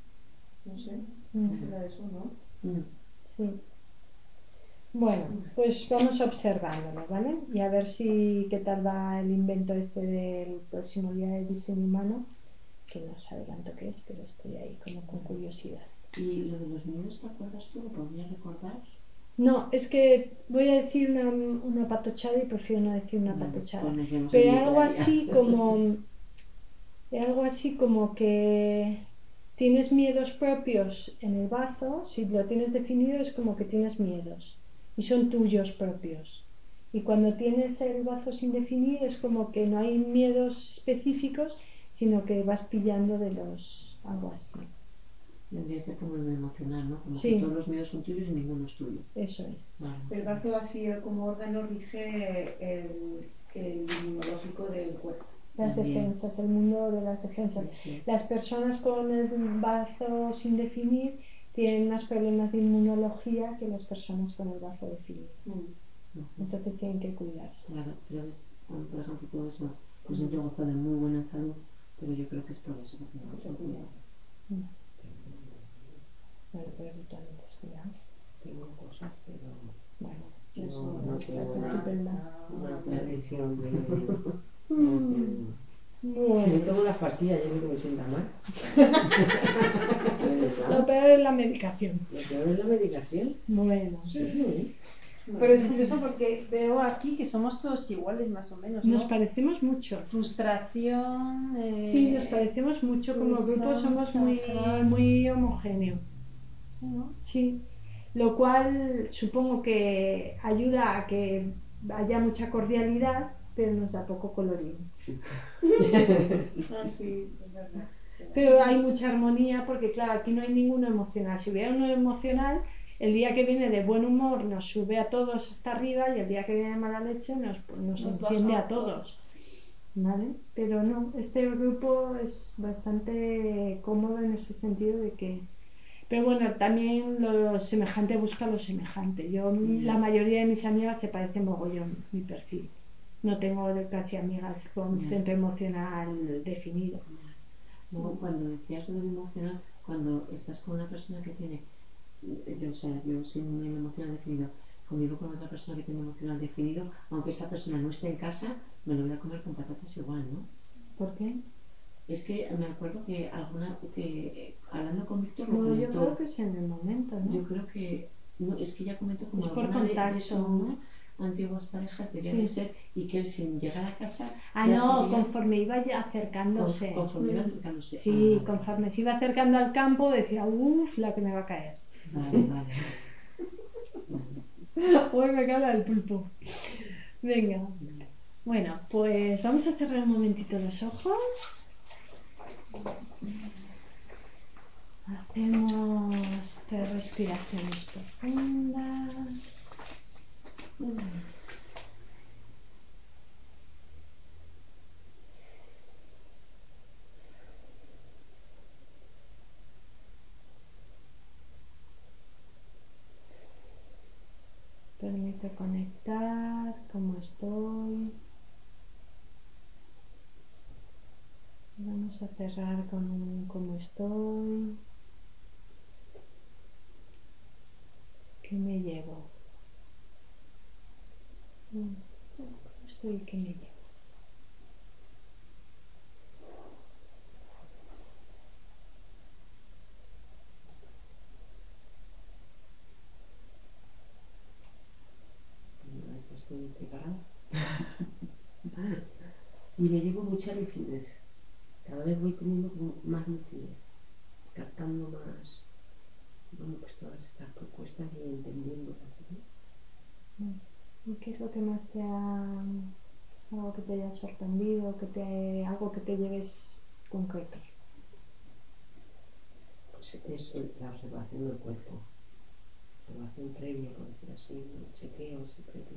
no sé, era eso, ¿no? Sí. Bueno, pues vamos observándolo, ¿vale? Y a ver si qué tal va el invento este del próximo día de diseño humano, que no os adelanto qué es, pero estoy ahí como con curiosidad. ¿Y lo de los miedos, te acuerdas tú? ¿Lo podrías recordar? No, es que voy a decir una patochada y prefiero no decir una Vale, patochada. pues nos vemos Pero el algo día. así como que tienes miedos propios en el bazo, si lo tienes definido es como que tienes miedos y son tuyos propios. Y cuando tienes el bazo sin definir es como que no hay miedos específicos, sino que vas pillando de los, algo así. Tendría que ser como lo emocional, ¿no? Como Sí. que todos los miedos son tuyos y ninguno es tuyo. Eso es. Vale. El bazo así como órgano rige el inmunológico del cuerpo. Las También. defensas, el mundo de las defensas. Sí. Las personas con el bazo sin definir tienen más problemas de inmunología que las personas con el bazo definido. Entonces tienen que cuidarse. Claro, pero ves, por ejemplo, todo eso, yo siempre gozo de muy buena salud, pero yo creo que es por eso, porque me gusta cuidar. Bueno, pero tú también te has cuidado. Tengo cosas, pero Bueno, no tengo estás estupenda. una tradición de... Me Bueno, tomo las pastillas, yo creo que me sienta mal. De lo verdad. peor es la medicación. Lo peor es la medicación. Bueno, Sí. Pero es curioso porque veo aquí que somos todos iguales más o menos, ¿no? nos parecemos mucho. Frustración. Sí, nos parecemos mucho. Como grupo somos muy homogéneos. Sí, ¿no? Sí, lo cual supongo que ayuda a que haya mucha cordialidad, pero nos da poco colorín. Ah, sí, es verdad. Pero hay mucha armonía porque, claro, aquí no hay ninguno emocional. Si hubiera uno emocional, el día que viene de buen humor nos sube a todos hasta arriba y el día que viene de mala leche nos enciende a todos. ¿Vale? Pero no, este grupo es bastante cómodo en ese sentido de que... Pero bueno, también lo semejante busca lo semejante. La mayoría de mis amigas se parecen mogollón mi perfil. No tengo casi amigas con centro emocional definido. Luego, cuando decías lo del emocional, cuando estás con una persona que tiene, yo sin el emocional definido, convivo con otra persona que tiene emocional definido, aunque esa persona no esté en casa, me lo voy a comer con patatas igual, ¿no? ¿Por qué? Es que me acuerdo que hablando con Víctor lo No, comentó. yo creo que es en el momento, ¿no? Yo creo que, no, es que ella comentó como Es por alguna contacto, de sus ¿no? antiguas parejas debía Sí. de ser, y que él sin llegar a casa Ah, ya no, sabía, conforme iba ya acercándose. conforme iba acercándose. Sí, Vale. conforme se iba acercando al campo decía, uff, la que me va a caer. Vale. Hoy me cae el pulpo. Venga. Bueno, pues vamos a cerrar un momentito los ojos. Hacemos 3 respiraciones profundas. Permite conectar cómo estoy. Vamos a cerrar con un cómo estoy. ¿Qué me llevo? ¿Cómo estoy y qué me llevo? Estoy preparada. Y me llevo mucha lucidez. Cada vez voy teniendo más lucidez, captando más, bueno, pues todas estas propuestas y entendiéndolas, ¿no? ¿Y qué es lo que más te ha... algo que te haya sorprendido, algo que te lleves concreto? Pues eso, la observación del cuerpo, observación previa, por decir así, el chequeo, ese previo.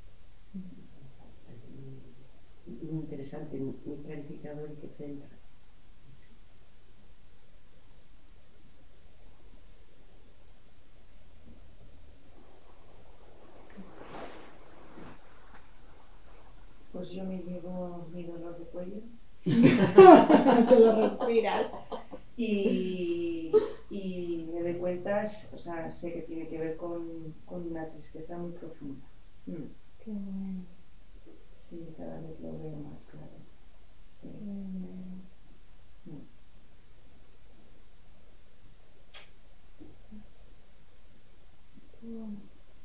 Muy interesante, muy clarificador y que centra. Pues yo me llevo mi dolor de cuello Te lo respiras. y me doy cuenta, o sea, sé que tiene que ver con una tristeza muy profunda. Qué bueno. Sí, cada vez lo veo más claro. Sí. Qué bueno. Qué bueno.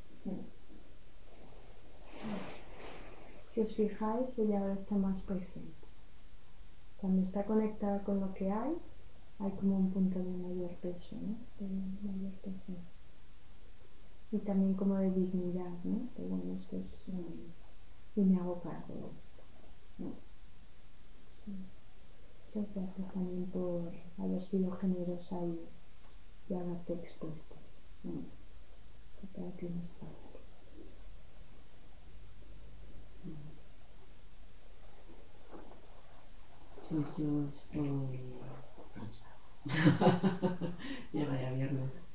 Si os fijáis, ella ahora está más presente. Cuando está conectada con lo que hay como un punto de mayor peso, ¿no? De mayor presencia. Y también como de dignidad, ¿no? De bueno, esto es... y me hago cargo de esto. Sí. Muchas gracias también por haber sido generosa y haberte expuesto. Que para ti no es fácil. Pues yo estoy cansada. Llega ya viernes.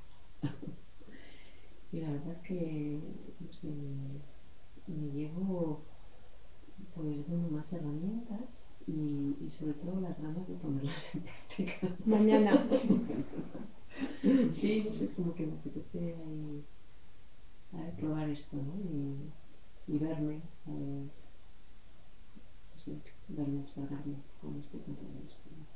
Y la verdad que, no sé, me llevo, pues bueno, más herramientas y sobre todo las ganas de ponerlas en práctica. Mañana. Sí, no sé, es como que me apetece ahí, a ver, probar esto, ¿no? Y verme, no sé, verme, observarme cómo estoy con todo esto, ¿no?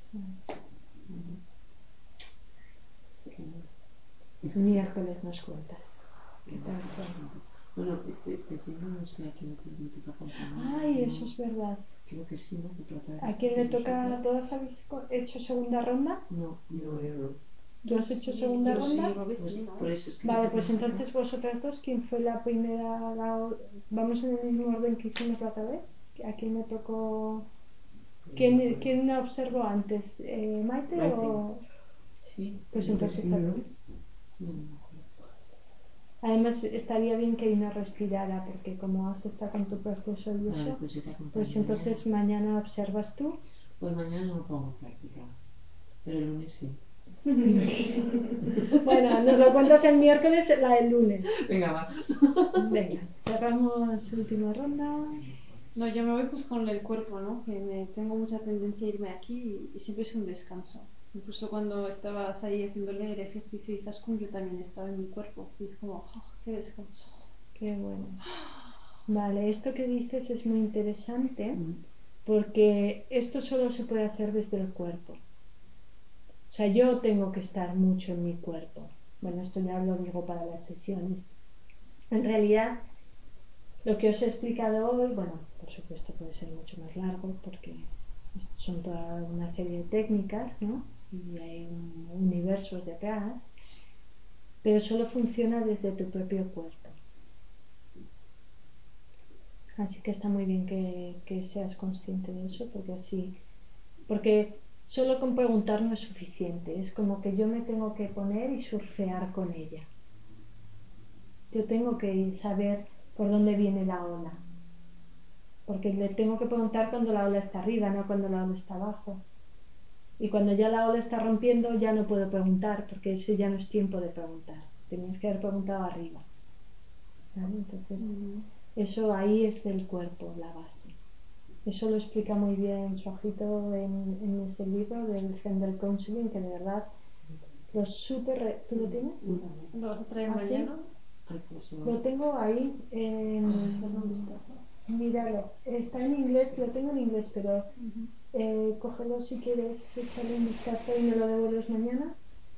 El miércoles nos cuentas. ¿Qué tal fue? Bueno, este tiempo no sé a quién me toca acompañar. Ay, ¿no? eso es verdad. Creo que sí, ¿no? Porque otra vez ¿A quién le toca? vosotros. ¿Todas habéis hecho segunda ronda? No, No, yo no. ¿Tú has hecho segunda yo ronda? Sí, yo creo que pues sí, ¿no? por eso es que Vale, me pues toca. entonces vosotras dos, ¿quién fue la primera? Vamos en el mismo orden que hicimos la otra vez. ¿A quién le tocó? ¿Quién observó antes? ¿Maite Maite. o...? Sí, Pues Sí, entonces sí, a ti. ¿no? no me acuerdo. Además estaría bien que Ina respirara porque como has estado con tu proceso y Para eso, después yo te acompaño pues entonces mañana observas tú. Pues mañana no lo pongo en práctica, pero el lunes sí. Bueno, nos lo cuentas el miércoles, la del lunes. Venga, va. Venga, cerramos última ronda. No, yo me voy pues con el cuerpo, ¿no? Que tengo mucha tendencia a irme aquí y siempre es un descanso. Incluso cuando estabas ahí haciéndole el ejercicio y Zaskun, yo también estaba en mi cuerpo y es como, oh, qué descanso. Qué bueno. Vale, esto que dices es muy interesante Mm. porque esto solo se puede hacer desde el cuerpo. O sea, yo tengo que estar mucho en mi cuerpo. Bueno, esto ya lo digo para las sesiones. En realidad, lo que os he explicado hoy, bueno, por supuesto puede ser mucho más largo porque son toda una serie de técnicas, ¿no? Y hay universos detrás, pero solo funciona desde tu propio cuerpo. Así que está muy bien que seas consciente de eso, porque solo con preguntar no es suficiente, es como que yo me tengo que poner y surfear con ella. Yo tengo que saber por dónde viene la ola, porque le tengo que preguntar cuando la ola está arriba, no cuando la ola está abajo. Y cuando ya la ola está rompiendo ya no puedo preguntar, porque ese ya no es tiempo de preguntar. Tenías que haber preguntado arriba. ¿Vale? Entonces, eso ahí es del cuerpo, la base. Eso lo explica muy bien Sojito en ese libro del Gender Counseling, que de verdad lo súper... ¿Tú lo tienes? ¿Lo vas a traer ¿Ah, sí? mañana? Ay, pues Lo tengo ahí. Echarle un vistazo. Míralo. Está en inglés, lo tengo en inglés, pero cógelo si quieres, echarle un vistazo y me lo devuelves mañana.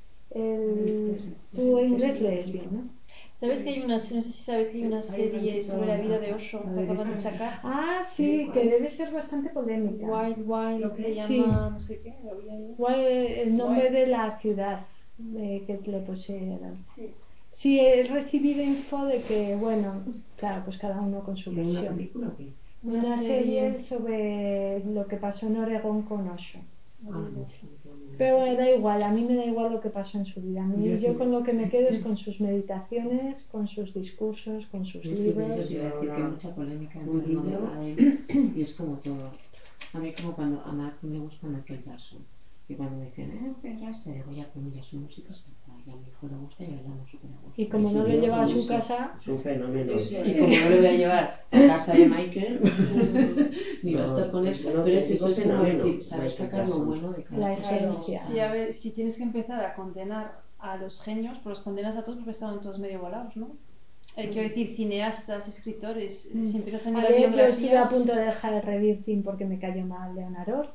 Tú en inglés lees bien, ¿no? ¿Sabes que hay una, no sé si sabes que hay una serie sobre la vida de Osho que acaban de sacar? Ah, sí, que debe ser bastante polémica. Wild Wild se Sí. llama, no sé qué, lo vi ayer. El nombre Wild. de la ciudad que le pusieron. Sí. Sí, he recibido info de que, bueno, claro, pues cada uno con su ¿Tiene una versión. película o qué? Una serie sobre lo que pasó en Oregón con Osho. Ah, no, sí, Pero bueno, da igual, a mí me da igual lo que pasó en su vida. A mí, Yo yo sí. con lo que me quedo es con sus meditaciones, con sus discursos, con sus Yo sí, libros. eso te iba a decir que hay ahora mucha polémica en un torno libro. a él y es como todo. A mí como cuando a Martín le gusta Michael Jackson y cuando me dicen, pedraste, digo, ya, pero mira, su música está guay, y a mi hijo le gusta y bailamos súper a gusto. Y como Es que no le yo lleva a con su eso. casa, Es un fenómeno. Y como no le voy a llevar a casa de Michael, ni va a estar con él, No, pero es auténtico eso, es como fenómeno, decir, saber Michael sacar lo Jackson. bueno de cada la cosa. Claro, esencia. sí, a ver, si tienes que empezar a condenar a los genios, pues los condenas a todos porque estaban todos medio volados, ¿no? Quiero decir, cineastas, escritores, si empiezas a A mirar ver, yo estuve a biografías... punto de dejar el Revirgin porque me cayó mal Leonard Orr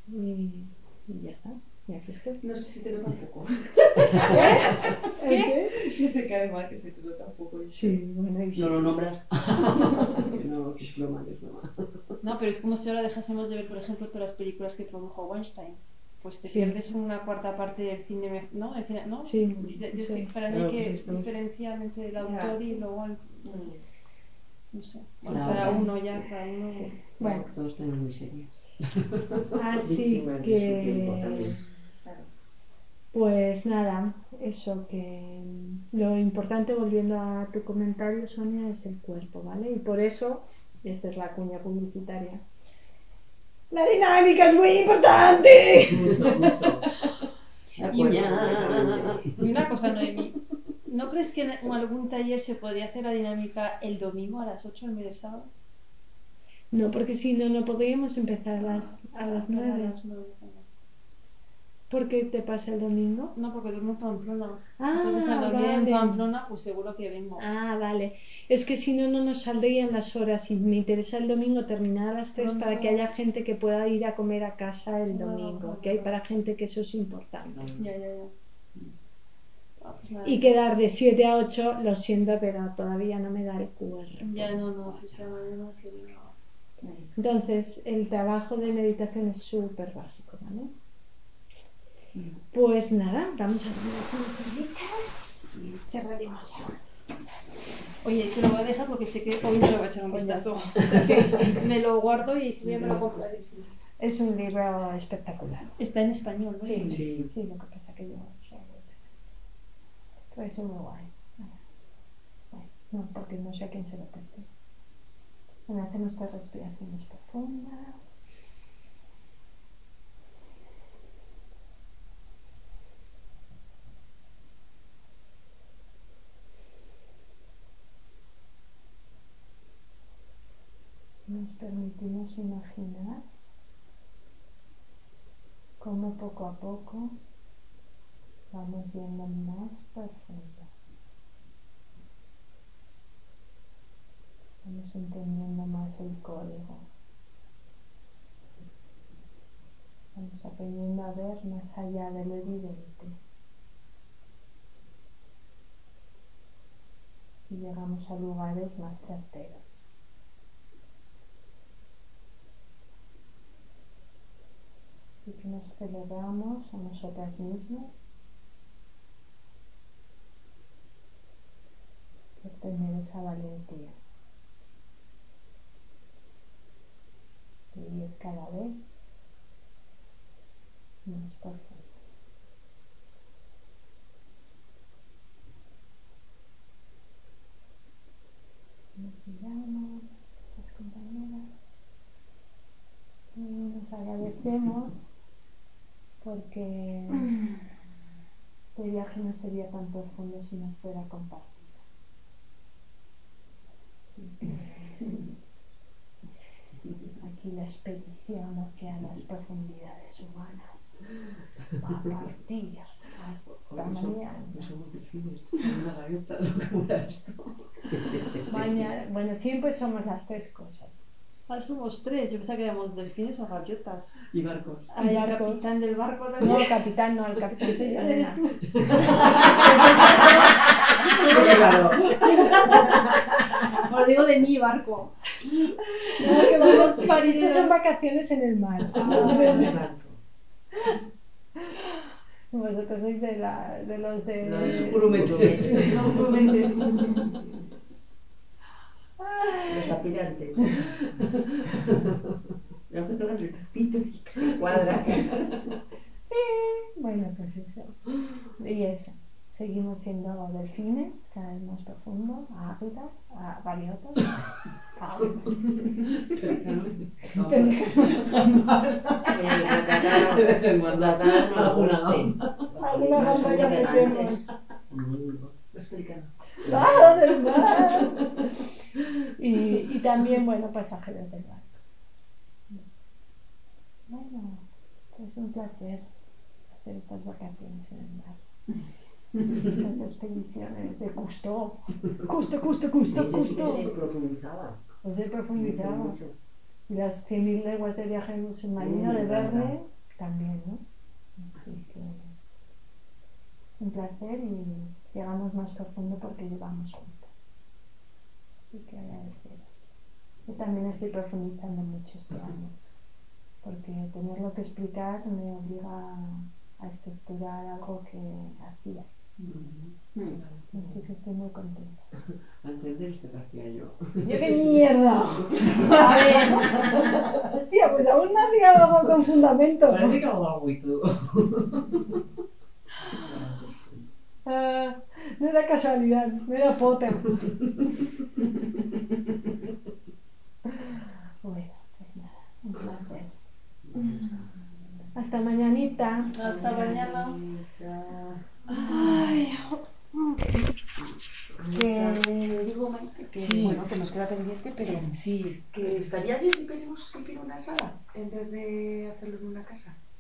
y ya está, y aquí estoy. No sé si te nota un poco. ¿El qué? Que te cae mal, que se te nota un poco. Sí, bueno, y No sí. lo nombras. Que no, que es broma, que es broma. No, pero es como si ahora dejásemos de ver, por ejemplo, todas las películas que produjo Weinstein. Pues te Sí. pierdes una cuarta parte del cine, ¿no? El cine, ¿no? Sí, Es eso que es. para mí hay Claro, que pues esto- diferenciar entre el autor y luego el... No sé. Bueno, La cada obra. uno ya, cada uno... Bueno, Todos tenemos miserias. así Víctimas de su tiempo que, también. Claro. pues nada, eso que lo importante, volviendo a tu comentario, Sonia, es el cuerpo, ¿vale? Y por eso, esta es la cuña publicitaria. La dinámica es muy importante. Mucho, mucho. De Y, acuerdo, completamente. y una cosa, Noemi, ¿no crees que en algún taller se podría hacer la dinámica el domingo a las 8 en vez del sábado? No, porque si no, no podríamos empezar a las Pero 9. a las 9, bueno. ¿Por qué te pasa el domingo? No, porque duermo en Pamplona. Ah, Entonces al dormir en vale. Pamplona, pues seguro que vengo. Ah, vale. Es que si no, no nos saldrían las horas. Y me interesa el domingo terminar a las 3 para Pronto. que haya gente que pueda ir a comer a casa el Claro, domingo. claro, Que hay claro. para gente que eso es importante. Ya, ya, ya. Ah, pues nada, Y quedar de 7 a 8, lo siento, pero todavía no me da el cuerpo. ya no, ficha mañana sería... Entonces, el trabajo de meditación es súper básico, ¿vale? Pues nada, vamos a tomarnos unas cervezas y cerraremos ya. Oye, te lo voy a dejar porque sé que hoy no le voy a echar un Pues ya vistazo. está. O sea que me lo guardo y si ya me lo compraré. Es un libro espectacular. Está en español, ¿no? Sí, Sí. sí, lo que pasa que yo puede ser muy guay. Bueno, no, porque no sé a quién se lo presté. Bueno, hacemos 3 respiraciones profundas. Nos permitimos imaginar cómo poco a poco vamos yendo más profundo. Vamos entendiendo más el código. Vamos aprendiendo a ver más allá de lo evidente. Y llegamos a lugares más certeros. Y que nos celebramos a nosotras mismas por tener esa valentía de ir cada vez más profundo. Nos miramos, las compañeras, y nos agradecemos porque este viaje no sería tan profundo si no fuera compartido. Así que aquí la expedición hacia las profundidades humanas va a partir hasta mañana. Hoy somos delfines, una gaviota, lo que fuera esto. Mañana, bueno, siempre somos las 3 cosas. Ah, somos 3, yo pensaba que éramos delfines o gaviotas. Y barcos. Ah, y el Barcos. capitán del barco también. No, capitán no, el capitán soy yo, Eres nena. tú. Claro. Os digo de mi barco. No, que vamos, Somos para esto son marineras. vacaciones en el mar. Exacto. Vosotros sois de los de... Grumetes. Los grumetes. Los aspirantes. Lo que tocan el pepito y que se cuadra. Bueno, pues eso. Y eso. Seguimos siendo delfines, cada vez más profundo, águilas, gaviotas, pelícanos. De vez en cuando. Tratar no Alguna guste. Alguna No gamba son ya navegantes. metemos. Los pelicanos. ¡Ah, del mar! Y también, bueno, pasajeros del barco. Bueno, es un placer hacer estas vacaciones en el mar. Estas expediciones de Cousteau. Ese sí que se Cousteau. profundizaba. Pues he profundizado. Mucho. Y las 100.000 leguas de viaje en un submarino Me de encanta. Verne también, ¿no? Así que un placer y llegamos más profundo porque llevamos juntas. Así que agradeceros. Yo también estoy profundizando mucho este año, porque tenerlo que explicar me obliga a estructurar algo que hacía. Así que estoy muy contenta. A entender esto que hacía yo. ¡Yo qué mierda! A ver. Hostia, pues aún no hacía algo con fundamento. Parece que hago algo y todo. Ah, no era casualidad, no era Potter. Bueno, pues nada, un placer. Hasta mañanita. Hasta mañana. Que digo, Maite, que Sí. bueno, que nos queda pendiente, pero Sí. que estaría bien si pido una sala en vez de hacerlo en una casa.